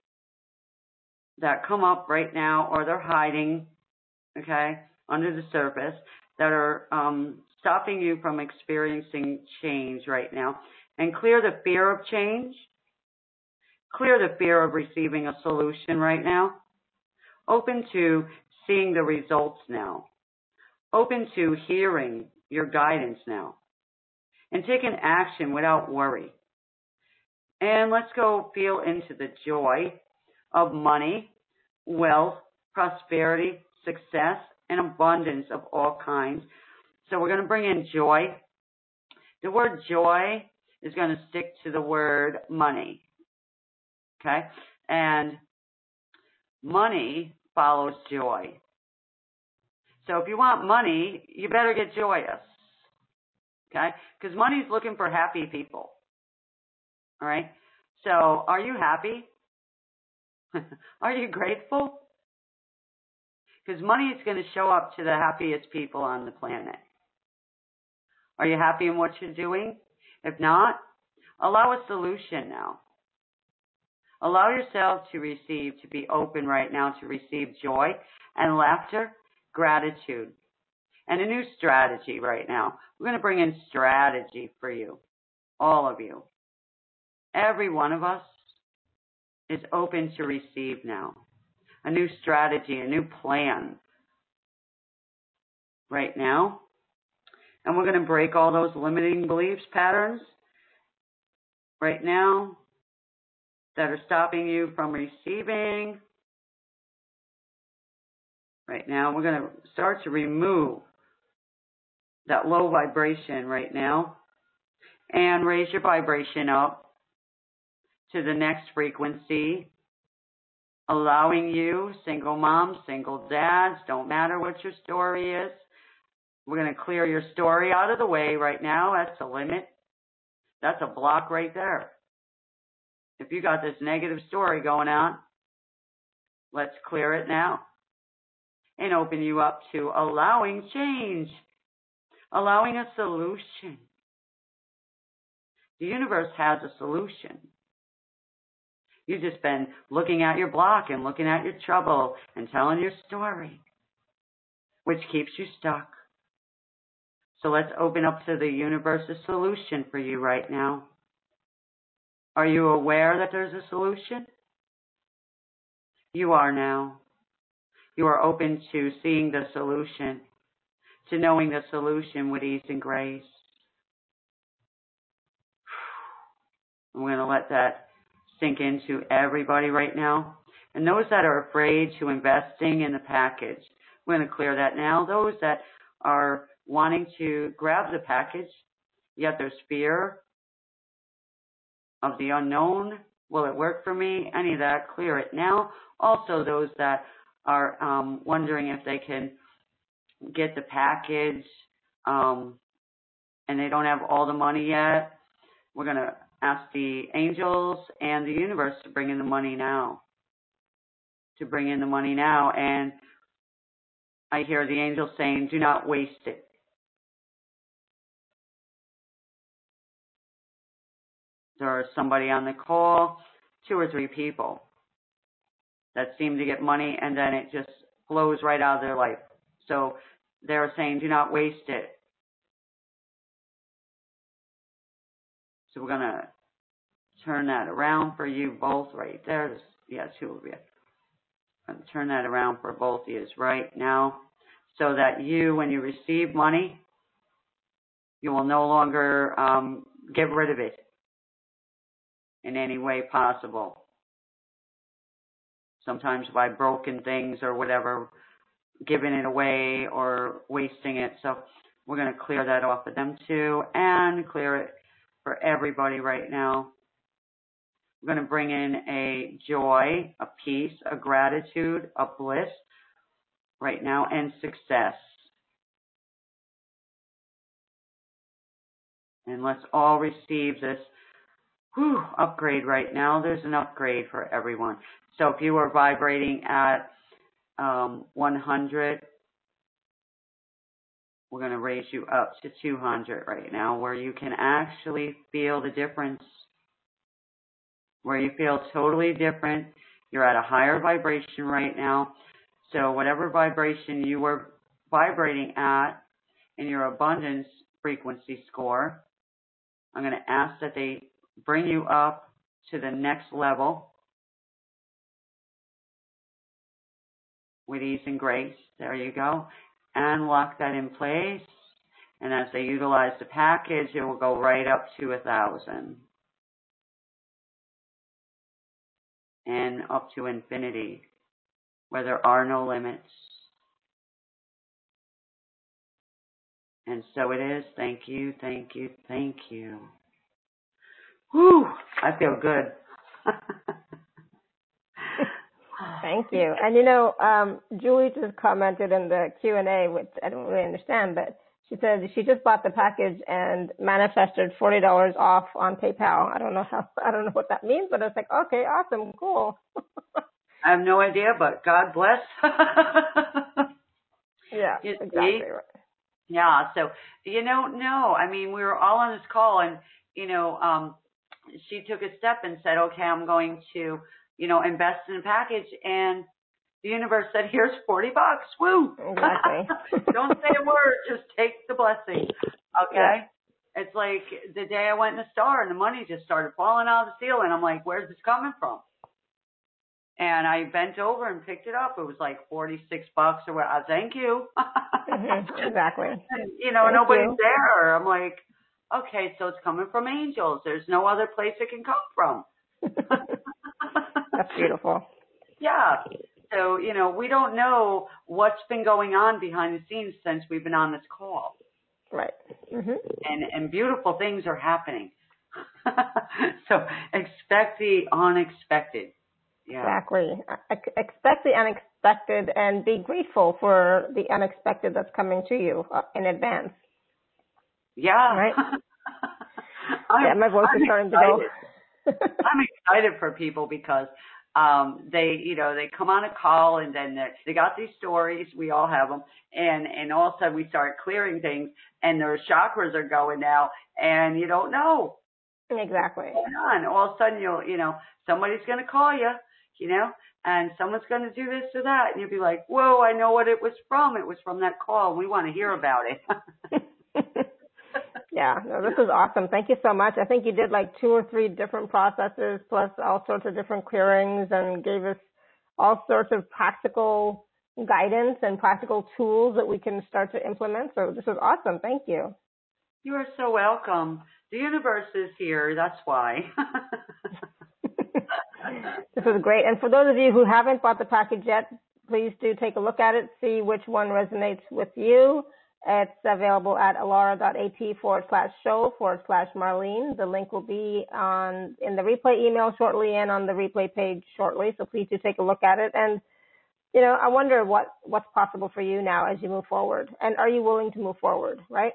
that come up right now, or they're hiding, okay, under the surface, that are um, stopping you from experiencing change right now. And clear the fear of change. Clear the fear of receiving a solution right now. Open to seeing the results now. Open to hearing your guidance now. And taking action without worry. And let's go feel into the joy of money, wealth, prosperity, success, and abundance of all kinds. So we're going to bring in joy. The word joy is going to stick to the word money. Okay? And money follows joy. So if you want money, you better get joyous. Okay? Because money's looking for happy people. All right? So are you happy? Are you grateful? Because money is going to show up to the happiest people on the planet. Are you happy in what you're doing? If not, allow a solution now. Allow yourself to receive, to be open right now, to receive joy and laughter, gratitude, and a new strategy right now. We're going to bring in strategy for you, all of you. Every one of us is open to receive now. A new strategy, a new plan right now. And we're going to break all those limiting beliefs patterns right now that are stopping you from receiving. Right now, we're going to start to remove that low vibration right now and raise your vibration up to the next frequency, allowing you, single moms, single dads, don't matter what your story is. We're going to clear your story out of the way right now. That's a limit. That's a block right there. If you got this negative story going on, let's clear it now and open you up to allowing change, allowing a solution. The universe has a solution. You've just been looking at your block and looking at your trouble and telling your story, which keeps you stuck. So let's open up to the universe's solution for you right now. Are you aware that there's a solution? You are now. You are open to seeing the solution, to knowing the solution with ease and grace. I'm going to let that sink into everybody right now. And those that are afraid to investing in the package, we're going to clear that now. Those that are wanting to grab the package, yet there's fear of the unknown. Will it work for me? Any of that, clear it now. Also, those that are um, wondering if they can get the package um, and they don't have all the money yet, we're going to ask the angels and the universe to bring in the money now. To bring in the money now. And I hear the angels saying, do not waste it. There is somebody on the call, two or three people that seem to get money and then it just flows right out of their life. So they're saying, do not waste it. So we're going to turn that around for you both right there. There's, yeah, two of you. I'm going to turn that around for both of you right now so that you, when you receive money, you will no longer um, get rid of it in any way possible. Sometimes by broken things or whatever, giving it away or wasting it. So we're going to clear that off of them too, and clear it for everybody right now. We're going to bring in a joy, a peace, a gratitude, a bliss right now, and success. And let's all receive this whew, upgrade right now. There's an upgrade for everyone. So if you are vibrating at um, one hundred, we're going to raise you up to two hundred right now, where you can actually feel the difference, where you feel totally different. You're at a higher vibration right now. So whatever vibration you were vibrating at in your abundance frequency score, I'm going to ask that they bring you up to the next level with ease and grace. There you go. And lock that in place. And as they utilize the package, it will go right up to a thousand. And up to infinity, where there are no limits. And so it is. Thank you, thank you, thank you. Whew, I feel good. Thank you. And you know, um, Julie just commented in the Q and A, which I don't really understand, but she said she just bought the package and manifested forty dollars off on PayPal. I don't know how, I don't know what that means, but it's like, okay, awesome, cool. I have no idea, but God bless. Yeah, you exactly see? right. Yeah, so, you know, no, I mean, we were all on this call and, you know, um, she took a step and said, okay, I'm going to, you know, invest in a package, and the universe said, here's forty bucks. Woo! Exactly. Don't say a word, just take the blessing. Okay? Yeah. It's like the day I went in the store and the money just started falling out of the ceiling. I'm like, where's this coming from? And I bent over and picked it up. It was like forty-six bucks or what. Uh, thank you. Mm-hmm. Exactly. And, you know, Thank nobody's you. there. I'm like, okay, so it's coming from angels. There's no other place it can come from. That's beautiful. Yeah. So, you know, we don't know what's been going on behind the scenes since we've been on this call. Right. Mm-hmm. And, and beautiful things are happening. So expect the unexpected. Yeah. Exactly. Expect the unexpected and be grateful for the unexpected that's coming to you in advance. Yeah. Right? Yeah, my voice I'm is starting excited. to go. I'm excited for people because um, they, you know, they come on a call and then they got these stories. We all have them. And, and all of a sudden we start clearing things and their chakras are going now and you don't know. Exactly. What's going on? All of a sudden you'll, you know, somebody's going to call you, you know, and someone's going to do this or that. And you'll be like, whoa, I know what it was from. It was from that call. We want to hear about it. Yeah, no, this is awesome. Thank you so much. I think you did like two or three different processes plus all sorts of different clearings and gave us all sorts of practical guidance and practical tools that we can start to implement. So this is awesome. Thank you. You are so welcome. The universe is here. That's why. This is great. And for those of you who haven't bought the package yet, please do take a look at it, see which one resonates with you. It's available at alara.at forward slash show forward slash Marlene. The link will be on in the replay email shortly and on the replay page shortly. So please do take a look at it. And, you know, I wonder what, what's possible for you now as you move forward. And are you willing to move forward, right?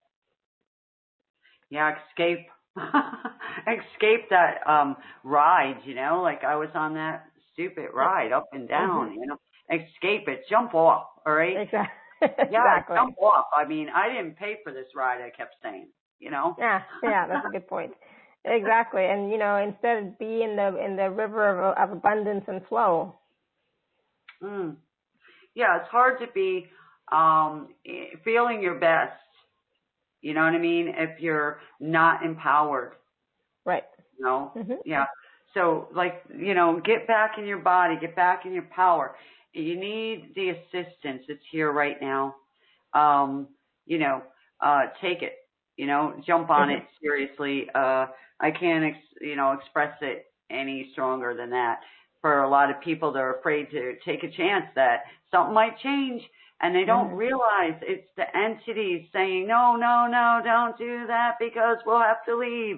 Yeah, escape. Escape that um ride, you know, like I was on that stupid ride up and down, mm-hmm. you know. Escape it, jump off, all right? Exactly. Yeah, exactly. jump off. I mean, I didn't pay for this ride, I kept saying, you know? Yeah, yeah, that's a good point. Exactly. And, you know, instead be in the in the river of, of abundance and flow. Mm. Yeah, it's hard to be um feeling your best. You know what I mean? If you're not empowered. Right. You know? Mm-hmm. Yeah. So, like, you know, get back in your body, get back in your power. You need the assistance. It's here right now. Um, you know, uh, take it, you know, jump on mm-hmm. it seriously. Uh, I can't, ex- you know, express it any stronger than that. for a lot of people, they're afraid to take a chance that something might change, and they don't mm-hmm. realize it's the entities saying, no, no, no, don't do that because we'll have to leave.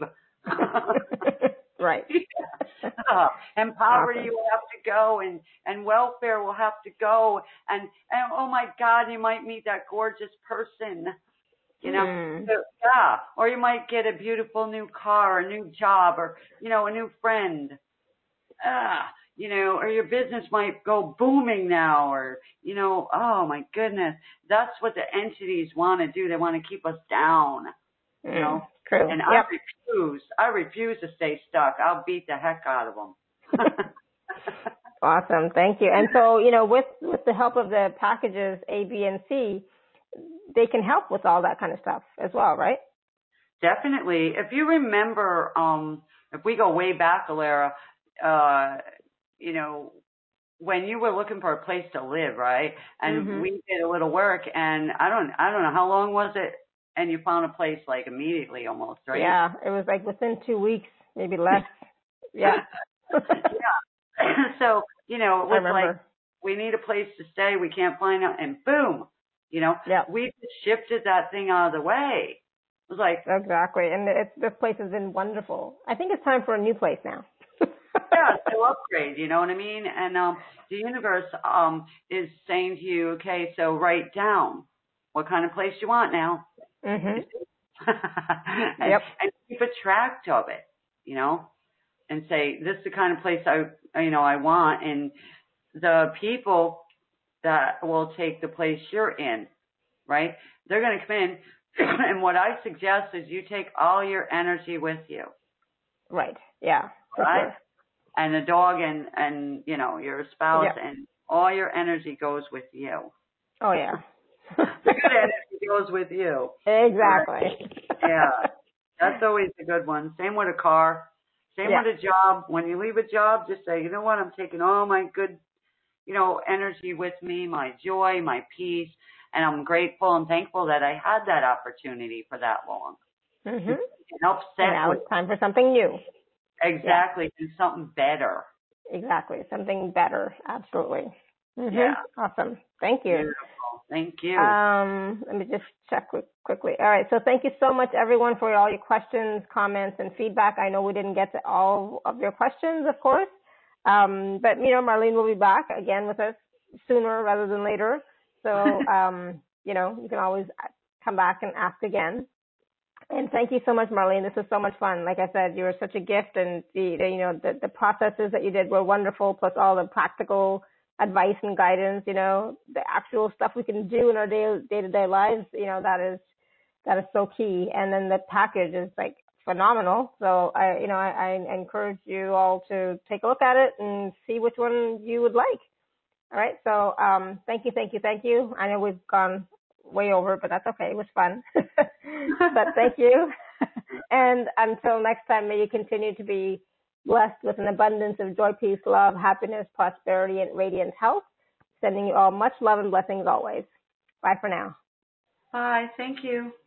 Right. uh, and poverty awesome. will have to go, and, and welfare will have to go, and, and oh my God, you might meet that gorgeous person, you know, mm. so, yeah, or you might get a beautiful new car, a new job, or, you know, a new friend, ah, you know, or your business might go booming now, or, you know, oh my goodness, that's what the entities want to do. They want to keep us down, you mm. know. True. And yep. I refuse. I refuse to stay stuck. I'll beat the heck out of them. Awesome. Thank you. And so, you know, with, with the help of the packages A, B, and C, they can help with all that kind of stuff as well, right? Definitely. If you remember, um, if we go way back, Alara, uh, you know, when you were looking for a place to live, right? And mm-hmm. we did a little work, and I don't, I don't know, how long was it? And you found a place like immediately almost, right? Yeah, it was like within two weeks, maybe less. Yeah. Yeah. So, you know, it was like, we need a place to stay. We can't find out. And boom, you know, yeah. we just shifted that thing out of the way. It was like. Exactly. And it's, this place has been wonderful. I think it's time for a new place now. Yeah, to upgrade, you know what I mean? And um, the universe um is saying to you, okay, so write down what kind of place you want now. Mm-hmm. and, yep. and keep a track of it, you know, and say, this is the kind of place I, you know, I want. And the people that will take the place you're in, right, they're going to come in. And what I suggest is you take all your energy with you. Right. Yeah. Right. Sure. And the dog and, and, you know, your spouse yep. and all your energy goes with you. Oh, yeah. The good energy goes with you. Exactly. Right? Yeah. That's always a good one. Same with a car. Same yeah. with a job. When you leave a job, just say, you know what, I'm taking all my good, you know, energy with me, my joy, my peace, and I'm grateful and thankful that I had that opportunity for that long. Mm-hmm. It helps set. And now with, it's time for something new. Exactly. Yeah. Do something better. Exactly. Something better. Absolutely. Mm-hmm. Yeah. Awesome. Thank you. Beautiful. Thank you. Um, let me just check quick, quickly. All right. So thank you so much, everyone, for all your questions, comments, and feedback. I know we didn't get to all of your questions, of course. Um, but, you know, Marlene will be back again with us sooner rather than later. So, um, you know, you can always come back and ask again. And thank you so much, Marlene. This was so much fun. Like I said, you were such a gift, and the, the you know the, the processes that you did were wonderful. Plus all the practical advice and guidance. You know, the actual stuff we can do in our day day to day lives. You know, that is that is so key. And then the package is like phenomenal. So I, you know, I, I encourage you all to take a look at it and see which one you would like. All right. So um, thank you, thank you, thank you. I know we've gone way over, but that's okay. It was fun. But thank you. And until next time, may you continue to be blessed with an abundance of joy, peace, love, happiness, prosperity, and radiant health. Sending you all much love and blessings always. Bye for now. Bye. Thank you.